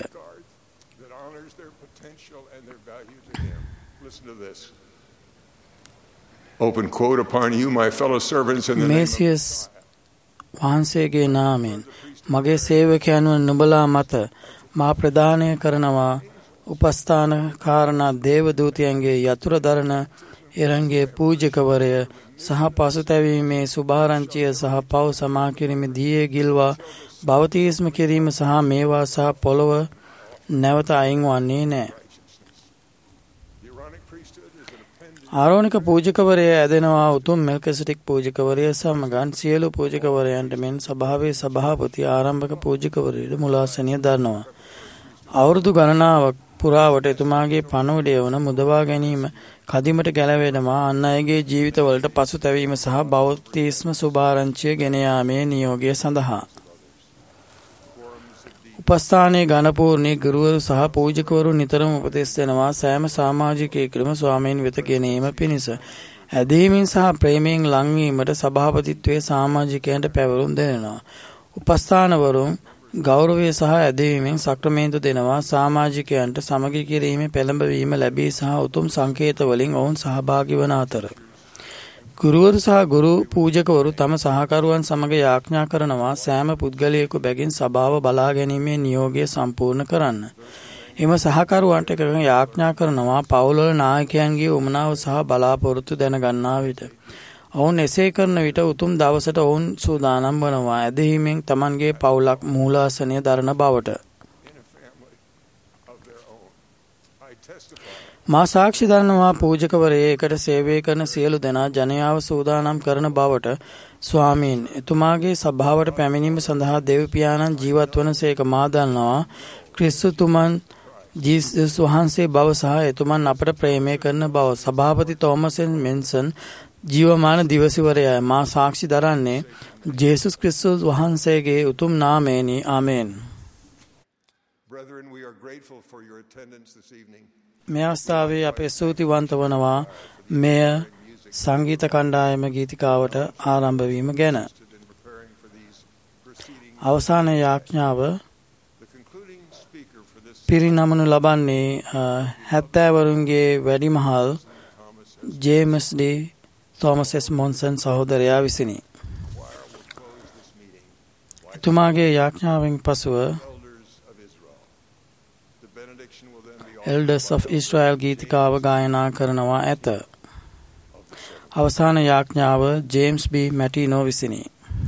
Open quote upon you, my fellow servants, in the name මේසියස් වහන්සේගේ නාමයෙන් මගේ සේවකයන් වන නුඹලා මත මා ප්‍රදානය කරනවා උපස්ථාන කාරණා දේවදූතයන්ගේ යතුරු දරන එරන්ගේ පූජකවරය සහ පසුතැවීමේ සුභාරංචිය සහ පව් සමා කිරීම දියේ ගිල්වා බවතිස්ම කිරීම සහ මේවා සහ පොළොව නැවත අයින් වන්නේ නැහැ. ආරෝණික පූජකවරය ඇදෙනවා උතුම් මෙල්කිසෙදෙක් පූජකවරය සමගන් සියලු පූජකවරයන්ට මෙන් සභාවේ සභාපති ආරම්භක පූජකවරයට මුලාසනිය දරනවා. අවුරුදු ගණනාවක් පුරාවට එතුමාගේ පණුවඩය වන මුදවා ගැනීම කදිමට ගැලවෙනවා. අන් අයගේ ජීවිතවලට පසුතැවීම සහ බෞතිස්ම සුභාරංචිය ගෙන යාමේ නියෝගය සඳහා උපස්ථානයේ ඝනපූර්ණී ගුරුවරු සහ පූජකවරු නිතරම උපදෙස් දෙනවා සෑම සමාජිකයෙකුටම ස්වාමීන් වෙත ගෙනීම පිණිස. ඇදීමෙන් සහ ප්‍රේමයෙන් ලංවීමට සභාපතිත්වයේ සමාජිකයන්ට පැවරුම් දෙනවා. උපස්ථානවරුන් ගෞරවය සහ ඇදීමෙන් සක්‍රමේන්තු දෙනවා. සමාජිකයන්ට සමගි කිරීමේ පෙළඹවීම ලැබී සහ උතුම් සංකේත වලින් ඔවුන් සහභාගී වන අතර ගුරුවරු සහ ගුරු පූජකවරු තම සහකරුවන් සමග යාඥා කරනවා සෑම පුද්ගලයෙකු බැගින් සභාව බලා ගැනීමේ නියෝගය සම්පූර්ණ කරන්න. එම සහකරුවන්ට එකක යාඥා කරනවා පවුල්වල නායකයන්ගේ උමනාව සහ බලාපොරොත්තු දැනගන්නා විට. ඔවුන් එසේ කරන විට උතුම් දවසට ඔවුන් සූදානම් වනවා ඇදහිීමෙන් තමන්ගේ පවුලක් මූලාසනය දරන බවට. මා සාක්ෂි දරනවා පූජකවරේ එකට සේවය කරන සියලු දෙනා ජනයාව සූදානම් කරන බවට ස්වාමීන් එතුමාගේ සභාවට පැමිණීම සඳහා දෙව් පියාණන් ජීවත් වන සේක මා දන්නවා. ක්‍රිස්තුතුමන් ජීසස් වහන්සේ බව සහ එතුමන් අපට ප්‍රේමය කරන බව. සභාපති තෝමසෙන් මෙන්සන් ජීවමාන දිවසිවරයයි. මා සාක්ෂි දරන්නේ ජේසුස් ක්‍රිස්තුස් වහන්සේගේ උතුම් නාමයෙනි. ආමේන්. Brethren, we are grateful for your attendance this evening. මේ අවස්ථාවේ අප ස්තුතිවන්ත වනවා මෙය සංගීත කණ්ඩායම ගීතිකාවට ආරම්භ වීම ගැන. අවසාන යාඥාව පිරිනමනු ලබන්නේ හැත්තෑවරුන්ගේ වැඩිමහල් James D Thomas S Monson සහෝදරයා විසිනි. එතුමාගේ යාඥාවෙන් පසුව Elders of Israel ගීතිකාව ගායනා කරනවා ඇත. අවසාන යාඥාව ජේම්ස් බී මැටිනෝ විසිනි.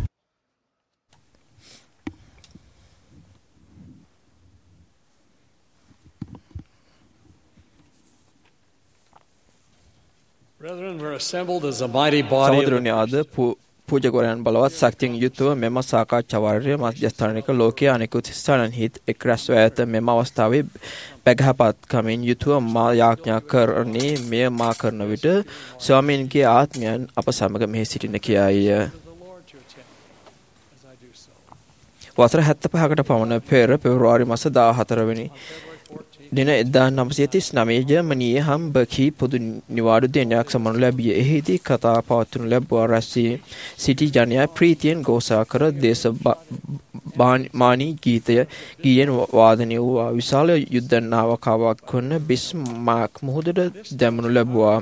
Brethren, we're assembled as a mighty body. සහෝදරනි, අද පූජකවරයන් බලවත් ශක්තියෙන් යුතුව මෙම සාකච්ඡා වාරයේ මධ්‍යස්ථානික ලෝකයේ අනෙකුත් ස්ථානන්හිත් එක් රැස්ව ඇත. මෙම අවස්ථාවේ බැගහපත්කමින් යුතුව මා යාඥා කරන්නේ මෙය මා කරන විට ස්වාමීන්ගේ ආත්මයන් අප සමග මෙහි සිටින කියයි. වසර හැත්තෑපහකට පමණ පෙර පෙබරවාරි මාස දාහතර වෙනි දින එක්දාස් නවසිය තිස් නවය ජර්මනියේ හම්බර්ග්හි පොදු නිවාඩු දිනයක් සමරනු ලැබිය. එහිදී කතා පවත්වනු ලැබුවා රැස්වී සිටි ජනයා ප්‍රීතියෙන් ഘോഷා කර දේශමානී ගීතය ගීයෙන් වාදනය වූ විශාල යුද්ධ නාවකාවක් වන බිස්මාර්ක් මුහුදට දැමනු ලැබුවා.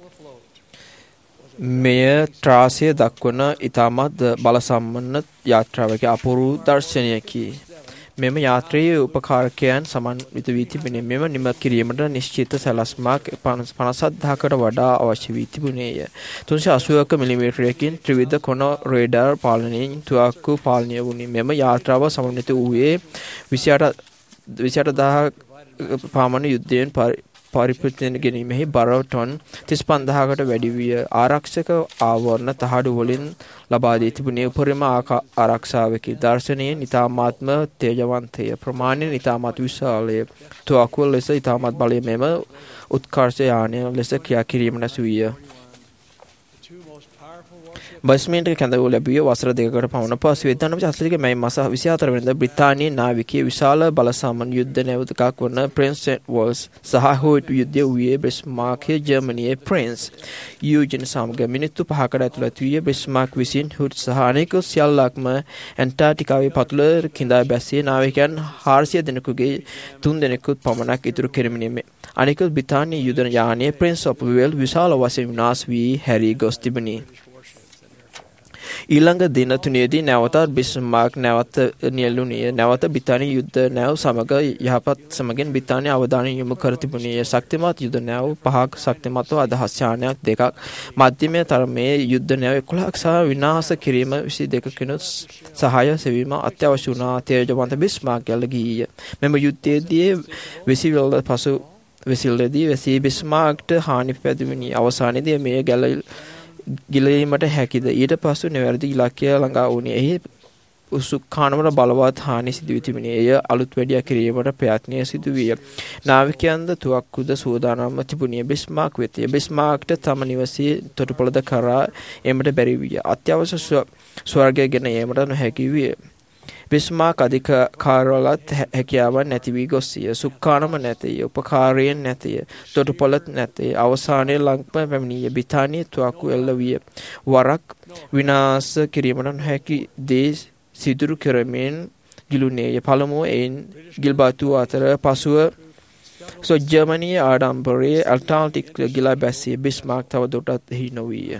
මෙය ත්‍රාසය දක්වන ඉතාමත් බලසම්පන්න යාත්‍රාවක අපූර්ව දර්ශනයකි. මෙම යාත්‍රයේ උපකාරකයන් සමන්විත වී තිබුණේ. මෙම නිම කිරීමට නිශ්චිත සැලැස්මක් පනස් දහසකට වඩා අවශ්‍ය වී තිබුණේය. තුන්සිය අසූවක මිලිමීටරයකින් ත්‍රිවිධ කොන රේඩාර් පාලනයෙන් තුවක්කු පාලනය වුණි. මෙම යාත්‍රාව සමන්විත වූයේ විසිඅට දහසක පමණ යුද්ධයෙන් පරිපූර්ණ ගැනීමෙහි බර ටොන් තිස් පන්දාහකට වැඩි විය. ආරක්ෂක ආවරණ තහඩු වලින් ලබා දී තිබුණේ උපරිම ආරක්ෂාවකි. දර්ශනයෙන් ඉතාමත්ම තේජවන්තය. ප්‍රමාණයෙන් ඉතාමත් විශාලය. තුවක්කුව ලෙස ඉතාමත් බලය මෙම උත්කර්ෂ යානය ලෙස ක්‍රියා කිරීමට සුවිය. බස්මේන්ට කැඳවූ ලැබුවේ වසර දෙකකට පමණ පසු වෙද්දානම චස්ලික මැයි මාස විසිහතර වෙනිදා බ්‍රිතාන්‍යයේ නාවිකයේ විශාල බලසම්පන්න යුද්ධ නැවතකක් වන ප්‍රින්ස් වෝල්ස් සහ හෝයිට් යුද්ධය වූයේ බිස්මාර්ක්ගේ ජර්මනියේ ප්‍රින්ස් යූජන් සමග මිනිත්තු පහකට ඇතුළත වූයේ බිස්මාර්ක් විසින් හුඩ් සහ අනෙකුත් සියල්ලක්ම ඇන්ටාර්ක්ටිකාවේ පතුල කිඳා බැස්සේ නාවිකයන් හාරසිය දෙනෙකුගේ තුන් දෙනෙකුත් පමණක් ඉතුරු කෙරෙමිනේ. අනෙකුත් බ්‍රිතාන්‍ය යුද යානයේ ප්‍රින්ස් ඔෆ් වේල් විශාල වශයෙන් විනාශ වී හැරී ගොස් තිබුණි. ඊළඟ දින තුනේදී නැවතත් බිස්මාර්ක් නැවත නියැලුණේ. නැවත බ්‍රිතාන්‍ය යුද්ධ නැව් සමග යහපත් සමගින් බ්‍රිතාන්‍ය අවධානය යොමු කර තිබුණේ. ශක්තිමත් යුද නැව් පහක් සක්තිමත්ව අදහස් යානයක් දෙකක් මධ්‍යම තරමේ යුද්ධ නැව් එකොළහක් සහ විනාශ කිරීම විසි දෙකකිනුත් සහාය සෙවීම අත්‍යවශ්‍ය වුණා. තේජවන්ත බිස්මාර්ක් ගැල ගියේ. මෙම යුද්ධයේදී වෙසිවල පසු වෙසිල්ලදී වෙසී බිස්මාර්ක්ට හානි පැමිණි. අවසානයේදී මේ ගැල ගිලීමට හැකිද? ඊට පසු නිවැරදි ඉලක්කය ළඟා වුණේ. එහි උසුක්කානමට බලවත් හානි සිදු වී තිබුණේ. එය අලුත් වැඩියා කිරීමට ප්‍රයත්නය සිදු විය. නාවිකයන්ද තුවක්කුද සූදානම්ව තිබුණේ බිස්මාර්ක් වෙතය. බිස්මාර්ක්ට තම නිවසේ තොටුපළද කරා එමට බැරි විය. අත්‍යවශ්‍ය ස්වර්ගය ගෙන ඒමට නොහැකි විය. බිස්මාර්ක් අධිකාරවලත් හැකියාවක් නැති වී ගොස්සිය. සුක්කානම නැතය. උපකාරයෙන් නැතය. තොටුපළත් නැතය. අවසානයේ ලංකම පැමිණිය. බ්‍රිතාන්‍යයේ තුවක්කු එල්ල විය. වරක් විනාශ කිරීමට නොහැකි දේ සිදුරු කරමින් ගිලුණේය. පළමුව එයින් ගිල්බතු අතර පසුව සො ජර්මනියේ ආඩම්බරයේ ඇට්ලාන්ටික් ගිලා බැස්සිය. බිස්මාර්ක් තව දුරටත් එහි නොවීය.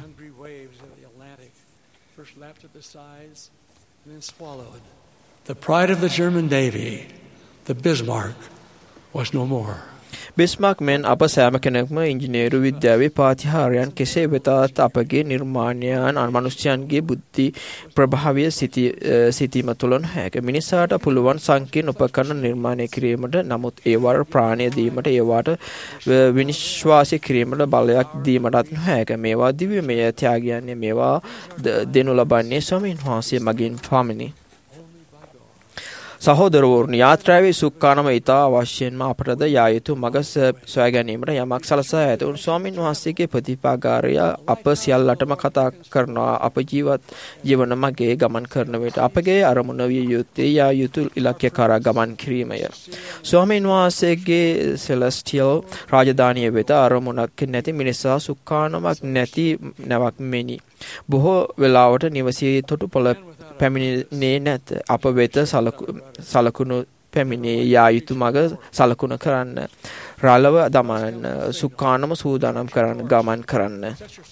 The pride of the German Navy, the Bismarck, was no more. බිස්මාක් මෙන් අප සෑම කෙනෙක්ම ඉංජිනේරු විද්‍යාවේ පාතිහාරයන් කෙසේ වෙතත් අපගේ නිර්මාණයන් මනුෂ්‍යයන්ගේ බුද්ධි ප්‍රභාවය සිතීම තුළ නොහැක. මිනිසාට පුළුවන් සංකීර්ණ උපකරණ නිර්මාණය කිරීමට, නමුත් ඒවට ප්‍රාණය දීමට, ඒවට විනිශ්වාසය කිරීමට බලයක් දීමටත් නොහැක. මේවා දිව්‍යමය ත්‍යාගයන්ය. මේවා දෙනු ලබන්නේ ස්වාමීන් වහන්සේ මගින් පමණි. සහෝදරවරුනි, යාත්‍රාවේ සුඛානම ඉතා අවශ්‍යයෙන්ම අපටද යා යුතු මඟ සොයා ගැනීමට යමක් සලසා ඇත. උන් ස්වාමීන් වහන්සේගේ ප්‍රතිපාගාරය අප සියල්ලටම කතා කරනවා. අප ජීවත් ජීවන මගේ ගමන් කරන විට අපගේ අරමුණ විය යුත්තේ යා යුතු ඉලක්කය කරා ගමන් කිරීමය. ස්වාමීන් වහන්සේගේ සෙලස්ටියල් රාජධානිය වෙත අරමුණක් නැති මිනිසා සුඛානමක් නැති නැවක් මෙනි. බොහෝ වෙලාවට නිවසේ තොටුපොළ පැමිණෙන්නේ නැත. අප වෙත සලකුණු පැමිණේ යා යුතු මඟ සලකුණ කරන්න, රළව දමන්න, සුඛානම සූදානම් කරන්න, ගමන් කරන්න.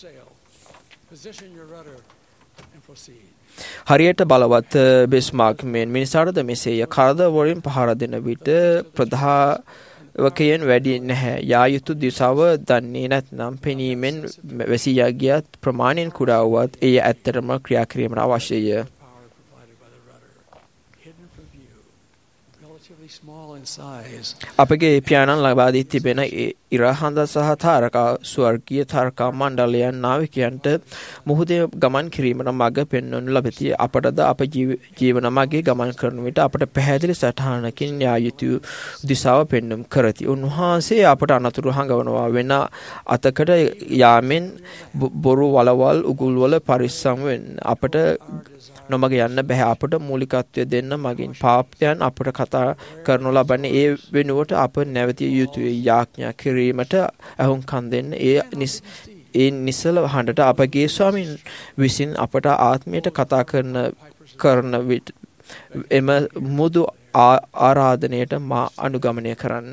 හරියට බලවත් බිස්මාක් මෙන් මිනිසාටද මෙසේය. කරද වලින් පහර දෙන විට ප්‍රධාවකයන් වැඩි නැහැ. යා යුතු දිශාව දන්නේ නැත්නම් පෙනීමෙන් වැසී ගියත් ප්‍රමාණයෙන් කුඩා වුවත් එය ඇත්තටම ක්‍රියා කිරීමට අවශ්‍යය. අපගේ පියාණන් ලබා දී තිබෙන ඉරහඳ සහ තාරකා ස්වර්ගීය තාරකා මණ්ඩලයන් නාවිකයන්ට මුහුදේ ගමන් කිරීමට මඟ පෙන්වනු ලබති. අපටද අප ජීවන මගේ ගමන් කරන විට අපට පැහැදිලි සටහනකින් යා යුතු දිශාව පෙන්වුම් කරති. උන්වහන්සේ අපට අනතුරු හඟවනවා. වෙන අතකට යාමෙන් බොරු වලවල් උගුල්වල පරිස්සම් වෙන්න. අපට නොමග යන්න බැහැ. අපට මූලිකත්වය දෙන්න මගින් පාපයන් අපට කතා කරනු ලබන්නේ ඒ වෙනුවට අප නැවතිය යුතුයි. යාඥා කිරීමට අහුම්කම් දෙන්න. ඒ ඒ නිසල හඬට අපගේ ස්වාමීන් විසින් අපට ආත්මයට කතා කරන කරන විට එම මුදු ආරාධනයට මා අනුගමනය කරන්න.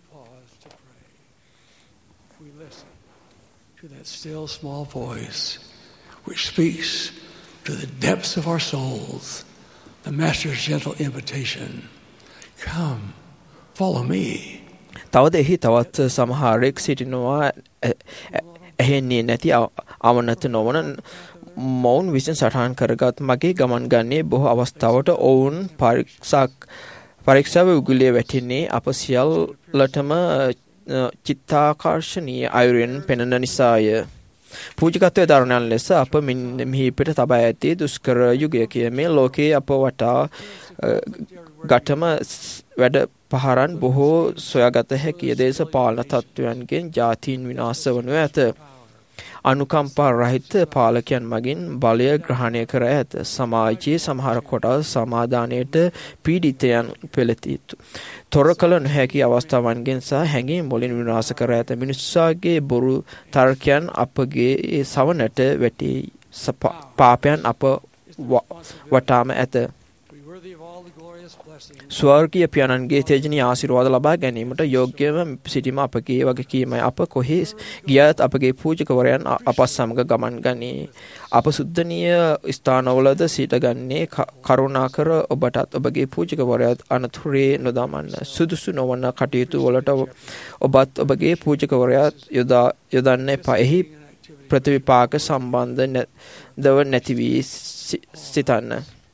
Still small voice which speaks to the depths of our souls, the Master's gentle invitation, come, follow me. තවද එහි තවත් සමහරෙක් සිටිනවා ඇහෙන්නේ නැති අවනත නොවන මොවුන් විසින් සටහන් කරගත් මගේ ගමන් ගන්නේ බොහෝ අවස්ථාවට ඔවුන් පරීක්ෂාක් පරීක්ෂාව උගුලේ වැටෙන්නේ අප සියල්ලටම චිත්තාකර්ෂණීය අයුරින් පෙනෙන නිසාය. පූජකත්වයේ දරණයන් ලෙස අප මෙහි පිට තබා ඇති දුෂ්කර යුගයක මේ ලෝකයේ අප වටා ගතම වැඩ පහරන් බොහෝ සොයාගත හැකි දේශපාලන තත්ත්වයන්ගෙන් ජාතීන් විනාශ වනු ඇත. අනුකම්පා රහිත පාලකයන් මගින් බලය ග්‍රහණය කර ඇත. සමාජයේ සමහර කොටස් සමාදානයට පීඩිතයන් පෙළති. තොර කළ නොහැකි අවස්ථාවන්ගෙන් සහ හැඟීම් වලින් විනාශ කර ඇත. මිනිසාගේ බොරු තර්කයන් අපගේ සවනට වැටි පාපයන් අප වටාම ඇත. ස්වර්ගීය පියාණන්ගේ තේජනීය ආශිර්වාද ලබා ගැනීමට යෝග්‍යව සිටීම අපගේ වගකීමයි. අප කොහේ ගියත් අපගේ පූජකවරයන් අප සමග ගමන් ගනී. අප සුද්ධනීය ස්ථානවලද සිටගන්නේ කරුණාකර ඔබටත් ඔබගේ පූජකවරයාත් අනතුරේ නොදමන්න. සුදුසු නොවන කටයුතු වලට ඔබත් ඔබගේ පූජකවරයාත් යොදා යොදන්න එපා. එහි ප්‍රතිවිපාක සම්බන්ධ දව නැති වී සිතන්න.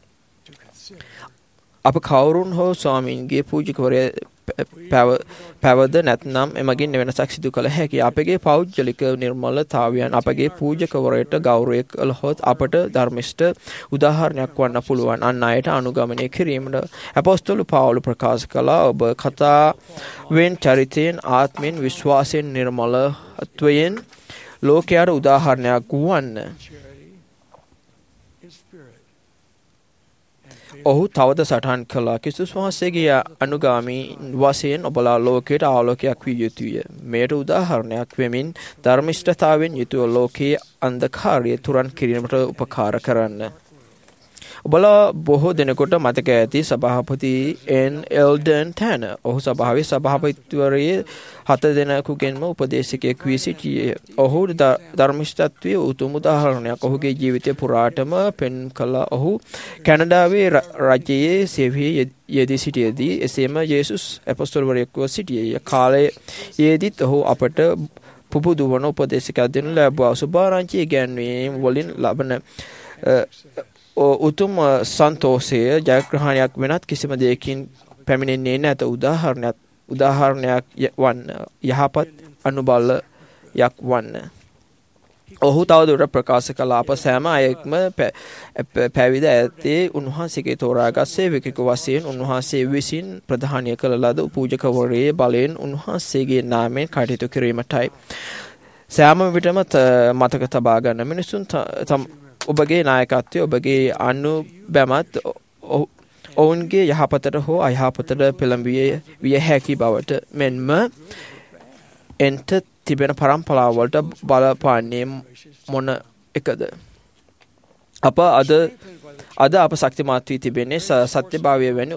අප කවුරුන් හෝ ස්වාමීන්ගේ පූජකවරයා පැවද නැත්නම් එමගින් වෙනසක් සිදු කළ හැකි. අපගේ පෞද්ගලික නිර්මලතාවයන් අපගේ පූජකවරයට ගෞරවය කළහොත් අපට ධර්මිෂ්ඨ උදාහරණයක් වන්න පුළුවන්. අන් අයට අනුගමනය කිරීමට අපොස්තලු පාවුල ප්‍රකාශ කළා. ඔබ කතාවෙන්, චරිතයෙන්, ආත්මෙන්, විශ්වාසයෙන්, නිර්මලත්වයෙන් ලෝකයට උදාහරණයක් වන්න. ඔහු තවද සටහන් කළා. ක්‍රිස්තුස් වහන්සේගේ අනුගාමී වශයෙන් ඔබලා ලෝකයට ආලෝකයක් විය යුතුය. මෙයට උදාහරණයක් වෙමින් ධර්මිෂ්ඨතාවෙන් යුතුව ලෝකයේ අන්ධකාරය තුරන් කිරීමට උපකාර කරන්න. ඔබලා බොහෝ දෙනෙකුට මතක ඇති සභාපති එන් එල්ඩන් තැන. ඔහු සභාවේ සභාපතිවරයේ හත දෙනෙකුගෙන්ම උපදේශකයෙක් වී සිටියේ. ඔහු ධර්මිෂ්ඨත්වයේ උතුම් උදාහරණයක්. ඔහුගේ ජීවිතය පුරාටම පෙන් කළ ඔහු කැනඩාවේ රජයේ සේවයේ යෙදී සිටියේදී එසේම යේසුස් අපොස්තලවරයෙක්ව සිටියේ. කාලයේදීත් ඔහු අපට පුබුදු වන උපදේශකයක් දෙනු ලැබුවා. සුභාරංචි ඉගැන්වීම් වලින් ලබන උතුම් සන්තෝෂය ජයග්‍රහණයක් වෙනත් කිසිම දෙයකින් පැමිණෙන්නේ නැත. උදාහරණයක් උදාහරණයක් වන්න යහපත් අනුබලයක් වන්න. ඔහු තවදුරටත් ප්‍රකාශ කළ අප සෑම අයෙක්ම පැවිද ඇත්තේ උන්වහන්සේගේ තෝරාගත් සේවකයෙකු වශයෙන් උන්වහන්සේ විසින් ප්‍රධානය කළ ලද පූජකවරයේ බලයෙන් උන්වහන්සේගේ නාමයෙන් කටයුතු කිරීමටයි. සෑම විටම මතක තබා ගන්න මිනිසුන් ඔබගේ නායකත්වය ඔබගේ අනුබැමත් ඔවුන්ගේ යහපතට හෝ අයහපතට පෙළඹිය විය හැකි බවට මෙන්ම එන්ට තිබෙන පරම්පරාවලට බලපාන්නේ මොන එකද? අප අද අද අප ශක්තිමත් වී තිබෙන්නේ සත්‍යභාවය වැනි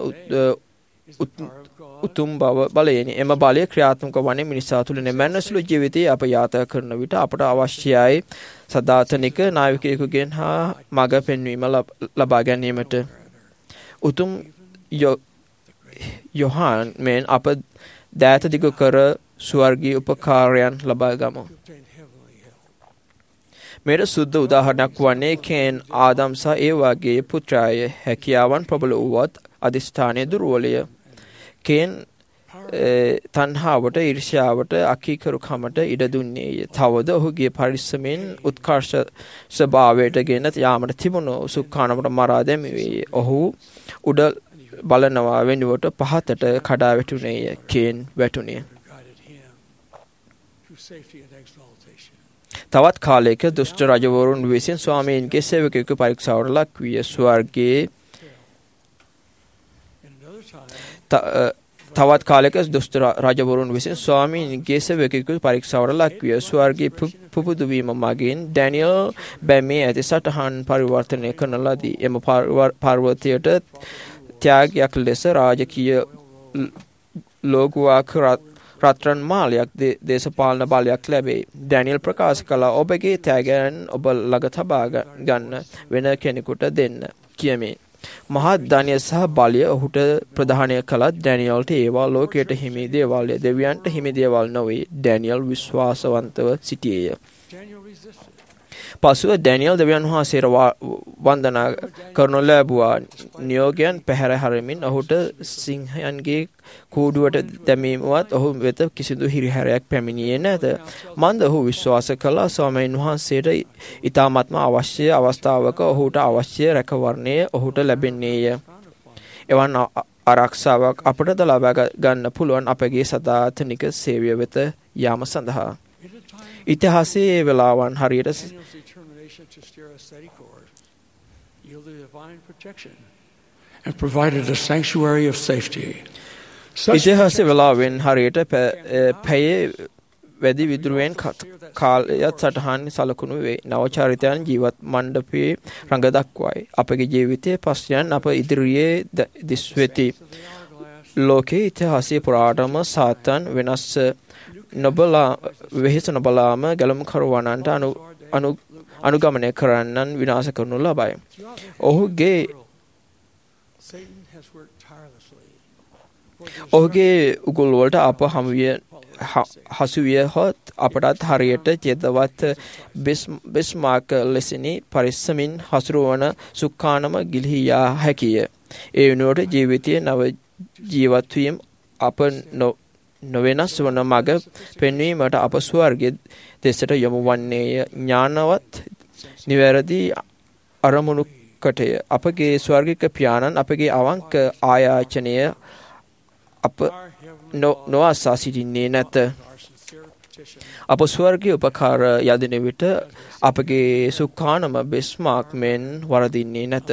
උතුම් බව බලයෙන්. එම බලය ක්‍රියාත්මක වන්නේ මිනිසා තුළ නෙමැන්නසුළු ජීවිතයේ අප යාතනා කරන විට අපට අවශ්‍යයි සදාතනික නායකයෙකුගෙන් හා මඟ පෙන්වීම ලබා ගැනීමට. උතුම් යොහාන් මෙන් අප දෑත දිග කර ස්වර්ගීය උපකාරයන් ලබා ගමු. මෙයට සුද්ධ උදාහරණයක් වන්නේ කේන් ආදම් සහ ඒ වගේ පුත්‍රාය හැකියාවන් ප්‍රබල වුවත් අධිෂ්ඨානය දුර්වලය. කේන් තණ්හාවට ඊර්ෂ්‍යාවට අකීකරුකමට ඉඩ දුන්නේය. තවද ඔහුගේ පරිස්සමෙන් උත්කර්ෂ ස්වභාවයට ගෙන යාමට තිබුණු සුඛානමට මරා දැමුවේ. ඔහු උඩ බලනවා වෙනුවට පහතට කඩා වැටුණේය. කේන් වැටුණේ. තවත් කාලයක දුෂ්ට රජවරුන් විසින් ස්වාමීන්ගේ සේවකයෙකු පරීක්ෂාවට ලක් විය. ස්වර්ගයේ තවත් කාලයක දුෂ්ට රජවරුන් විසින් ස්වාමීන්ගේ සේවකයෙකු පරීක්ෂාවට ලක් විය. ස්වර්ගයේ පුබුදු වීම මගින් ඩැනියල් බැමේ ඇති සටහන් පරිවර්තනය කරන ලදී. එම පර්වතයට ත්‍යාගයක් ලෙස රාජකීය ලෝගුවක් රත්රන් මාලයක් දේශපාලන බලයක් ලැබේ. ඩැනියල් ප්‍රකාශ කළා ඔබගේ ත්‍යාගයන් ඔබ ළඟ තබා ගන්න වෙන කෙනෙකුට දෙන්න කියමින්. මහත් ධනය සහ බලය ඔහුට ප්‍රදානය කළත් ඩැනියල්ට ඒවා ලෝකයට හිමි දේවල්ය. දෙවියන්ට හිමි දේවල් නොවේ. ඩැනියල් විශ්වාසවන්තව සිටියේය. පසුව ඩැනියල් දෙවියන් වහන්සේට වන්දනා කරනු ලැබුවා. නියෝගයන් පැහැර හරමින් ඔහුට සිංහයන්ගේ කූඩුවට දැමීමවත් ඔහු වෙත කිසිදු හිරිහැරයක් පැමිණියේ නැත. මන්ද ඔහු විශ්වාස කළා ස්වාමීන් වහන්සේට ඉතාමත්ම අවශ්‍ය අවස්ථාවක ඔහුට අවශ්‍ය රැකවරණය ඔහුට ලැබෙන්නේය. එවන් ආරක්ෂාවක් අපටද ලබා ගන්න පුළුවන් අපගේ සදාතනික සේවය වෙත යාම සඳහා. ඉතිහාසයේ වෙලාවන් හරියට and provided a sanctuary of safety. ඉතිහාසයේ වෙලාවෙන් හරියට පැයේ වැඩි විදුරුවෙන් කාලයත් සටහන් සලකුණු වේ. නවචරිතයන් ජීවත් මණ්ඩපයේ රඟ දක්වයි. අපගේ ජීවිතයේ පස්යන් අප ඉදිරියේ දිස්වෙති. ලෝකයේ ඉතිහාසයේ පුරාටම සාතන් වෙනස් නොබලා වෙහෙස නොබලාම ගැලමුකරුවන්ට අනු අනු අනුගමනය කරන්නන් විනාශ කරනු ලබයි. ඔහුගේ ඔහුගේ උගුල් වලට අප හමුවිය හසුවිය හොත් අපටත් හරියට චේතවත් බිස්මාර්ක් ලෙසිනි පරිස්සමින් හසුරුවන සුඛානම ගිලිහි යා හැකිය. ඒ වෙනුවට ජීවිතයේ නව ජීවත් වීම අප නොවෙනස් වන මඟ පෙන්වීමට අප ස්වර්ගයේ දෙසට යොමු වන්නේය. ඥානවත් නිවැරදි අරමුණුකටය. අපගේ ස්වර්ගික පියාණන් අපගේ අවංක ආයාචනය අප නොඅසා සිටින්නේ නැත. අප ස්වර්ගීය උපකාර යදින විට අපගේ සුඛානම බිස්මාර්ක් මෙන් වරදින්නේ නැත.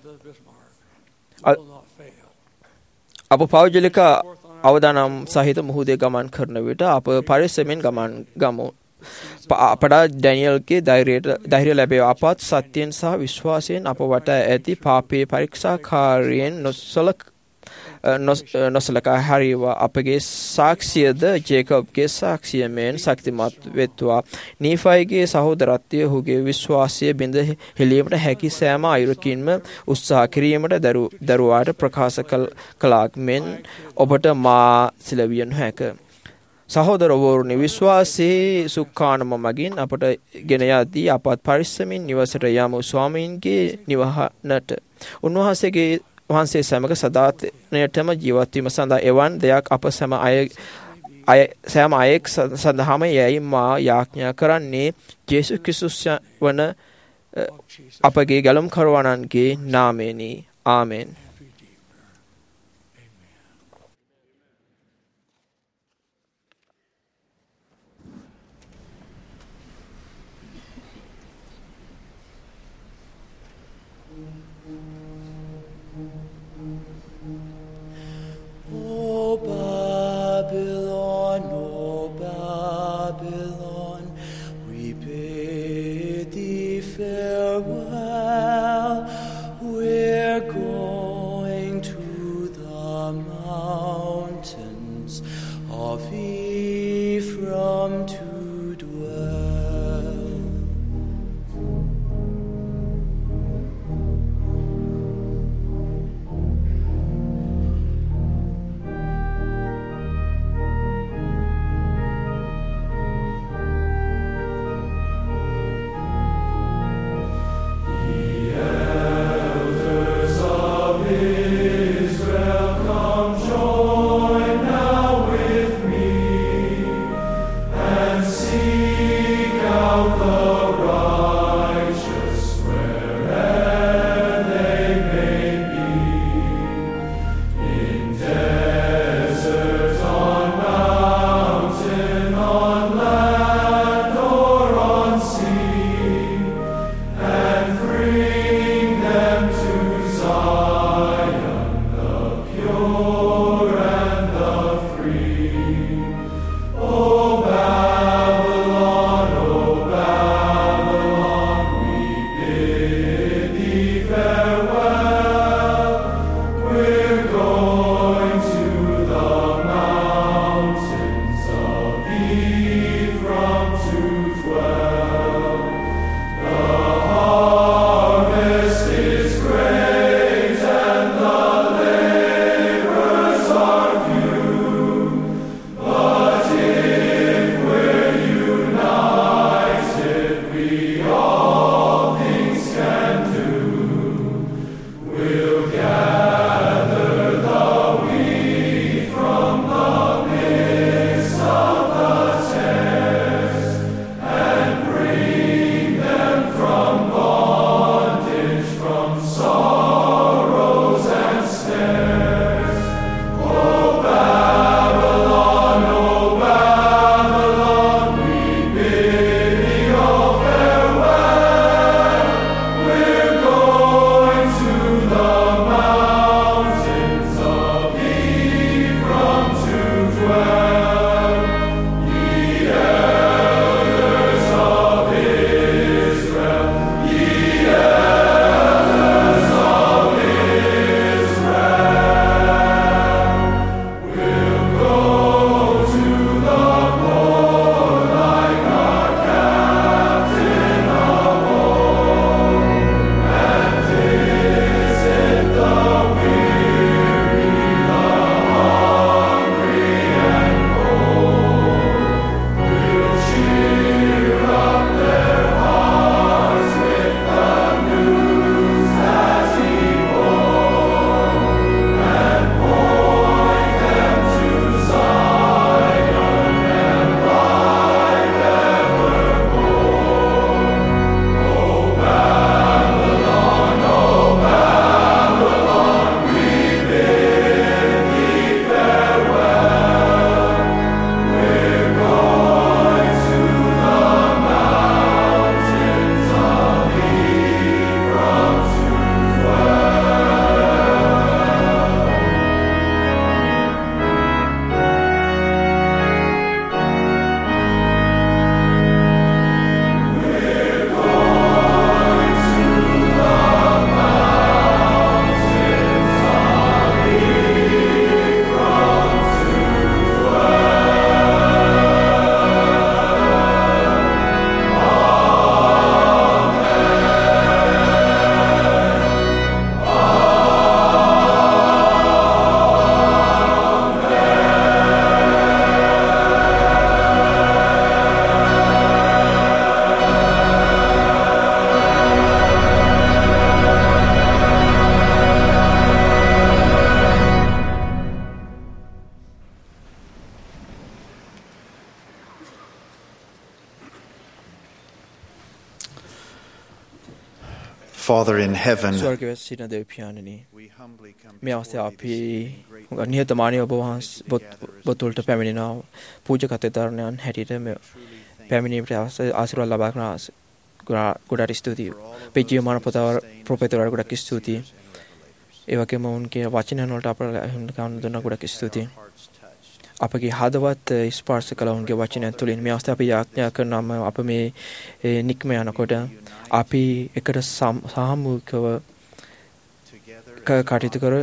අප පෞද්ගලික අවදානම් සහිත මුහුදේ ගමන් කරන විට අප පරිස්සමෙන් ගමන් ගමු. අපට ඩැනියල්ගේ ධෛර්යයට ධෛර්ය ලැබේවා. අපත් සත්‍යයෙන් සහ විශ්වාසයෙන් අප වටා ඇති පාපයේ පරීක්ෂාකාරයෙන් නොසලක නොසලකා හරිවා. අපගේ සාක්ෂියද ජේකබ්ගේ සාක්ෂිය මෙන් ශක්තිමත් වෙත්වා. නීෆයිගේ සහෝදරත්වය ඔහුගේ විශ්වාසය බිඳ හෙළීමට හැකි සෑම අයුරකින්ම උත්සාහ කිරීමට දරුවාට ප්‍රකාශ කළාක් මෙන් ඔබට මා සිලවිය නොහැක. සහෝදරවරුනි, විශ්වාසයේ සුඛානම මගින් අපට ගෙන යදී අපත් පරිස්සමින් නිවසට යමු ස්වාමීන්ගේ නිවහනට. උන්වහන්සේගේ වහන්සේ සමග සදාතනයටම ජීවත් වීම සඳහා එවන් දෙයක් අප සෑම අය අය සෑම අයෙක් සඳහාම යැයි මා යාඥා කරන්නේ ජේසුස් ක්‍රිස්තුස් වන අපගේ ගැලුම් කරවන්නන්ගේ නාමයෙනි. ආමෙන්. O Babylon, O Babylon, we bid thee farewell. We're going Father in heaven, ස්වර්ගයේ සිටින දෙව් පියාණනි, මේ අවස්ථාවේ අපි නිහතමානීව ඔබ වහන්සේ බොතුල්ට පැමිණෙනා පූජකත්වයේ ධර්මයන් හැටියට මේ පැමිණීමට ආශිර්වාද ලබා ගන්න ගොඩාක් ස්තුතියි. අපේ ජීවමාන ප්‍රොෆෙසර් ගොඩාක් ස්තුතියි. ඒ වගේම උන්ගේ වචනයන් වලට අපට හඳුන්වන්න දුන්න ගොඩාක් ස්තුතියි. අපගේ හදවත් ස්පර්ශ කළ උන්ගේ වචනයන් තුළින් මේ අවස්ථාවේ අපි යාඥා කරනම අප මේ නික්ම යනකොට අපි එකට සාමූහිකව කටයුතු කර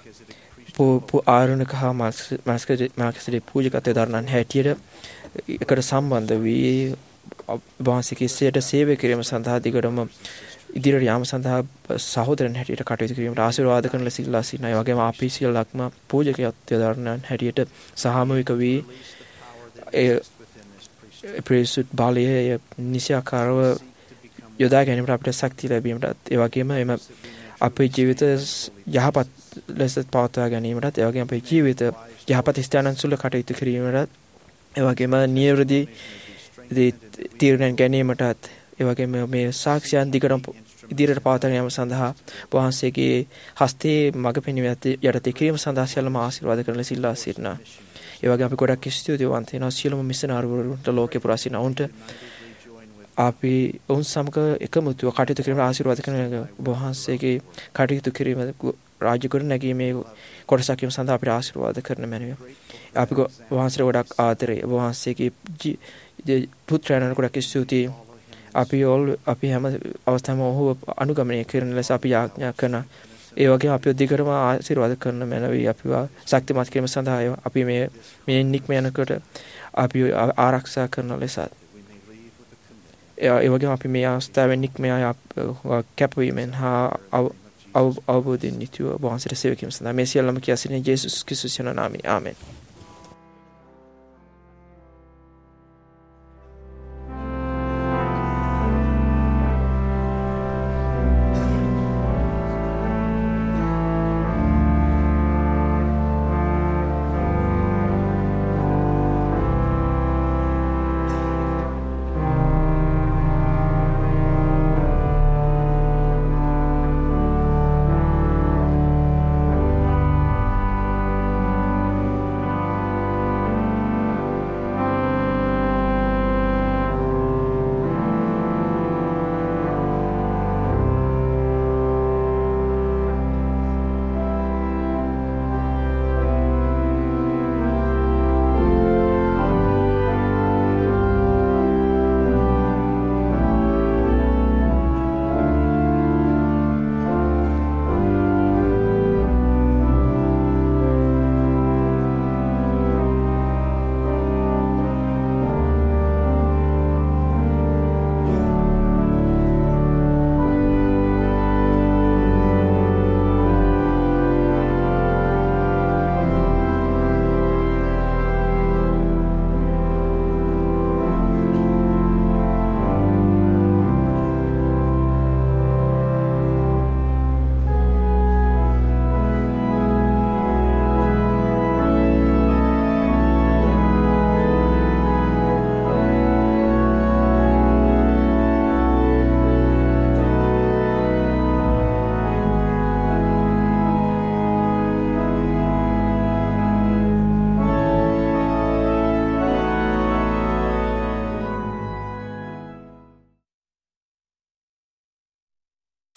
ආරණක හා මාස්කේ පූජකත්වයේ දරන හැටියට එකට සම්බන්ධ වී වහන්සේගේ සියට සේවය කිරීම සඳහා දිගටම ඉදිරියට යාම සඳහා සහෝදරන් හැටියට කටයුතු කිරීමට ආශිර්වාද කරන ලෙස ඉල්ලා සිටිනවා. ඒ වගේම අපි සියල්ලක්ම පූජකත්වයේ දරන හැටියට සාමූහික වී ඒ ප්‍රේසුත් බාලයේ නිසියාකාරව යොදා ගැනීමට අපිට ශක්තිය ලැබීමට, ඒ වගේම එම අපේ ජීවිත යහපත් ලෙස පවත්වා ගැනීමටත්, ඒ වගේම අපේ ජීවිත යහපත් ස්ථානන් සුළු කටයුතු කිරීමටත්, ඒ වගේම නිර්වෘදි තීරණ ගැනීමටත්, ඒ වගේම මේ සාක්ෂියන් දිගටම ඉදිරියට පවත්වාගෙන යාම සඳහා වහන්සේගේ හස්තේ මඟ පෙන්වීම යටතේ කිරීම සඳහා සියල්ලම ආශිර්වාද කරන ලෙස ඉල්ලා සිටිනවා. ඒ වගේම අපි ගොඩක් ස්තුතිවන්ත වෙනවා සියලුම මිෂනරිවරුන්ට ලෝකේ පුරා සිටින උන්ට අපි ඔවුන් සමග එකමුතුව කටයුතු කිරීම ආශිර්වාද කරන වහන්සේගේ කටයුතු කිරීම රාජ්‍ය කර නැගීමේ කොටසක් වීම සඳහා අපිට ආශිර්වාද කරන මැනවි. අපි වහන්සේට ගොඩක් ආදරේ. වහන්සේගේ පුත්‍රයන්ට ගොඩක් ස්තුතියි. අපි ඕල් අපි හැම අවස්ථාවම ඔහු අනුගමනය කරන ලෙස අපි යාඥා කරන. ඒ වගේම අපි දිගටම ආශිර්වාද කරන මැනවි. අපිව ශක්තිමත් කිරීම සඳහා අපි මේ මේ නික්ම යනකොට අපි ආරක්ෂා කරන ලෙස ඒ වගේම අපි මේ අවස්ථාවේ නික්ම කැපවීමෙන් හා අවබෝධයෙන් යුතුව වහන්සේට සේවය කිරීම සඳහා මේ සියල්ලම කියා සිටින ජේසුස් ක්‍රිස්තුස් යන නාමයෙන් ආමෙන්.